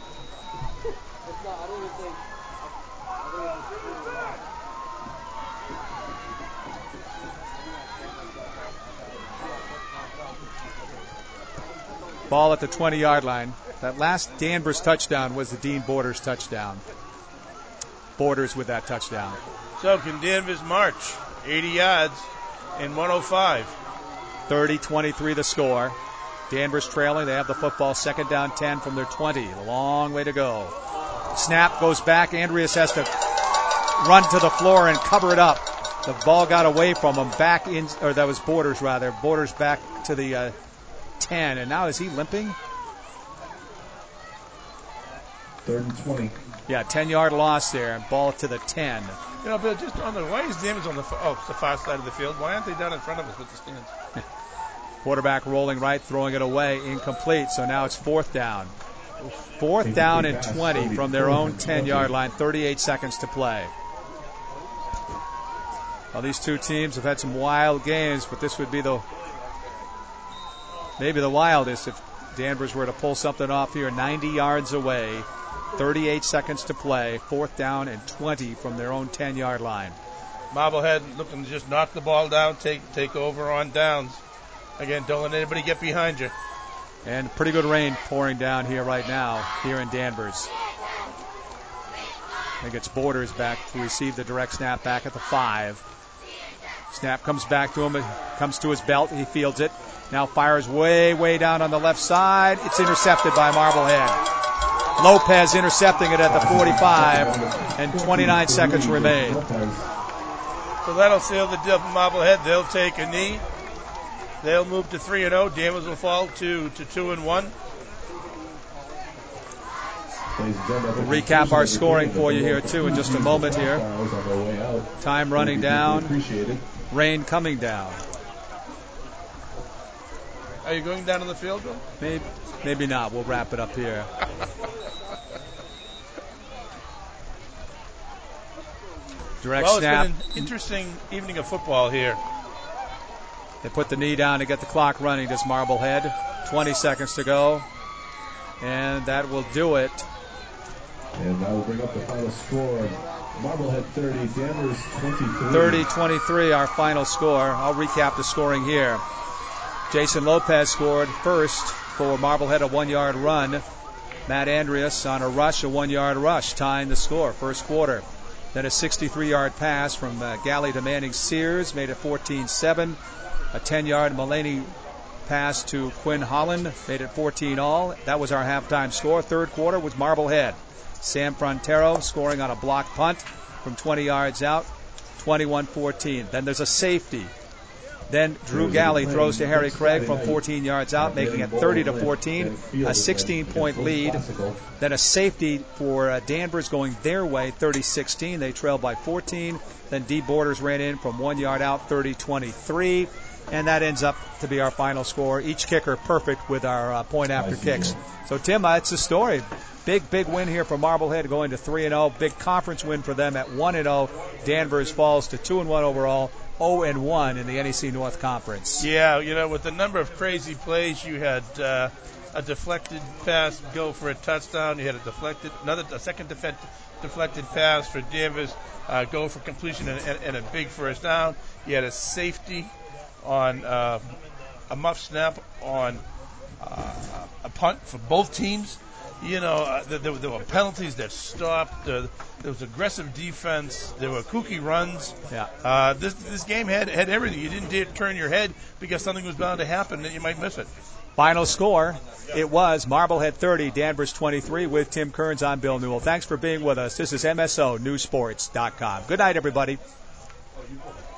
Ball at the twenty-yard line. That last Danvers touchdown was the Dean Borders touchdown. Borders with that touchdown. So can Danvers march eighty yards in one oh five? thirty twenty-three the score. Danvers trailing. They have the football, second down ten from their twenty. A long way to go. Snap goes back. Andreas has to run to the floor and cover it up. The ball got away from him. Back in, or that was Borders rather. Borders back to the uh, ten. And now is he limping? Third and twenty. Yeah, ten-yard loss there. Ball to the ten. You know, Bill, just on the, why is Danvers on the, oh, it's the far side of the field? Why aren't they down in front of us with the stands? Quarterback rolling right, throwing it away, incomplete. So now it's fourth down. Fourth down and twenty from their own ten-yard line. thirty-eight seconds to play. Well, these two teams have had some wild games, but this would be the maybe the wildest if Danvers were to pull something off here. ninety yards away, thirty-eight seconds to play. Fourth down and twenty from their own ten-yard line. Marblehead looking to just knock the ball down, take take over on downs. Again, don't let anybody get behind you. And pretty good rain pouring down here right now, here in Danvers. I think it's Borders back to receive the direct snap back at the five. Snap comes back to him, it comes to his belt, he fields it. Now fires way, way down on the left side. It's intercepted by Marblehead. Lopez intercepting it at the forty-five, and twenty-nine seconds remain. So that'll seal the deal for Marblehead. They'll take a knee. They'll move to three and oh. Danvers will fall to to two and one. We'll recap our scoring for you here too in just a moment here. Time running down. Rain coming down. Are you going down to the field, Bill? Maybe, maybe not. We'll wrap it up here. Direct well, snap. It's been an interesting evening of football here. They put the knee down to get the clock running, does Marblehead. twenty seconds to go. And that will do it. And that will bring up the final score. Marblehead thirty, Danvers twenty-three. thirty twenty-three, our final score. I'll recap the scoring here. Jason Lopez scored first for Marblehead, a one-yard run. Matt Andreas on a rush, a one-yard rush, tying the score, first quarter. Then a sixty-three-yard pass from uh, Galley to Manning Sears, made it fourteen seven. A ten-yard Mulaney pass to Quinn Holland, made it fourteen all. That was our halftime score. Third quarter was Marblehead. Sam Frontero scoring on a block punt from twenty yards out, twenty-one fourteen. Then there's a safety. Then Drew Galley throws to Harry Craig from fourteen yards out, making it thirty to fourteen, a sixteen-point lead. Then a safety for uh, Danvers going their way, thirty sixteen. They trailed by fourteen. Then D. Borders ran in from one yard out, thirty twenty-three. And that ends up to be our final score. Each kicker perfect with our uh, point-after kicks. So, Tim, uh, it's the story. Big, big win here for Marblehead going to three and oh. Big conference win for them at one and oh. Danvers falls to two and one overall, oh and one in the N E C North Conference. Yeah, you know, with the number of crazy plays, you had uh, a deflected pass go for a touchdown. You had a deflected, another, a second defect, deflected pass for Danvers uh, go for completion and, and, and a big first down. You had a safety on uh, a muff snap on uh, a punt for both teams. You know, uh, there, there were penalties that stopped. Uh, there was aggressive defense. There were kooky runs. Yeah. Uh, this this game had had everything. You didn't dare turn your head because something was bound to happen and you might miss it. Final score, it was Marblehead thirty, Danvers twenty-three. With Tim Kearns, I'm Bill Newell. Thanks for being with us. This is M S O News Sports dot com. Good night, everybody.